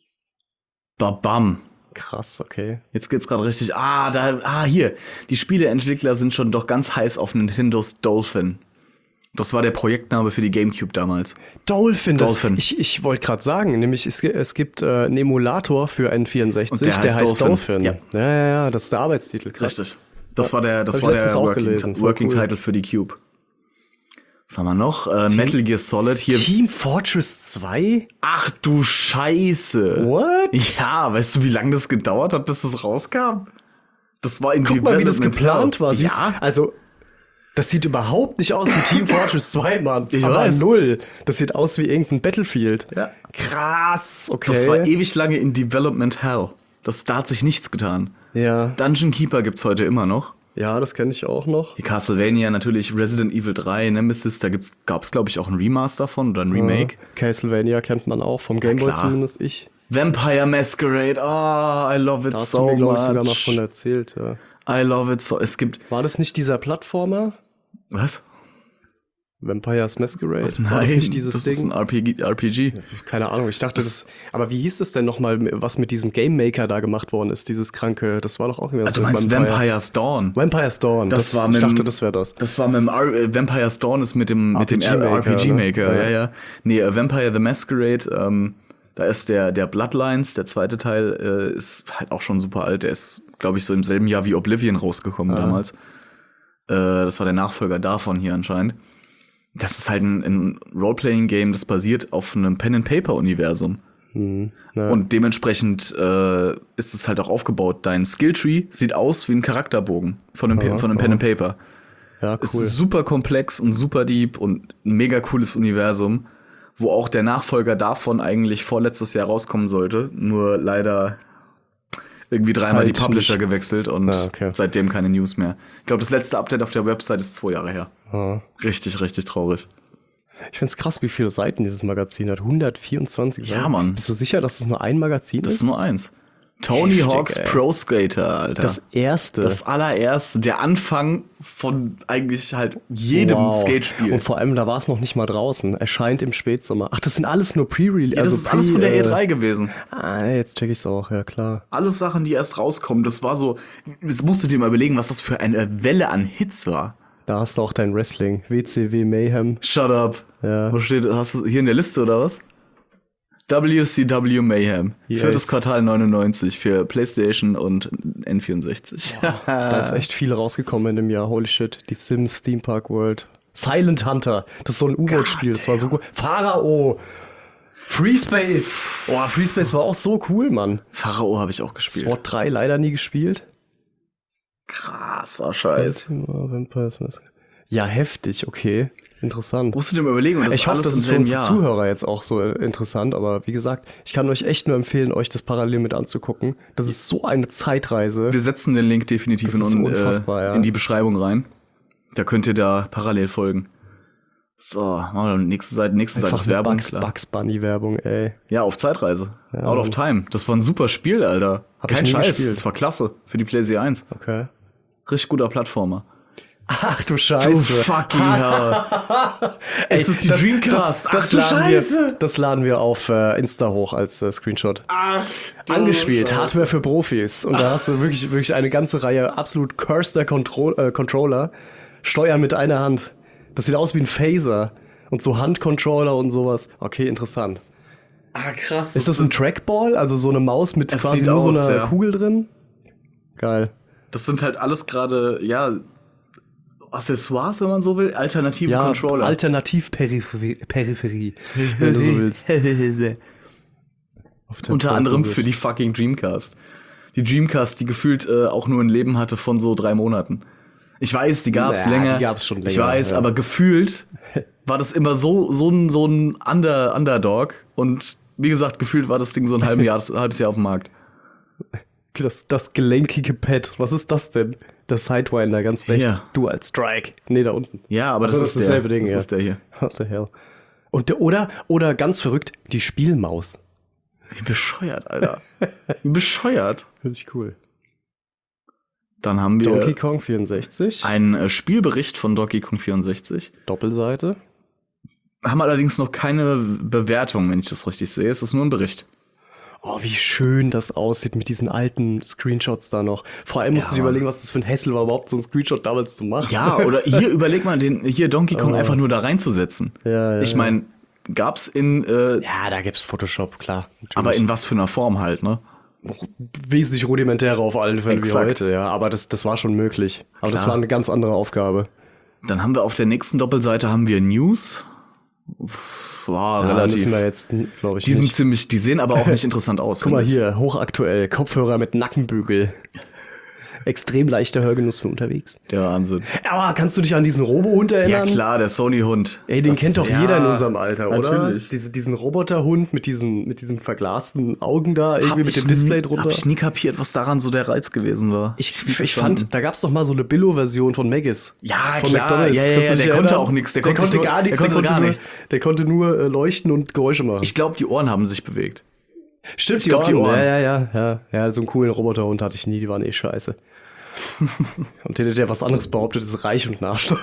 Babam. Krass, okay. Jetzt geht's gerade richtig. Hier. Die Spieleentwickler sind schon doch ganz heiß auf Nintendos Dolphin. Das war der Projektname für die GameCube damals. Dolphin. Ich wollte gerade sagen, nämlich es gibt einen Emulator für N64, und der heißt Dolphin. Ja, das ist der Arbeitstitel. Krass. Richtig. Das war der Working Title für die Cube. Was haben wir noch? Metal Gear Solid hier. Team Fortress 2? Ach du Scheiße. What? Ja, weißt du, wie lange das gedauert hat, bis das rauskam? Das war in Guck mal, wie das geplant war. Ja. Also, das sieht überhaupt nicht aus wie Team Fortress 2, Mann. Ich weiß. Null. Das sieht aus wie irgendein Battlefield. Ja. Krass, okay. Das war ewig lange in Development Hell. Da hat sich nichts getan. Ja. Dungeon Keeper gibt's heute immer noch. Ja, das kenne ich auch noch. Die Castlevania natürlich, Resident Evil 3, Nemesis, da gab's glaube ich auch ein Remaster von oder ein Remake. Castlevania kennt man auch, vom Gameboy zumindest ich. Vampire Masquerade, I love it so much. Da hast du mir, glaube ich, sogar mal von erzählt, ja. I love it so. War das nicht dieser Plattformer? Was? Vampire's Masquerade? Nein, war das nicht dieses das Ding? ist ein RPG. Keine Ahnung, ich dachte das. Aber wie hieß das denn nochmal, was mit diesem Game Maker da gemacht worden ist, dieses kranke, das war doch auch irgendwie so. Du meinst Vampire's Dawn? Vampire's Dawn, ich dachte, das wäre das. Das war mit dem Vampire's Dawn ist mit dem RPG Maker, ja. Nee, Vampire the Masquerade, da ist der Bloodlines, der zweite Teil, ist halt auch schon super alt. Der ist, glaube ich, so im selben Jahr wie Oblivion rausgekommen damals. Das war der Nachfolger davon hier anscheinend. Das ist halt ein Roleplaying-Game, das basiert auf einem Pen-and-Paper-Universum. Ja. Und dementsprechend ist es halt auch aufgebaut. Dein Skilltree sieht aus wie ein Charakterbogen von einem Pen-and-Paper. Ja, cool. Es ist super komplex und super deep und ein mega cooles Universum, wo auch der Nachfolger davon eigentlich vorletztes Jahr rauskommen sollte. Nur leider irgendwie dreimal die Publisher gewechselt und seitdem keine News mehr. Ich glaube, das letzte Update auf der Website ist 2 Jahre her. Richtig, richtig traurig. Ich find's krass, wie viele Seiten dieses Magazin hat. 124 Seiten. Ja, Mann. Bist du sicher, dass das nur ein Magazin ist? Das ist nur eins. Tony Hawk's Pro Skater, Alter. Das erste. Das allererste. Der Anfang von eigentlich halt jedem Skatespiel. Und vor allem, da war es noch nicht mal draußen. Erscheint im Spätsommer. Ach, das sind alles nur Pre-Release. Ja, das ist alles von der E3 gewesen. Jetzt check ich's auch, ja klar. Alles Sachen, die erst rauskommen. Das war so, das musst du dir mal überlegen, was das für eine Welle an Hits war. Da hast du auch dein Wrestling. WCW Mayhem. Shut up. Ja. Wo steht, hast du hier in der Liste oder was? WCW Mayhem. Yes. 4. Quartal 99 für PlayStation und N64. Da ist echt viel rausgekommen in dem Jahr. Holy shit. Die Sims, Theme Park World. Silent Hunter. Das ist so ein U-Boot-Spiel. Das war so gut. Pharao. FreeSpace. Oh, FreeSpace war auch so cool, Mann. Pharao habe ich auch gespielt. SWAT 3 leider nie gespielt. Krasser Scheiß. Ja, heftig, okay. Interessant. Musst du dir mal überlegen, und das Ich hoffe, alles das ist für im unsere Jahr. Zuhörer jetzt auch so interessant, aber wie gesagt, ich kann euch echt nur empfehlen, euch das parallel mit anzugucken. Das ist so eine Zeitreise. Wir setzen den Link definitiv Das ist unfassbar, ja. in die Beschreibung rein. Da könnt ihr da parallel folgen. So, machen wir nächste Seite Einfach ist Werbung. Bugs, klar. Bugs Bunny Werbung, ey. Ja, auf Zeitreise. Ja, Out of Mann. Time. Das war ein super Spiel, Alter. Hab ich Kein nie Scheiß. gespielt. Das war klasse für die PlayStation 1. Okay. Richtig guter Plattformer. Ach du Scheiße. Du fucking hell. Es ist die Dreamcast. Ach du Scheiße. Das laden wir auf Insta hoch als Screenshot. Angespielt, Hardware für Profis. Und da hast du wirklich eine ganze Reihe absolut curseder Controller. Steuern mit einer Hand. Das sieht aus wie ein Phaser. Und so Handcontroller und sowas. Okay, interessant. Ah, krass. Ist das ein Trackball? Also so eine Maus mit Es quasi sieht nur so aus, einer ja. Kugel drin? Geil. Das sind halt alles gerade, ja, Accessoires, wenn man so will. Alternative Ja, Controller. Alternativ-Peripherie, wenn du so willst. Auf der Unter anderem Pole für die fucking Dreamcast. Die Dreamcast, die gefühlt auch nur ein Leben hatte von so 3 Monaten. Ich weiß, die gab's Naja, länger. die gab's schon länger, Ich weiß, ja. aber gefühlt war das immer so ein Underdog. Und wie gesagt, gefühlt war das Ding so ein halbes Jahr auf dem Markt. Das gelenkige Pad. Was ist das denn? Der Sidewinder ganz rechts. Hier. Dual Strike. Nee, da unten. Ja, aber das Also ist dasselbe der. Ding, Das ja. ist der hier. What the hell? Und oder ganz verrückt, die Spielmaus. Wie bescheuert, Alter. Wie bescheuert. Finde ich cool. Dann haben wir Donkey Kong 64. einen Spielbericht von Donkey Kong 64. Doppelseite. Haben allerdings noch keine Bewertung, wenn ich das richtig sehe. Es ist nur ein Bericht. Oh, wie schön das aussieht mit diesen alten Screenshots da noch. Vor allem musst Ja, du dir Mann. überlegen, was das für ein Hassel war, überhaupt so einen Screenshot damals zu machen. Ja, oder hier überleg mal, hier Donkey Kong einfach nur da reinzusetzen. Ja, Ich meine, gab's in, Ja, da gibt's Photoshop, klar. Natürlich. aber in was für einer Form halt, ne? wesentlich rudimentärer auf allen Fällen wie Exakt. heute, ja. Aber das war schon möglich. Aber das Klar. war eine ganz andere Aufgabe. Dann haben wir auf der nächsten Doppelseite haben wir News. War Ja, relativ. müssen wir jetzt, glaube ich, Die sind nicht. ziemlich, die sehen aber auch nicht interessant aus. Guck mal finde ich. hier, hochaktuell, Kopfhörer mit Nackenbügel. Extrem leichter Hörgenuss für unterwegs. Der Wahnsinn. Aber kannst du dich an diesen Robohund Ja erinnern? klar, der Sony-Hund. Ey, den Das- kennt doch ja, jeder in unserem Alter, oder? natürlich. Diesen Roboterhund mit diesem verglasten Augen da, irgendwie mit dem Display drunter. Hab ich nie kapiert, was daran so der Reiz gewesen war. Ich verstanden. fand, da gab's doch mal so eine Billo-Version von Maggis. Ja, von klar. McDonald's. Ja, ja, Kannst du ja, dich der konnte erinnern? auch nichts. Der konnte gar nichts. Der konnte gar nichts. Der konnte nur leuchten und Geräusche machen. Ich glaube, die Ohren haben sich bewegt. Stimmt, glaub, die Ohren. Ja, so einen coolen Roboterhund hatte ich nie, die waren eh scheiße. Und der was anderes behauptet, ist reich und ein Arschloch.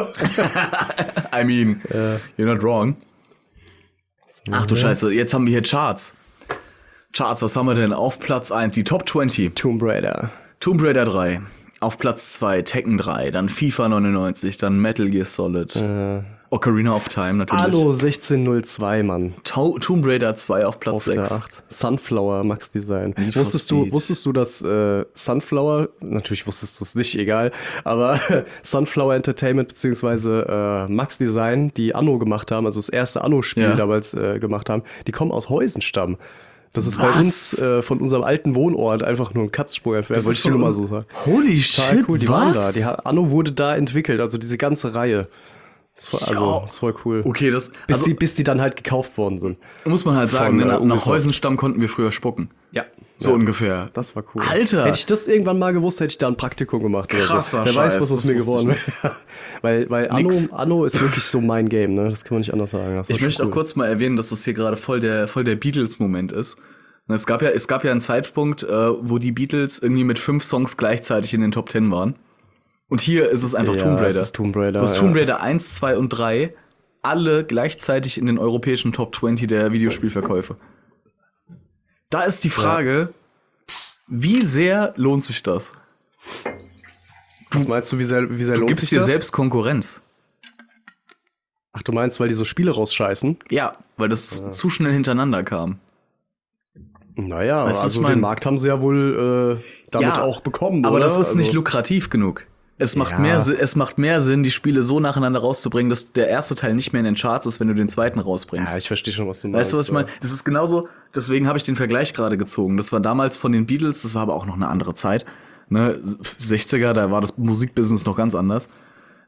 I mean, you're not wrong. Ach du Scheiße, jetzt haben wir hier Charts. Charts, was haben wir denn? Auf Platz 1, die Top 20. Tomb Raider. Tomb Raider 3. Auf Platz 2 Tekken 3, dann FIFA 99, dann Metal Gear Solid. Ocarina of Time natürlich. Anno 1602, Mann. Tomb Raider 2 auf Platz Auf der 6. 8. Sunflower Max Design. Need for Speed. Wusstest du, dass Sunflower, natürlich wusstest du es nicht, egal, aber Sunflower Entertainment bzw. Max Design, die Anno gemacht haben, also das erste Anno-Spiel Ja. damals gemacht haben, die kommen aus Heusenstamm. Das ist bei Was? uns von unserem alten Wohnort einfach nur ein Katzensprung entfernt, Das wollte ist ich dir von nur mal uns- so sagen. Holy Total shit, cool, die waren da. was? Anno wurde da entwickelt, also diese ganze Reihe. Das war, das war cool. Okay, Bis die dann halt gekauft worden sind. muss man halt sagen, Von, ne, nach Ubisoft. Heusenstamm konnten wir früher spucken. Ja. So ungefähr. Das war cool. Alter! Hätte ich das irgendwann mal gewusst, hätte ich da ein Praktikum gemacht. Oder Krasser so. Wer weiß, Scheiß, was aus das mir wusste geworden ich wäre. Weil Nix. Anno ist wirklich so mein Game, ne? Das kann man nicht anders sagen. Das war Ich schon möchte cool. auch kurz mal erwähnen, dass das hier gerade voll der Beatles-Moment ist. Und es gab ja einen Zeitpunkt, wo die Beatles irgendwie mit 5 Songs gleichzeitig in den Top 10 waren. Und hier ist es einfach Ja, Tomb Raider. es ist Tomb Raider, Du hast ja. Tomb Raider 1, 2 und 3 alle gleichzeitig in den europäischen Top 20 der Videospielverkäufe. Da ist die Frage, wie sehr lohnt sich das? Was meinst du, wie sehr Du lohnt gibst sich dir das? selbst Konkurrenz. Ach, du meinst, weil die so Spiele rausscheißen? Ja, weil das zu schnell hintereinander kam. Naja, Weißt du, was also ich mein? den Markt haben sie ja wohl damit auch bekommen, aber oder? das ist Also- nicht lukrativ genug. Es macht, Ja. es macht mehr Sinn, die Spiele so nacheinander rauszubringen, dass der erste Teil nicht mehr in den Charts ist, wenn du den zweiten rausbringst. Ja, ich verstehe schon, was du meinst. Weißt du, was ich meine? Das ist genauso, deswegen habe ich den Vergleich gerade gezogen. Das war damals von den Beatles, das war aber auch noch eine andere Zeit. Ne? 60er, da war das Musikbusiness noch ganz anders.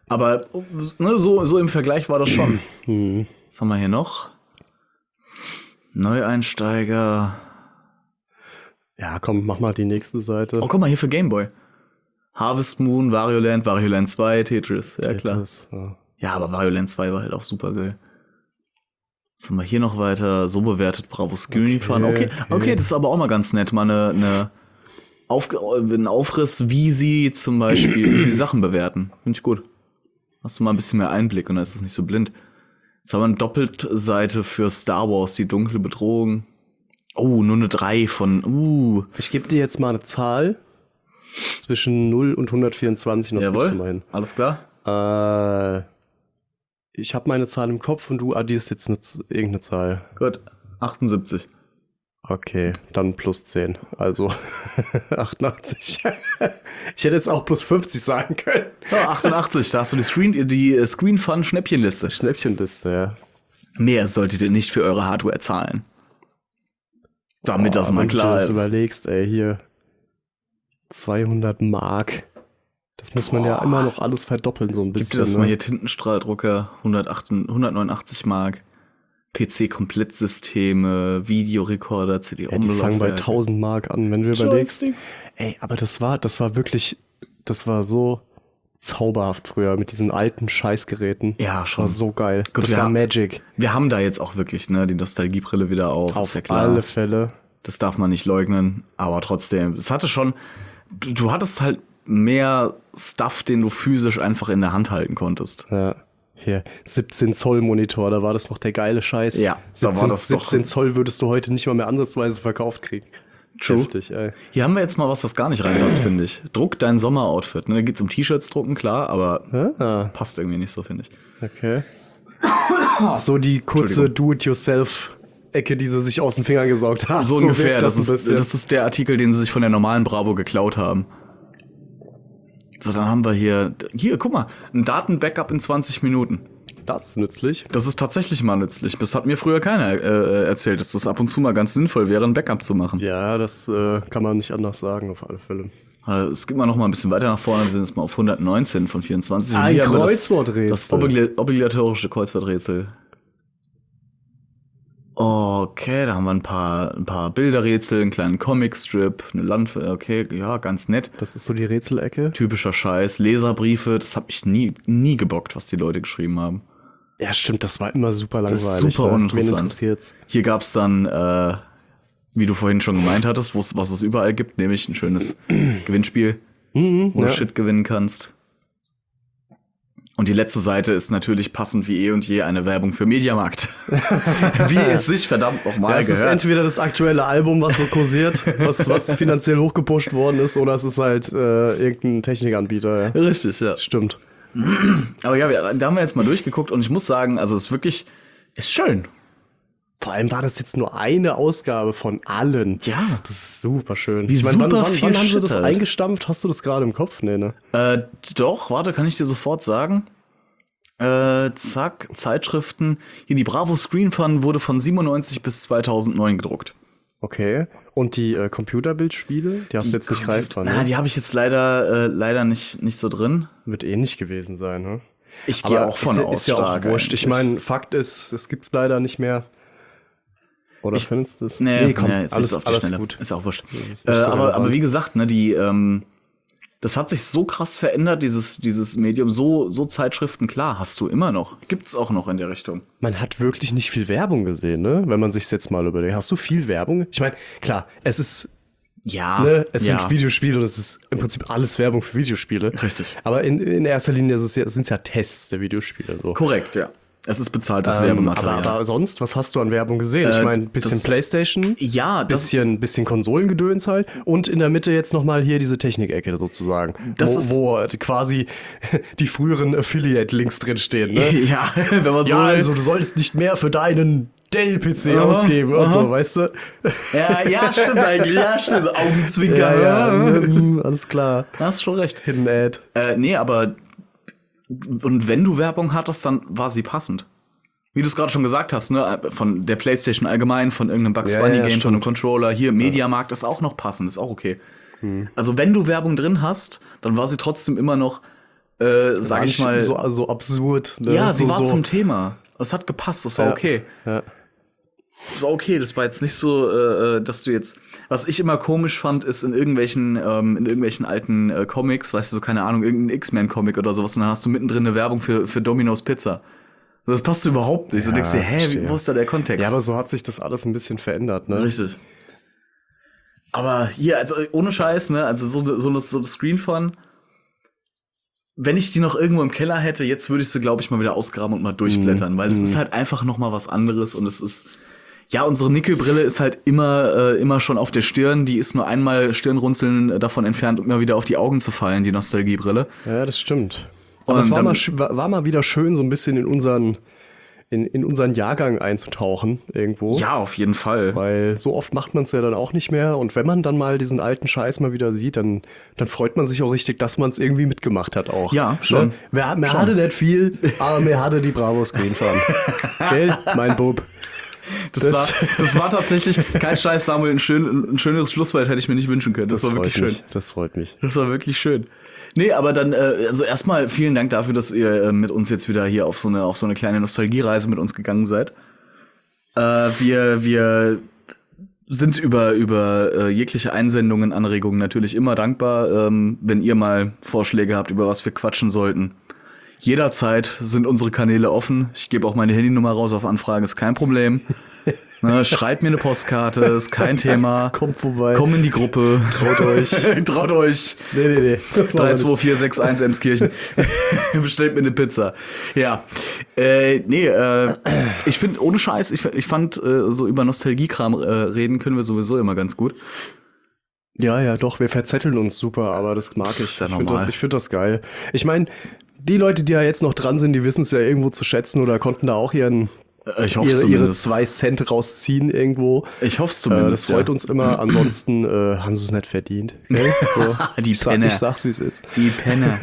Aber ne, so im Vergleich war das schon. Was haben wir hier noch? Neueinsteiger. Ja, komm, mach mal die nächste Seite. Oh, guck mal, hier für Gameboy. Harvest Moon, Wario Land 2, Tetris. Ja, Tetris, klar. ja. Ja, aber Wario Land 2 war halt auch super geil. Was haben wir hier noch weiter? So bewertet, Bravo Screen Fun. Okay, das ist aber auch mal ganz nett. Mal ein Aufriss, wie sie zum Beispiel, wie sie Sachen bewerten. Finde ich gut. Hast du mal ein bisschen mehr Einblick und dann ist das nicht so blind. Jetzt haben wir eine Doppelseite für Star Wars, die dunkle Bedrohung. Oh, nur eine 3 von, Ich gebe dir jetzt mal eine Zahl zwischen 0 und 124 und das gibst du mal hin. Alles klar. Ich habe meine Zahl im Kopf und du addierst jetzt irgendeine Zahl. Gut, 78. Okay, dann plus 10. Also 88. Ich hätte jetzt auch plus 50 sagen können. Ja, 88, da hast du die Screen Fun Schnäppchenliste. Schnäppchenliste, ja. Mehr solltet ihr nicht für eure Hardware zahlen. Damit das mal klar ist. Wenn du das überlegst, ey, hier 200 Mark. Das muss man ja immer noch alles verdoppeln, so ein bisschen. Gib dir das mal hier, Tintenstrahldrucker, 189 Mark. PC-Komplettsysteme, Videorekorder, CD-Umlaufwerk. Die fangen bei 1000 Mark an, wenn du überlegst. Ey, aber das war wirklich, das war so zauberhaft früher mit diesen alten Scheißgeräten. Ja, schon. War so geil. Gut, das war Magic. Wir haben da jetzt auch wirklich, ne, die Nostalgiebrille wieder auf. Auf ja klar. alle Fälle. Das darf man nicht leugnen, aber trotzdem, es hatte schon, du hattest halt mehr Stuff, den du physisch einfach in der Hand halten konntest. Ja. Hier, 17 Zoll Monitor, da war das noch der geile Scheiß. Ja, 17, da war das 17 Zoll würdest du heute nicht mal mehr ansatzweise verkauft kriegen. True. Heftig, ey. Hier haben wir jetzt mal was gar nicht reinpasst, finde ich. Druck dein Sommeroutfit. Ne? Da geht's um T-Shirts drucken, klar, aber passt irgendwie nicht so, finde ich. Okay. So die kurze Do-it-yourself-Ecke, die sie sich aus den Fingern gesaugt haben. So ungefähr. Das ein bisschen. ist der Artikel, den sie sich von der normalen Bravo geklaut haben. So, dann haben wir hier, guck mal, ein Datenbackup in 20 Minuten. Das ist nützlich. Das ist tatsächlich mal nützlich. Das hat mir früher keiner erzählt, dass das ab und zu mal ganz sinnvoll wäre, ein Backup zu machen. Ja, das kann man nicht anders sagen, auf alle Fälle. Es geht mal noch mal ein bisschen weiter nach vorne. Wir sind jetzt mal auf 119 von 24. Ein Kreuzworträtsel. Das obligatorische Kreuzworträtsel. Okay, da haben wir ein paar Bilderrätsel, einen kleinen Comicstrip, eine okay, ja, ganz nett. Das ist so die Rätselecke. Typischer Scheiß, Leserbriefe, das habe ich nie gebockt, was die Leute geschrieben haben. Ja, stimmt, das war immer super langweilig. Das ist super uninteressant. Hier gab's dann, wie du vorhin schon gemeint hattest, was es überall gibt, nämlich ein schönes Gewinnspiel, wo du Shit gewinnen kannst. Und die letzte Seite ist natürlich passend wie eh und je eine Werbung für Mediamarkt. Wie es sich verdammt nochmal gehört. Es ist entweder das aktuelle Album, was so kursiert, was finanziell hochgepusht worden ist, oder es ist halt irgendein Technikanbieter. Ja. Richtig, ja. Stimmt. Aber ja, da haben wir jetzt mal durchgeguckt und ich muss sagen, also es ist schön. Vor allem war das jetzt nur eine Ausgabe von allen. Ja. Das ist super schön. Wie wann haben sie das eingestampft? Hast du das gerade im Kopf? Nee, ne? Doch, warte, kann ich dir sofort sagen. Zack, Zeitschriften. Hier, die Bravo Screen Fun wurde von 97 bis 2009 gedruckt. Okay. Und die Computerbildspiele? Die hast du jetzt nicht greifbar, ne? Na, die habe ich jetzt leider nicht so drin. Wird eh nicht gewesen sein, ne? Ich gehe auch von aus. Ist ja auch wurscht. Ich meine, Fakt ist, es gibt's leider nicht mehr. Oder findest du das? Nee, komm, alles gut. Ist auch wurscht. Aber wie gesagt, ne, das hat sich so krass verändert, dieses Medium, so Zeitschriften, klar, hast du immer noch. Gibt's auch noch in der Richtung. Man hat wirklich nicht viel Werbung gesehen, ne? Wenn man sich's jetzt mal überlegt. Hast du viel Werbung? Ich meine, klar, es ist sind Videospiele und es ist im Prinzip alles Werbung für Videospiele. Richtig. Aber in erster Linie sind's ja Tests der Videospiele. So. Korrekt, ja. Es ist bezahltes Werbematerial. Aber sonst, was hast du an Werbung gesehen? Ich meine, bisschen PlayStation, bisschen Konsolengedöns halt und in der Mitte jetzt nochmal hier diese Technikecke sozusagen, wo quasi die früheren Affiliate-Links drinstehen. Ne? Ja, wenn man so also du solltest nicht mehr für deinen Dell-PC ausgeben und so, weißt du? Ja, stimmt eigentlich. Ja, stimmt. Augenzwinker. Ja, alles klar. Hast schon recht. Hidden Ad. Nee, aber und wenn du Werbung hattest, dann war sie passend. Wie du es gerade schon gesagt hast, ne, von der PlayStation allgemein, von irgendeinem Bugs Bunny Game, von einem Controller, hier Mediamarkt ist auch noch passend, ist auch okay. Also wenn du Werbung drin hast, dann war sie trotzdem immer noch sag ich mal. So absurd. Ne? Ja, sie so, war so. zum Thema. Es hat gepasst, das war okay. Ja. Das war okay, das war jetzt nicht so, dass du jetzt. Was ich immer komisch fand, ist in irgendwelchen alten Comics, weißt du, so keine Ahnung, irgendein X-Men-Comic oder sowas, und dann hast du mittendrin eine Werbung für Domino's Pizza. Das passt überhaupt nicht. Du denkst dir, wo ist da der Kontext? Ja, aber so hat sich das alles ein bisschen verändert, ne? Richtig. Aber hier, also ohne Scheiß, ne, also so das Screen Fun. Wenn ich die noch irgendwo im Keller hätte, jetzt würde ich sie, glaube ich, mal wieder ausgraben und mal durchblättern, weil es ist halt einfach noch mal was anderes und es ist, ja, unsere Nickelbrille ist halt immer schon auf der Stirn, die ist nur einmal Stirnrunzeln davon entfernt, um immer wieder auf die Augen zu fallen, die Nostalgiebrille. Ja, das stimmt. Aber es war mal wieder schön, so ein bisschen in unseren Jahrgang einzutauchen irgendwo. Ja, auf jeden Fall. Weil so oft macht man es ja dann auch nicht mehr. Und wenn man dann mal diesen alten Scheiß mal wieder sieht, dann freut man sich auch richtig, dass man es irgendwie mitgemacht hat auch. Ja, schon. Ne? Mir hatte nicht viel, aber mir hatte die Bravos Green fahren. Gell, mein Bub. Das war tatsächlich kein Scheiß, Samuel. Ein schöneres Schlusswort hätte ich mir nicht wünschen können. Das war wirklich schön. Das freut mich. Das war wirklich schön. Nee, aber dann, also erstmal vielen Dank dafür, dass ihr mit uns jetzt wieder hier auf so eine kleine Nostalgiereise mit uns gegangen seid. Wir sind über jegliche Einsendungen, Anregungen natürlich immer dankbar, wenn ihr mal Vorschläge habt, über was wir quatschen sollten. Jederzeit sind unsere Kanäle offen. Ich gebe auch meine Handynummer raus auf Anfrage, ist kein Problem. Schreibt mir eine Postkarte, ist kein Thema. Kommt vorbei. Komm in die Gruppe. Traut euch. Traut euch. Nee. 32461 Emskirchen. Bestellt mir eine Pizza. Ja. Ich finde, ohne Scheiß, ich fand, so über Nostalgiekram reden können wir sowieso immer ganz gut. Ja, doch, wir verzetteln uns super, aber das mag ich. Ist ja normal. Ich finde das geil. Ich meine, die Leute, die ja jetzt noch dran sind, die wissen es ja irgendwo zu schätzen oder konnten da auch ihre 2 Cent rausziehen irgendwo. Ich hoffe es zumindest. Das freut uns immer. Ansonsten haben sie es nicht verdient. Okay? So. Die Penner. Ich sag's, wie es ist. Die Penner.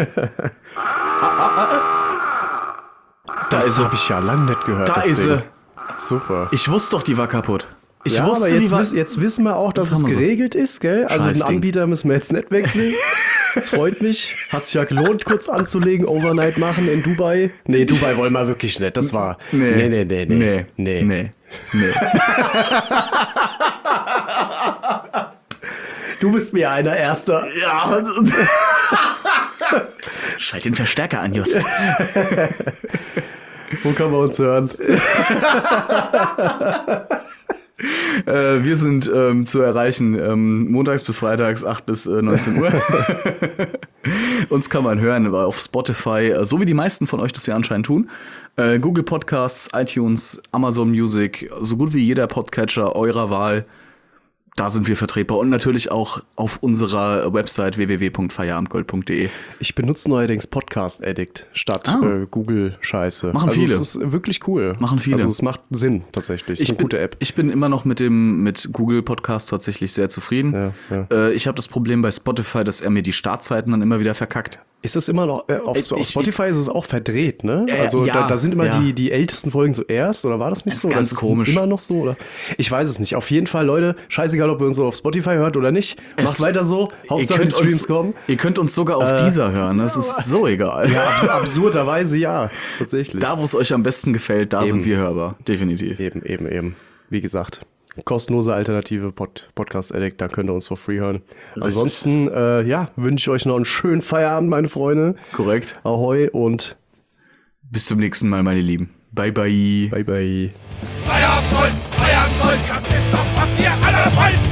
Das habe ich ja lange nicht gehört. Da ist sie. Super. Ich wusste doch, die war kaputt. Aber jetzt wissen wir auch, dass es geregelt ist, gell? Also den Anbieter müssen wir jetzt nicht wechseln. Das freut mich. Hat sich ja gelohnt, kurz anzulegen. Overnight machen in Dubai. Nee, Dubai wollen wir wirklich nicht. Das war... Nee. Du bist mir einer Erster. Ja. Schalt den Verstärker an, Just. Wo kann man uns hören? Wir sind zu erreichen montags bis freitags 8 bis 19 Uhr. Uns kann man hören auf Spotify, so wie die meisten von euch das ja anscheinend tun. Google Podcasts, iTunes, Amazon Music, so gut wie jeder Podcatcher eurer Wahl. Da sind wir vertretbar und natürlich auch auf unserer Website www.feierabendgold.de. Ich benutze neuerdings Podcast Addict statt Google-Scheiße. Machen viele. Also es ist wirklich cool. Machen viele. Also es macht Sinn tatsächlich. Es ist eine gute App. Ich bin immer noch mit Google Podcast tatsächlich sehr zufrieden. Ja. Ich habe das Problem bei Spotify, dass er mir die Startzeiten dann immer wieder verkackt. Ist das immer noch, auf Spotify ist es auch verdreht, ne? Also ja, da sind immer die ältesten Folgen zuerst, oder war das nicht so? Ganz das komisch. Ist immer noch so, oder? Ich weiß es nicht. Auf jeden Fall, Leute, scheißegal, ob ihr uns so auf Spotify hört oder nicht. Macht weiter so. Hauptsache die Streams kommen. Ihr könnt uns sogar auf dieser hören, das ist so egal. Ja, absurderweise ja, tatsächlich. Da, wo es euch am besten gefällt, da sind wir hörbar, definitiv. Eben. Wie gesagt, kostenlose Alternative Podcast Addict, da könnt ihr uns for free hören. Richtig. Ansonsten, wünsche ich euch noch einen schönen Feierabend, meine Freunde. Korrekt. Ahoi und bis zum nächsten Mal, meine Lieben. Bye, bye. Bye, bye. Feierabend, das ist doch, was wir alle wollen.